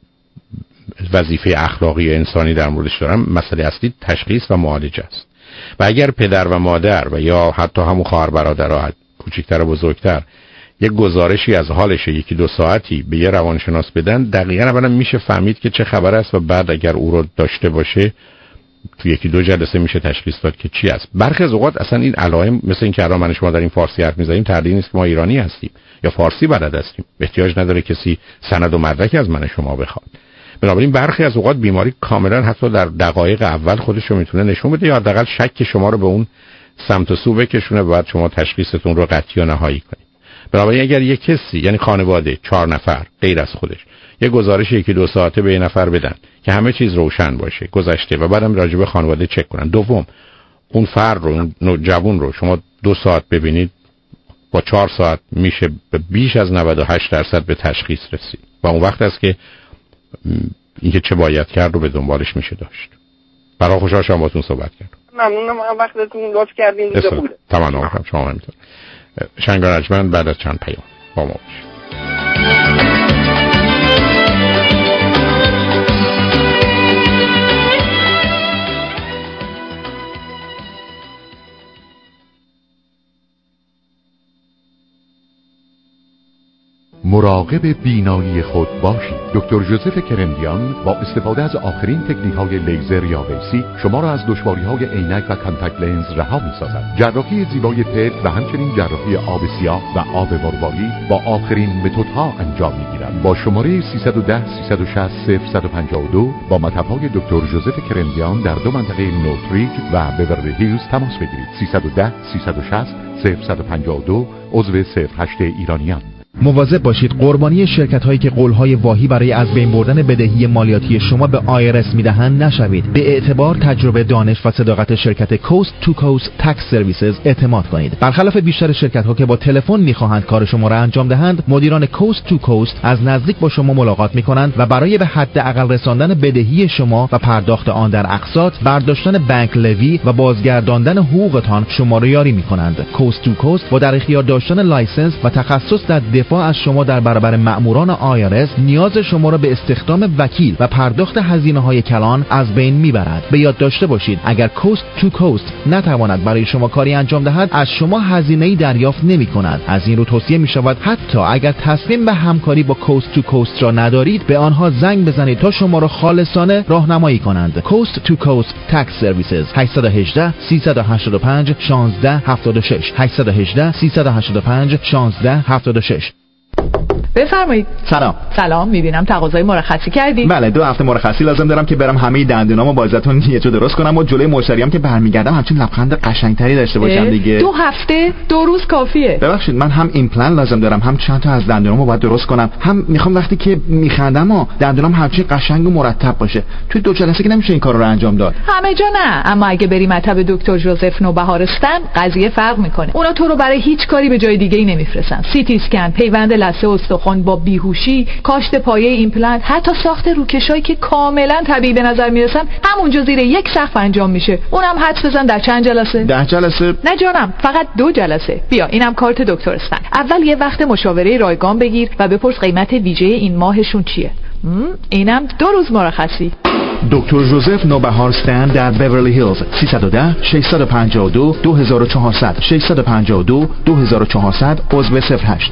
وظیفه اخلاقی انسانی در موردش دارم، مسئله اصلی تشخیص و معالجه است. و اگر پدر و مادر و یا حتی همون خواهر برادرها کوچکتر و بزرگتر یک گزارشی از حالش یکی دو ساعتی به یه روانشناس بدن، دقیقاً اولا میشه فهمید که چه خبر است و بعد اگر او رو داشته باشه تو یکی دو جلسه میشه تشخیص داد که چی است. برخی از اوقات اصلا این علائم مثل این که الان من شما داریم فارسی حرف میزنیم تردید نیست که ما ایرانی هستیم یا فارسی بلد هستیم. احتیاج نداره کسی سند و مدرکی از من شما بخواد. بنابراین برخی از اوقات بیماری کاملا حتی در دقایق اول خودش رو میتونه نشون بده یا حداقل شک شما رو به اون سمت و سو بکشونه و بعد شما تشخیصتون رو قطعی و نهایی کنید. بنابراین اگر یک کسی یعنی خانواده چهار نفر غیر از خودش یه گزارش یکی دو ساعته به یه نفر بدن که همه چیز روشن باشه گذشته و بعدم راجع به خانواده چک کنن. دوم اون فرد رو اون جوون رو شما دو ساعت ببینید با چهار ساعت میشه به بیش از نود و هشت درصد به تشخیص رسید و اون وقت است که اینکه چه باید کرد رو به دنبالش میشه داشت. برای خوشحال شدم باهاتون صحبت کردم. ممنونم وقتتون لطف کردین. دیگه خوبه. تمام شما همینطور. شنگان رجمن بعد از چند پیام با ما باشید. مراقب بینایی خود باشید. دکتر ژوزف کرندیان با استفاده از آخرین تکنیک‌های لیزر یا ویسی شما را از دشواری‌های عینک و کانتاکت لنز رها می‌سازد. جراحی زیبای پلک و همچنین جراحی آب سیاه و آب مرواری با آخرین متدها انجام می‌گیرد. با شماره سیصد و ده سیصد و شصت صفر صد و پنجاه و دو با مطب‌های دکتر ژوزف کرندیان در دو منطقه نورتریج و بیورلی هیلز تماس بگیرید. سیصد و ده سیصد و شصت صفر صد و پنجاه و دو عضو صفر هشت ایرانیان. مواظب باشید قربانی شرکت هایی که قولهای واهی برای از بین بردن بدهی مالیاتی شما به آی آر اس میدهند نشوید. به اعتبار، تجربه، دانش و صداقت شرکت کوست تو کوست تکس سرویسز اعتماد کنید. برخلاف بیشتر شرکت ها که با تلفن میخواهند کار شما را انجام دهند، مدیران کوست تو کوست از نزدیک با شما ملاقات میکنند و برای به حداقل رساندن بدهی شما و پرداخت آن در اقساط، برداشتن بانک لوی و بازگرداندن حقوقتان شما را یاری میکنند. کوست تو کوست با در اختیار داشتن لایسنس و تخصص در دفاع از شما در برابر مأموران آی آر اس نیاز شما را به استخدام وکیل و پرداخت هزینه‌های کلان از بین میبرد. به یاد داشته باشید اگر کوست تو کوست نتواند برای شما کاری انجام دهد، از شما هزینه‌ای دریافت نمی‌کند. از این رو توصیه می‌شود حتی اگر تصمیم به همکاری با کوست تو کوست را ندارید، به آنها زنگ بزنید تا شما را خالصانه راهنمایی کنند. کوست تو کوست تکس سرویسز هشت یک هشت سیصد و هشتاد و پنج شانزده هفتاد و شش هشت یک هشت سیصد و هشتاد و پنج شانزده هفتاد و شش. بفرمایید. سلام. سلام، میبینم تقاضای مرخصی کردی. بله، دو هفته مرخصی لازم دارم که برم همه دندونامو با ازتون یه جا درست کنم و جلوی مشتریام که برمیگردم همچین لبخند قشنگتری داشته باشم دیگه. دو هفته؟ دو روز کافیه. ببخشید، من هم ایمپلنت لازم دارم، هم چند تا از دندونامو باید درست کنم، هم میخوام وقتی که میخندم و دندونام همچین قشنگ و مرتب باشه. توی دو جلسه که نمیشه این کارو رو انجام داد. همه جا نه، اما اگه بری مطب دکتر ژوزف نوبهارستان قضیه فرق میکنه. اونا تو رو برای هیچ کاری به جای دیگه‌ای نمیفرستن. سی تی اسکن، پیوند لثه استخوان با بیهوشی، کاشت پایه ایمپلنت، حتی ساخت روکشایی که کاملا طبیعی به نظر میرسن همونجا زیر یک سقف انجام میشه. اونم حدس بزن در چند جلسه؟ ده جلسه؟ نه جانم، فقط دو جلسه. بیا اینم کارت دکترستان. اول یه وقت مشاوره رایگان بگیر و بپرس قیمت ویژه این ماهشون چیه. اینم دو روز مرخصی. دکتر ژوزف نوبهارستان در بیورلی هیلز سیصد و ده ششصد و پنجاه و دو دو هزار و چهارصد ششصد و پنجاه و دو دو هزار و چهارصد عضو صفر هشت.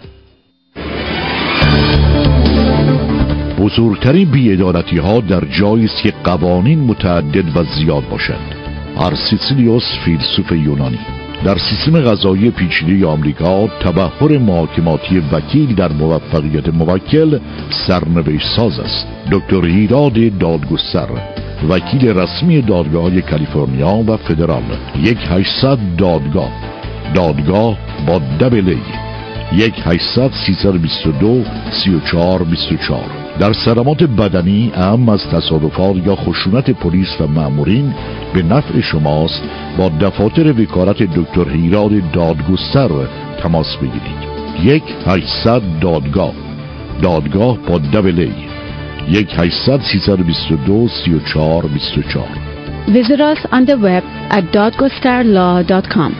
بزرگترین بی‌عدالتی ها در جایی است که قوانین متعدد و زیاد باشند. ارسیسیلیوس فیلسوف یونانی. در سیستم قضایی پیچیده آمریکا تبحر محاکماتی وکیل در موفقیت موکل سرنوشت ساز است. دکتر هیراد دادگستر، وکیل رسمی دادگاه‌های کالیفرنیا و فدرال. یک هشتصد دادگاه، دادگاه با دبل ای. یک هشتصد سیصد و بیست و دو سی و چهار بیست و چهار. در صدمات بدنی، اهم از تصادفات یا خشونت پلیس و مأمورین، به نفع شماست با دفاتر وکالت دکتر هیراد دادگستر تماس بگیرید. یک هشتصد دادگاه، دادگاه با دبل ای. یک هشتصد سیصد و بیست و دو سی و چهار بیست و چهار. Visit us on the web at dadgostar law dot com.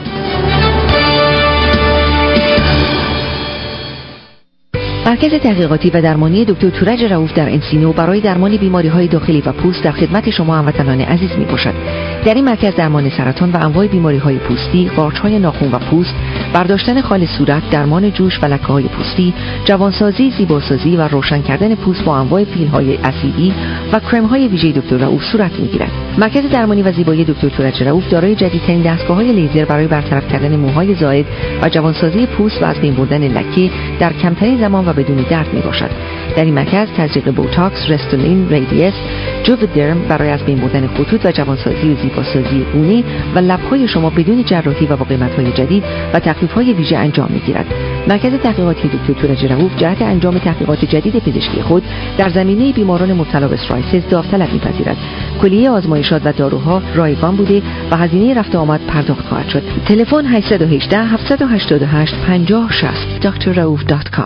مرکز تحقیقاتی و درمانی دکتر تورج رؤوف در انسینو برای درمان بیماری‌های داخلی و پوست در خدمت شما هموطنان عزیز میباشد. در این مرکز درمان سرطان و انواع بیماری‌های پوستی، قارچ‌های ناخن و پوست، برداشتن خال صورت، درمان جوش و لکه‌های پوستی، جوانسازی، زیباسازی و روشن کردن پوست با انواع فیل‌های اسیدی و کرم‌های ویژه دکتر رؤوف صورت می‌گیرد. مرکز درمانی و زیبایی دکتر تورج رؤوف دارای جدیدترین دستگاه‌های لیزر برای برطرف کردن موهای زائد و جوانسازی پوست و از بین بردن لکه در کمترین زمان و بدون درد میباشد. در این مرکز تزریق بوتاکس، رستولین، ریدیس، جوودرم برای از بین بردن خطوط و جوانسازی و زیباسازی گونه و لب‌های شما بدون جراحی و با قیمت‌های جدید و تخفیف‌های ویژه انجام می‌گیرد. مرکز تحقیقاتی دکتر تورج رؤوف جهت انجام تحقیقات جدید پزشکی خود در زمینه بیماران مبتلا به استرایسیس داوطلب می‌پذیرد. کلیه آزمایشات و داروها رایگان بوده و هزینه رفت و آمد پرداخت خواهد شد. تلفن هشت یک هشت هفت هشت هشت پنجاه شصت دکتر رؤوف دات کام.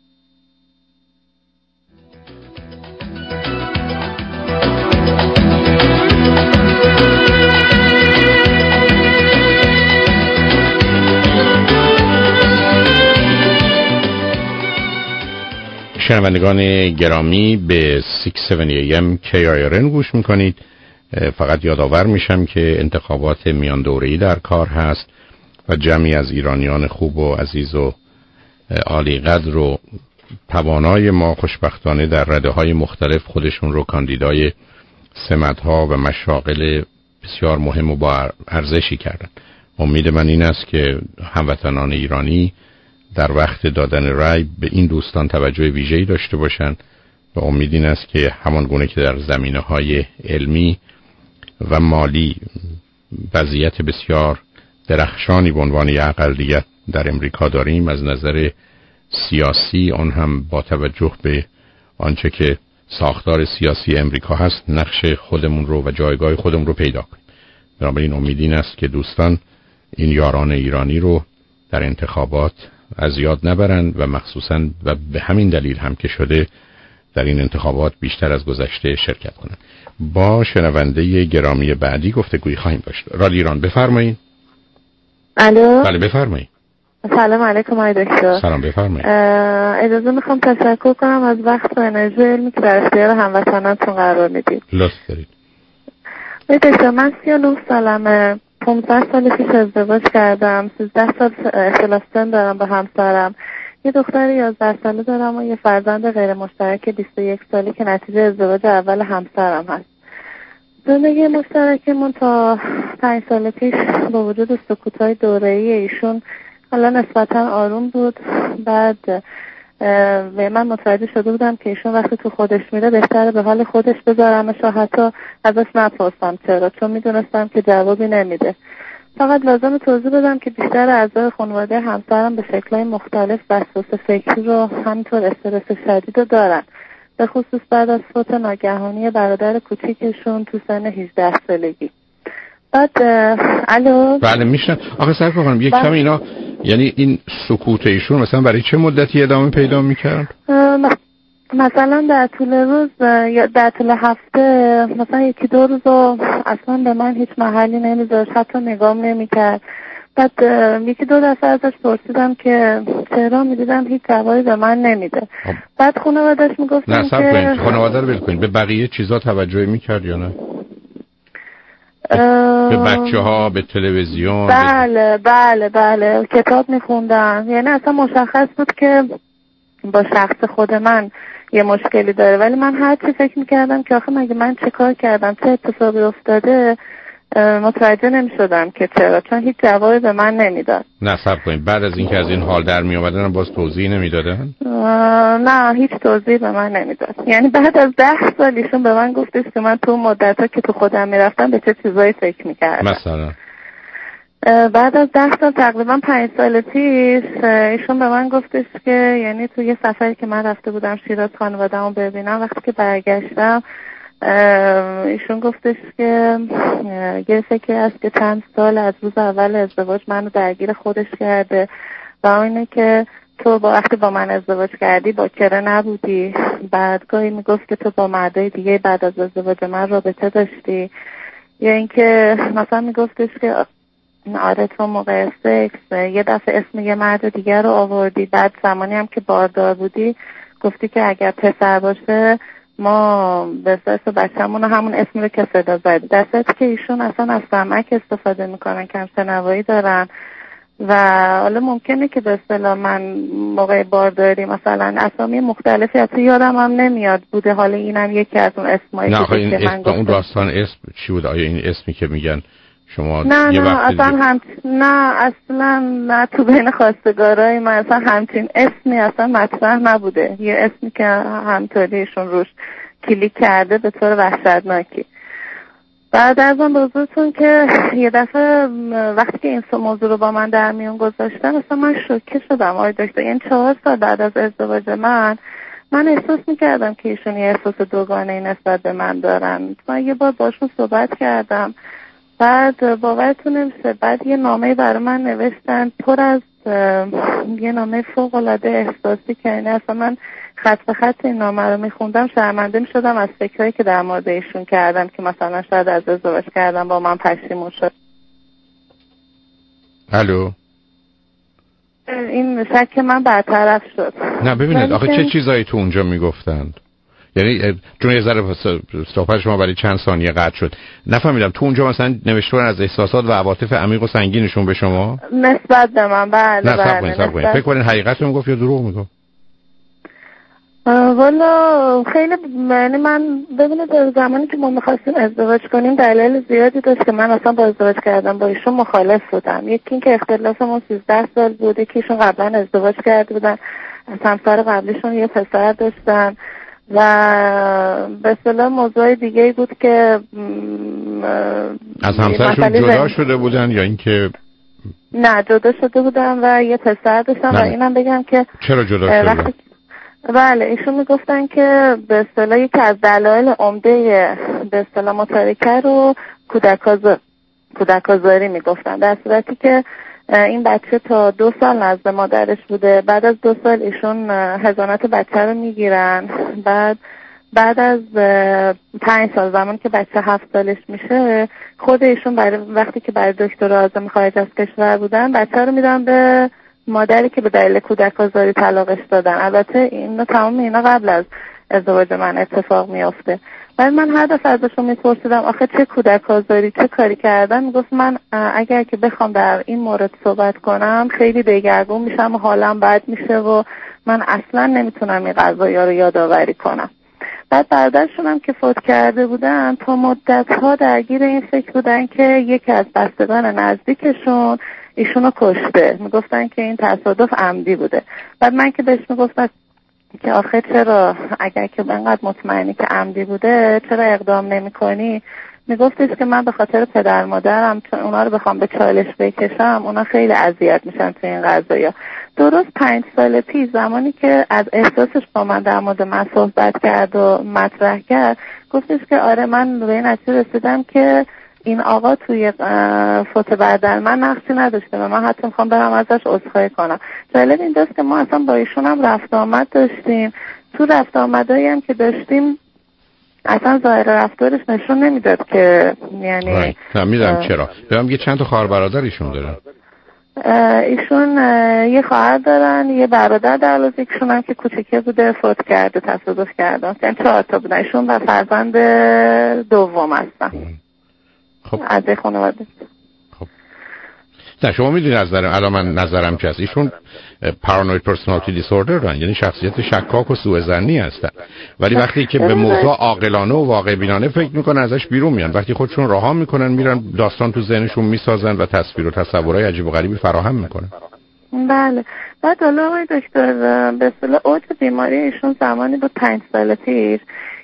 شنوندگان گرامی به ششصد و هفتاد ای ام کی آی آر ان گوش میکنید. فقط یادآور میشم که انتخابات میان دوره‌ای در کار هست و جمعی از ایرانیان خوب و عزیز و عالی قدر و توانای ما خوشبختانه در رده‌های مختلف خودشون رو کاندیدای سمت‌ها و مشاغل بسیار مهم و با ارزشی کردن. امید من این است که هموطنان ایرانی در وقت دادن رأی به این دوستان توجه ویژه‌ای داشته باشند و امید این است که همان گونه که در زمینه‌های علمی و مالی وضعیت بسیار درخشانی به عنوان یک اقلیت در امریکا داریم، از نظر سیاسی آن هم با توجه به آنچه که ساختار سیاسی امریکا هست نقش خودمون رو و جایگاه خودمون رو پیدا کنیم. بنابراین امید این است که دوستان این یاران ایرانی رو در انتخابات از یاد نبرند و مخصوصاً و به همین دلیل هم که شده در این انتخابات بیشتر از گذشته شرکت کنند. با شنونده گرامی بعدی گفتگویی خواهیم داشت. رادیو ایران بفرمایید. الو. بله بفرمایید. سلام علیکم آقای دکتر. سلام بفرمایید. اجازه میخوام تشکر کنم از وقت و انرژی علمی که در اختیار هموطنانتون قرار میدید. لطف دارید. آقای دکتر من سی و نه سالمه. پانزده سال پیش ازدواج کردم. سیزده سال اختلاف سن دارم با همسرم. یه دختر یازده ساله دارم و یه فرزند غیر مشترک بیست و یک ساله که نتیجه ازدواج اول همسرم هست. زندگی مشترکمون تا پنج سال پیش با وجود سکوت‌های دوره‌ای ایشون حالا نسبتا آروم بود. بعد و من متوجه شده بودم که ایشون وقتی تو خودش میره بهتره به حال خودش بذارمش و حتی ازش نپرسم چرا، چون میدونستم که جوابی نمیده. فقط لازم توضیح بدم که بیشتر اعضای خانواده همسرم به شکل‌های مختلف وسواس فکری رو همینطور استرس شدید رو دارن، به خصوص بعد از فوت ناگهانی برادر کوچیکشون تو سن هجده سالگی. بعد الو بله میشنم. آخه سر کنم یک کم اینا، یعنی این سکوت ایشون مثلا برای چه مدتی ادامه پیدا میکرد؟ مثلا در طول روز یا در طول هفته مثلا یکی دو روز اصلا به من هیچ محلی نمیذاشت، حتی نگام نمیکرد. بعد یکی دو دفعه ازش پرسیدم که چرا، میدیدم هیچ جوابی به من نمیده. بعد خانواده‌اش میگفتن نه صبر کنید، خانواده رو ول کنید، به بقیه چیزا توجه میکرد یا نه؟ به بچه ها، به تلویزیون؟ بله بله بله کتاب میخوندن. یعنی اصلا مشخص بود که با شخص خود من یه مشکلی داره، ولی من هر چی فکر میکردم که آخه مگه من چه کار کردم، چه اتفاقی افتاده، متوجه نمیشدم که چرا، چون هیچ جوابی به من نمیداد. نه صبر کنید، بعد از اینکه از این حال در می اومدن باز توضیح نمیدادن؟ نه هیچ توضیح به من نمیداد. یعنی بعد از ده سال ایشون به من گفتش که من تو مدت‌ها که تو خودم میرفتم به چه چیزایی فکر میکردم. مثلا بعد از ده سال تقریبا پنج سال پیش ایشون به من گفتش که یعنی تو یه سفری که من رفته بودم شیراز خانواده‌مو ببینم، وقتی که برگشتم ایشون گفتش که یه فکری است که چند سال از روز اول ازدواج منو درگیر خودش کرده و اینه که تو با وقتی با من ازدواج کردی باکره نبودی. بعد گاهی میگفت که تو با مردای دیگه بعد از ازدواج من رابطه داشتی، یا اینکه مثلا میگفتش که آره تو موقع سکس یه دفعه اسم یه مرد دیگر رو آوردی، بعد زمانی هم که باردار بودی گفتی که اگر پسر باشه ما به اساس بچه‌مون همون اسمی رو که صدا زدی، در صورتی که ایشون اصلا از سمک استفاده میکنن، کم شنوایی دارن و حالا ممکنه که به اصطلاح من موقع بارداری مثلا اسامی مختلفی از یادم هم نمیاد بوده، حالا اینم یکی از اون اسمایی که این من گفتم. اون داستان اسم چی بود؟ آیا این اسمی که میگن شما نه یه نه اصلا هم نه اصلا نه تو بین خواستگارای من اصلا همچین اسمی اصلا مطرح نبوده، یه اسمی که همطوریشون روش کلیک کرده به طور وحشتناکی. بعد از اون بزرگتون که یه دفعه وقتی که این موضوع رو با من در میون گذاشتم اصلا من شوکه شدم آقای دکتر. این چهار سال بعد از ازدواج من من احساس میکردم که ایشون یه احساس دوگانه‌ای نسبت به من دارن. من یه بار باشون صحبت کردم، بعد باورتون نمیشه بعد یه نامه برای من نوشتن پر از یه نامه فوق‌العاده احساسی که یعنی اصلا من خط به خط این نامه رو میخوندم شرمنده میشدم از فکرهایی که در مورد ایشون کردم که مثلا شاید از ازدواج کردم با من پشیمون شد. الو این شک من برطرف شد. نه ببینید آخه چه چیزایی تو اونجا میگفتند؟ یعنی چون یه ذره صحبت شما برای چند ثانیه قطع شد نفهمیدم تو اونجا مثلا نوشته از احساسات و عواطف عمیق و سنگینشون به شما نسبت به من. بله نه بله صبر کنید صبر کنید فکر کنید حقیقت رو میگفت یا دروغ میگفت؟ والا خیلی یعنی من ببینید زمانی که ما می‌خواستیم ازدواج کنیم دلایل زیادی داشت که من اصلا با ازدواج کردم با ایشون مخالف بودم. یکی این که اختلافمون سیزده سال بود، یکی ایشون قبلا ازدواج کرده بودن، از همسر قبلیشون یه پسر داشتن و به اصطلاح موضوع دیگه بود که از همسرشون جدا شده بودن یا اینکه نه جدا شده بودن و یه پسر داشتن و اینم بگم که چرا جدا شده؟ بله ایشون میگفتن که به اصطلاح یکی از دلایل عمده به اصطلاح متارکه رو کودک‌آزاری کودک‌آزاری میگفتن، در صورتی که این بچه تا دو سال نزد مادرش بوده. بعد از دو سال ایشون حضانت بچه رو میگیرن. بعد بعد از پنج سال زمان که بچه هفت سالش میشه خود ایشون برای وقتی که برای دکترا آزم خارج از کشور بودن بچه رو میدن به مادری که به دلیل کودک‌آزاری طلاقش دادن. البته این تمام اینا قبل از ازدواج من اتفاق میافته. ولی من هر دفعه ازشون میپرسیدم آخه چه کودک‌آزاری چه کاری کردن؟ میگفت من اگر که بخوام در این مورد صحبت کنم خیلی دگرگون میشم و حالم بد میشه و من اصلا نمیتونم این قضایا رو یادآوری کنم. بعد برادرشون هم که فوت کرده بودن تا مدت‌ها درگیر این فکر بودن که یکی از بستگان نزدیکشون ایشونو کشته. میگفتن که این تصادف عمدی بوده. بعد من که بهش میگفتم که آخه چرا اگر که انقدر مطمئنی که عمدی بوده چرا اقدام نمی کنی؟ میگفتش که من به خاطر پدر مادرم چون اونا رو بخوام به چالش بکشم اونا خیلی اذیت میشن تو این قضایا. درست پنج سال پیش زمانی که از احساسش با من در مورد من صحبت کرد و مطرح کرد گفتش که آره من به این نتیجه رسیدم که این آقا توی فوت بعد من نقشی نداشته و من حتی میخوام برم ازش عذرخواهی کنم. جالب اینجاست که ما اصلا با ایشون هم رفت آمد داشتیم. تو رفت آمدایی هم که داشتیم اصلا ظاهر رفتارش نشون نمیداد که یعنی نه میدونم چرا. بهم یه چند تا خواهر برادر ایشون دارن. ایشون یه خواهر دارن، یه برادر در علاوه ایشون هم که کوچیکه بوده فوت کرده تصادف کرده. یعنی چهار تا بودن. ایشون و فرزند دوم هستن. خب از خانواده. خب نه شما میدونید از نظر الان من نظرم چیه؟ ایشون پارانوید پرسونالیتی دیسوردر دارن، یعنی شخصیت شکاک و سوءظنی هستن، ولی وقتی که به موضوع عاقلانه و واقع بینانه فکر میکنن ازش بیرون میان. وقتی خودشون رها میکنن میرن داستان تو ذهنشون میسازن و تصویر و تصورهای عجیب و غریبی فراهم میکنن. بله. بعد حالا آقای دکتر به اصطلاح اوج بیماری ایشون زمانی بود پنج سال پیش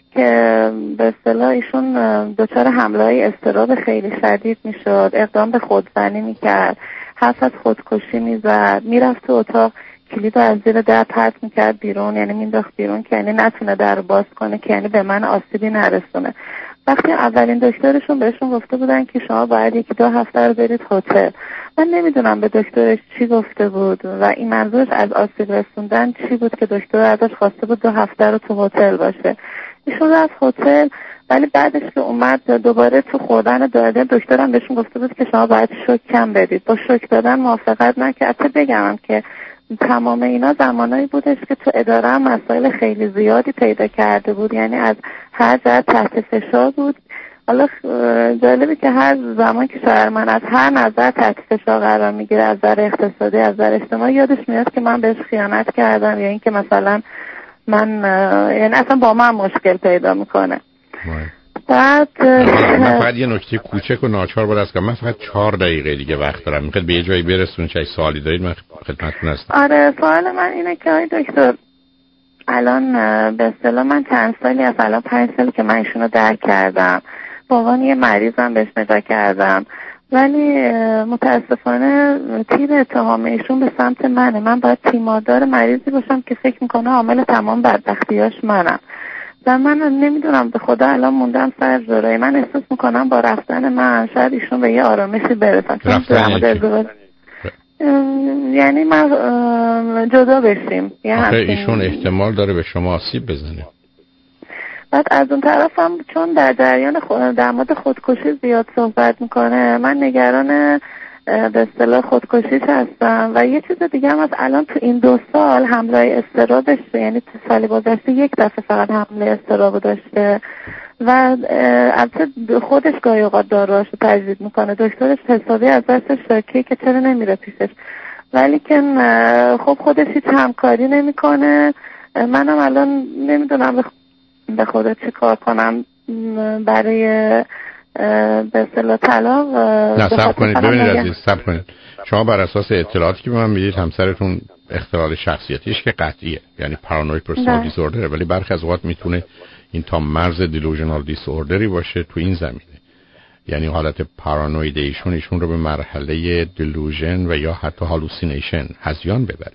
که به اصطلاح ایشون دچار حمله‌های اضطراب خیلی شدید میشد، اقدام به خودزنی میکرد، حرف از خودکشی میزد، میرفت تو اتاق کلید از زیر در پرت میکرد بیرون، یعنی مینداخت بیرون که یعنی نتونه در باز کنه که یعنی به من آسیبی نرسونه. وقتی اولین دکترشون بهشون گفته بودن که شما باید یکی دو هفته رو برید هتل، من نمیدونم به دکترش چی گفته بود و این منظورش از آسیب رسوندن چی بود که دکتر ازش خواسته بود دو هفته رو تو هتل باشه. ایشون رفت هتل، ولی بعدش که اومد دوباره تو خوردن داده دکترم بهشون گفته بود که شما باید شوک کم بدید. با شوک دادن موافقت نکرد. البته بگم که تمام اینا زمانایی بودش که تو اداره هم مسائل خیلی زیادی پیدا کرده بود، یعنی از هر جهت تحت فشار بود. حالا جالبه که هر زمان که شوهر من از هر نظر تحت فشار قرار میگیره، از نظر اقتصادی، از نظر اجتماعی، یادش میاد که من بهش خیانت کردم یا اینکه مثلا من یعنی اصلا با من مشکل پیدا میکنه. بعد من فقط یه نکته کوچک و ناچار بود است که من فقط چهار دقیقه دیگه وقت دارم. میخواد به یه جایی برسونید چه سوالی دارید من خدمتتون هستم. آره سوال من اینه که آقای دکتر الان به اصطلاح من چند سالی از الان پنج سالی که من ایشونو درک کردم، به عنوان یه مریضم بهش نگاه کردم، ولی متاسفانه تیر اتهام ایشون به سمت منه. من باید تیماردار مریضی باشم که فکر میکنه عامل تمام بدبختیاش منم و من نمیدونم به خدا الان موندم سر جلوی. من احساس میکنم با رفتن من شاید ایشون به یه آرامشی برسن، یعنی من جدا بشیم. آخه ایشون احتمال داره به شما آسیب بزنه. بعد از اون طرف هم چون در جریان خود در مورد خودکشی زیاد صحبت میکنه، من نگران به اصطلاح خودکشیش هستم. و یه چیز دیگه هم از الان تو این دو سال حمله اضطرابش، یعنی تو سال گذشته یک دفعه فقط حمله اضطراب داشته و البته خودش گاهی اوقات داروهاشو تجدید میکنه. دکترش حسابی از دستش شاکی که چرا نمیره پیشش، ولی که خب خودش هیچ همکاری نمیکنه. منم الان نمیدونم به خدا چی کار کنم برای به اصطلاح طلاق. نه صبر کنید ببینید عزیز، صبر کنید. شما بر اساس اطلاعاتی که به من میدید همسرتون اختلال شخصیتیش که قطعیه، یعنی پارانوید پرسونالیتی دیسوردر، ولی برخی از اوقات میتونه این تا مرز دیلوژنال دیسوردری باشه تو این زمینه، یعنی حالت پارانوید ایشون ایشون رو به مرحله دیلوژن و یا حتی هالوسینیشن هذیان ببره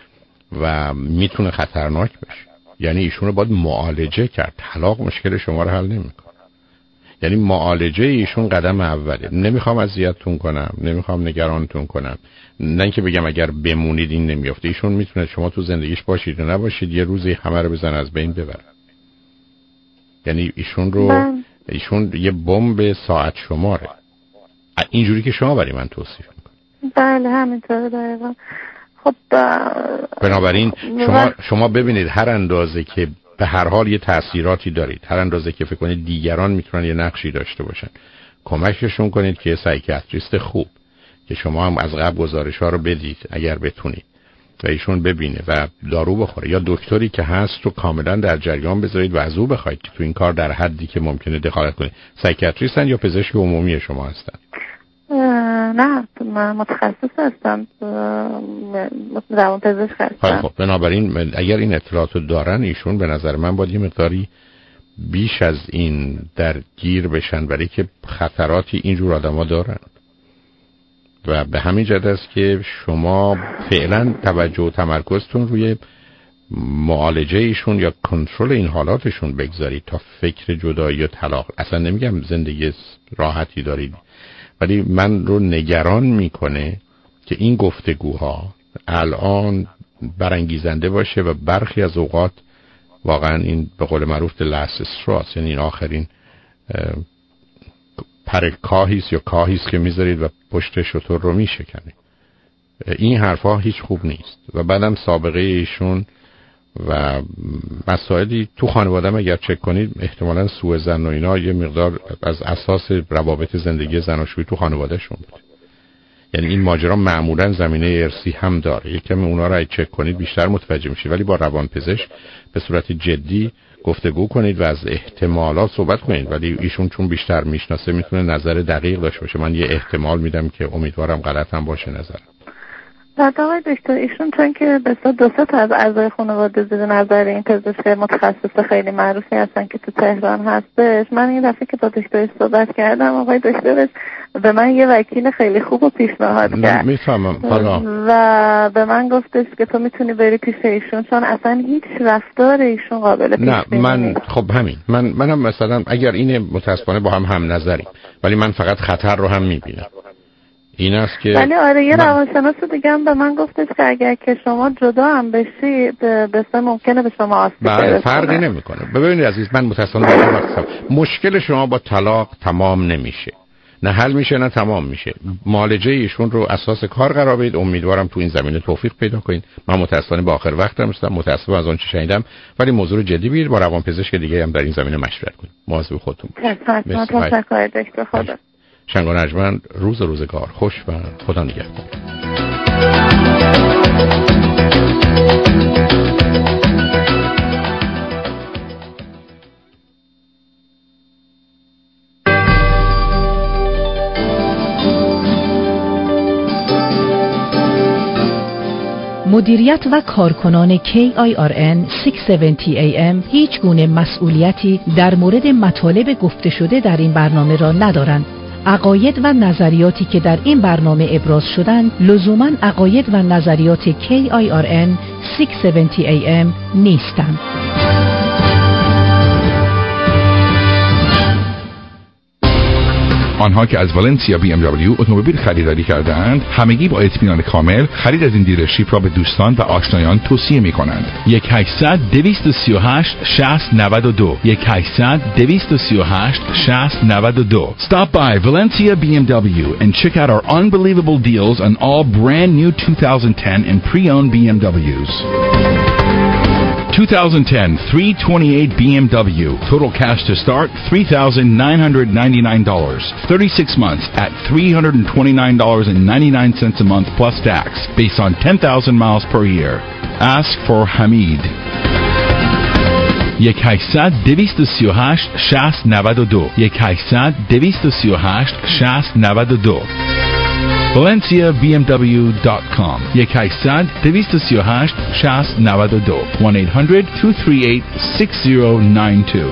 و میتونه خطرناک بشه. یعنی ایشون رو باید معالجه کرد. طلاق مشکل شما رو حل نمیکنه. یعنی معالجه ایشون قدم اوله. نمیخوام اذیتتون کنم، نمیخوام نگرانتون کنم، نه اینکه بگم اگر بمونید این نمیافته. ایشون میتونه شما تو زندگیش باشید و نباشید یه روزی همه رو بزن از بین ببره. یعنی ایشون رو من... ایشون یه بمب ساعت شماره، اینجوری که شما برای من توصیف میکنید. بله همینطوره دقیقا. خب بنابراین شما شما ببینید هر اندازه که به هر حال یه تأثیراتی دارید، هر اندازه که فکر کنید دیگران میتونن یه نقشی داشته باشن، کمکشون کنید که سایکیاتریست خوب که شما هم از قبل گزارش‌ها رو بدید اگر بتونید و ایشون ببینه و دارو بخوره، یا دکتری که هست رو کاملا در جریان بذارید و از او بخواید که تو این کار در حدی که ممکنه دخالت کنه. سایکیاتریستن یا پزشک عمومی شما هستن؟ نه من متخصص هستم، روان پزشک هستم. خب بنابراین اگر این اطلاعاتو دارن ایشون به نظر من باید یه مقداری بیش از این درگیر بشن، برای که خطراتی اینجور آدما دارن و به همین جهت است که شما فعلا توجه و تمرکزتون روی معالجه ایشون یا کنترل این حالاتشون بگذارید تا فکر جدایی و طلاق. اصلا نمیگم زندگی راحتی دارید، ولی من رو نگران میکنه که این گفتگوها الان برانگیزنده باشه و برخی از اوقات واقعا این به قول معروف last straw، یعنی این آخرین پر کاهیست یا کاهیست که میذارید و پشت شتر رو میشکنه. این حرفا هیچ خوب نیست و بعدم سابقه ایشون و مسائلی تو خانواده‌ام اگر چک کنید احتمالاً سوء ظن و اینا یه مقدار از اساس روابط زندگی زناشویی تو خانواده‌شون بود. یعنی این ماجرا معمولاً زمینه ارثی هم داره. یکم اونا رو چک کنید بیشتر متوجه میشید، ولی با روانپزشک به صورت جدی گفتگو کنید و از احتمالات صحبت کنید. ولی ایشون چون بیشتر میشناسه میتونه نظر دقیق داشته باشه. من یه احتمال میدم که امیدوارم غلط هم باشه نظرم. بعد آقای دکتر ایشون چون که بسیار دو سه تا از اعضای خانواده زیر نظر این پزشک متخصص خیلی معروفی هستن که تو تهران هستش، من این دفعه که با دکتر صحبت کردم آقای دکتر به من یه وکیل خیلی خوب و پیشنهاد کرد. میفهمم حالا. و به من گفتش که تو میتونی بری پیش ایشون چون اصلا هیچ رفتار ایشون قابل پیش نه من خب همین من منم مثلا اگر این متاسفانه با هم هم نظریم، ولی من فقط خطر رو هم میبینم. این است که ولی آره یه روانشناس دیگه هم به من گفتش که اگر که شما جدا هم بشید بسیار ممکنه به شما آسیب برسونه. فرقی نمیکنه. ببینید عزیز من متاسفانه با وقت مشکل شما با طلاق تمام نمیشه، نه حل میشه نه تمام میشه. معالجه ایشون رو اساس کار قرار بدید. امیدوارم تو این زمینه توفیق پیدا کنید. من متاسفانه با آخر وقتم هستم، متاسفم از اون چه شنیدم، ولی موضوع رو جدی بگیرید، با روانپزشک دیگه هم در این زمینه مشورت کنید. مواظب خودتون باشید. تشکر دکتر. خدا شنگ و نجمن روز روزگار خوش و خدا نگهدار. مدیریت و کارکنان کی آی آر ان ششصد و هفتاد ای ام هیچ گونه مسئولیتی در مورد مطالب گفته شده در این برنامه را ندارند. عقاید و نظریاتی که در این برنامه ابراز شدند لزوماً عقاید و نظریات کی آی آر ان ششصد و هفتاد ای ام نیستند. آنها که از والنسیا بی ام دبلیو اتومبیل خریداری کرده‌اند همگی با اطمینان کامل خرید از این دیلرشیپ را به دوستان و آشنایان توصیه می‌کنند. یک هشتصد دویست و سی و هشت شصت نود و دو یک هشتصد دویست و سی و هشت شصت نود و دو. Stop by Valencia بی ام دبلیو and check out our unbelievable deals on all brand new twenty ten and pre-owned بی ام دبلیوز. twenty ten three twenty-eight بی ام دبلیو. Total cash to start three thousand nine hundred ninety-nine dollars. thirty-six months at three hundred twenty-nine dollars and ninety-nine cents a month plus tax based on ten thousand miles per year. Ask for Hamid. یک هشتصد دویست و سی و هشت شصت نود و دو یک هشتصد دویست و سی و هشت شصت نود و دو valencia b m w dot com یک هشتصد دویست و سی و هشت شصت نود و دو one eight hundred two three eight six zero nine two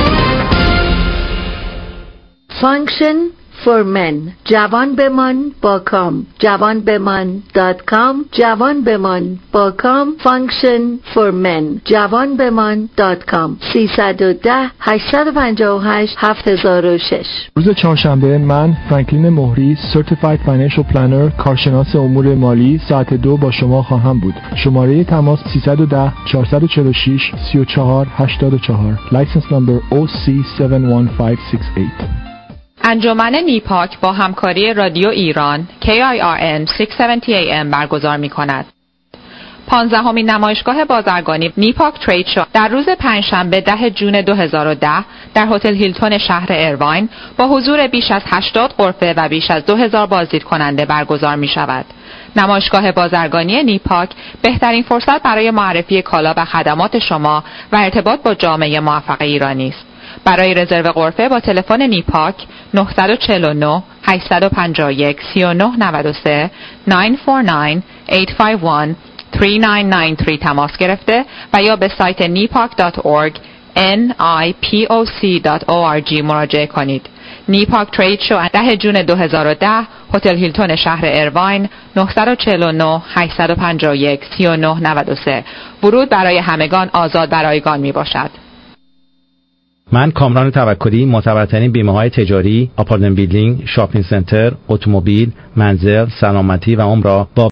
Function for Men جوان بمان با کام جوان بمان دات کام جوان بمان با کام Function for Men جوان بمان دات کام سیصد و ده هشتصد و پنجاه و هشت هفت هزار و شش. روز چهارشنبه من فرانکلین مهری Certified Financial Planner کارشناس امور مالی ساعت دو با شما خواهم بود. شماره تماس سیصد و ده چهارصد و چهل و شش سی و چهار هشتاد و چهار License number O C seven one five six eight. انجمن نیپاک با همکاری رادیو ایران کی آی آر ان ششصد و هفتاد ای ام برگزار می کند. پانزدهمین نمایشگاه بازرگانی نیپاک ترید شو در روز پنجشنبه ده ژوئن دو هزار و ده در هتل هیلتون شهر ایرواین با حضور بیش از هشتاد غرفه و بیش از دو هزار بازدید کننده برگزار می شود. نمایشگاه بازرگانی نیپاک بهترین فرصت برای معرفی کالا و خدمات شما و ارتباط با جامعه موفق ایرانی است. برای رزرو غرفه با تلفن نیپاک نه چهار نه هشت پنج یک سه نه نه سه نه چهار نه هشت پنج یک سه نه نه سه تماس گرفته و یا به سایت نیپاک دات اورگ ان آی پی او سی دات او آر جی مراجعه کنید. نیپاک ترید شو ده ژوئن دو هزار و ده هتل هیلتون شهر ایرواین نه چهار نه هشت پنج یک سه نه نه سه. ورود برای همگان آزاد و رایگان می باشد. من کامران توکلی معتبرترین بیمه‌های تجاری، آپارتمان بیلدینگ، شاپینگ سنتر، اتومبیل، منزل، سلامتی و عمر را با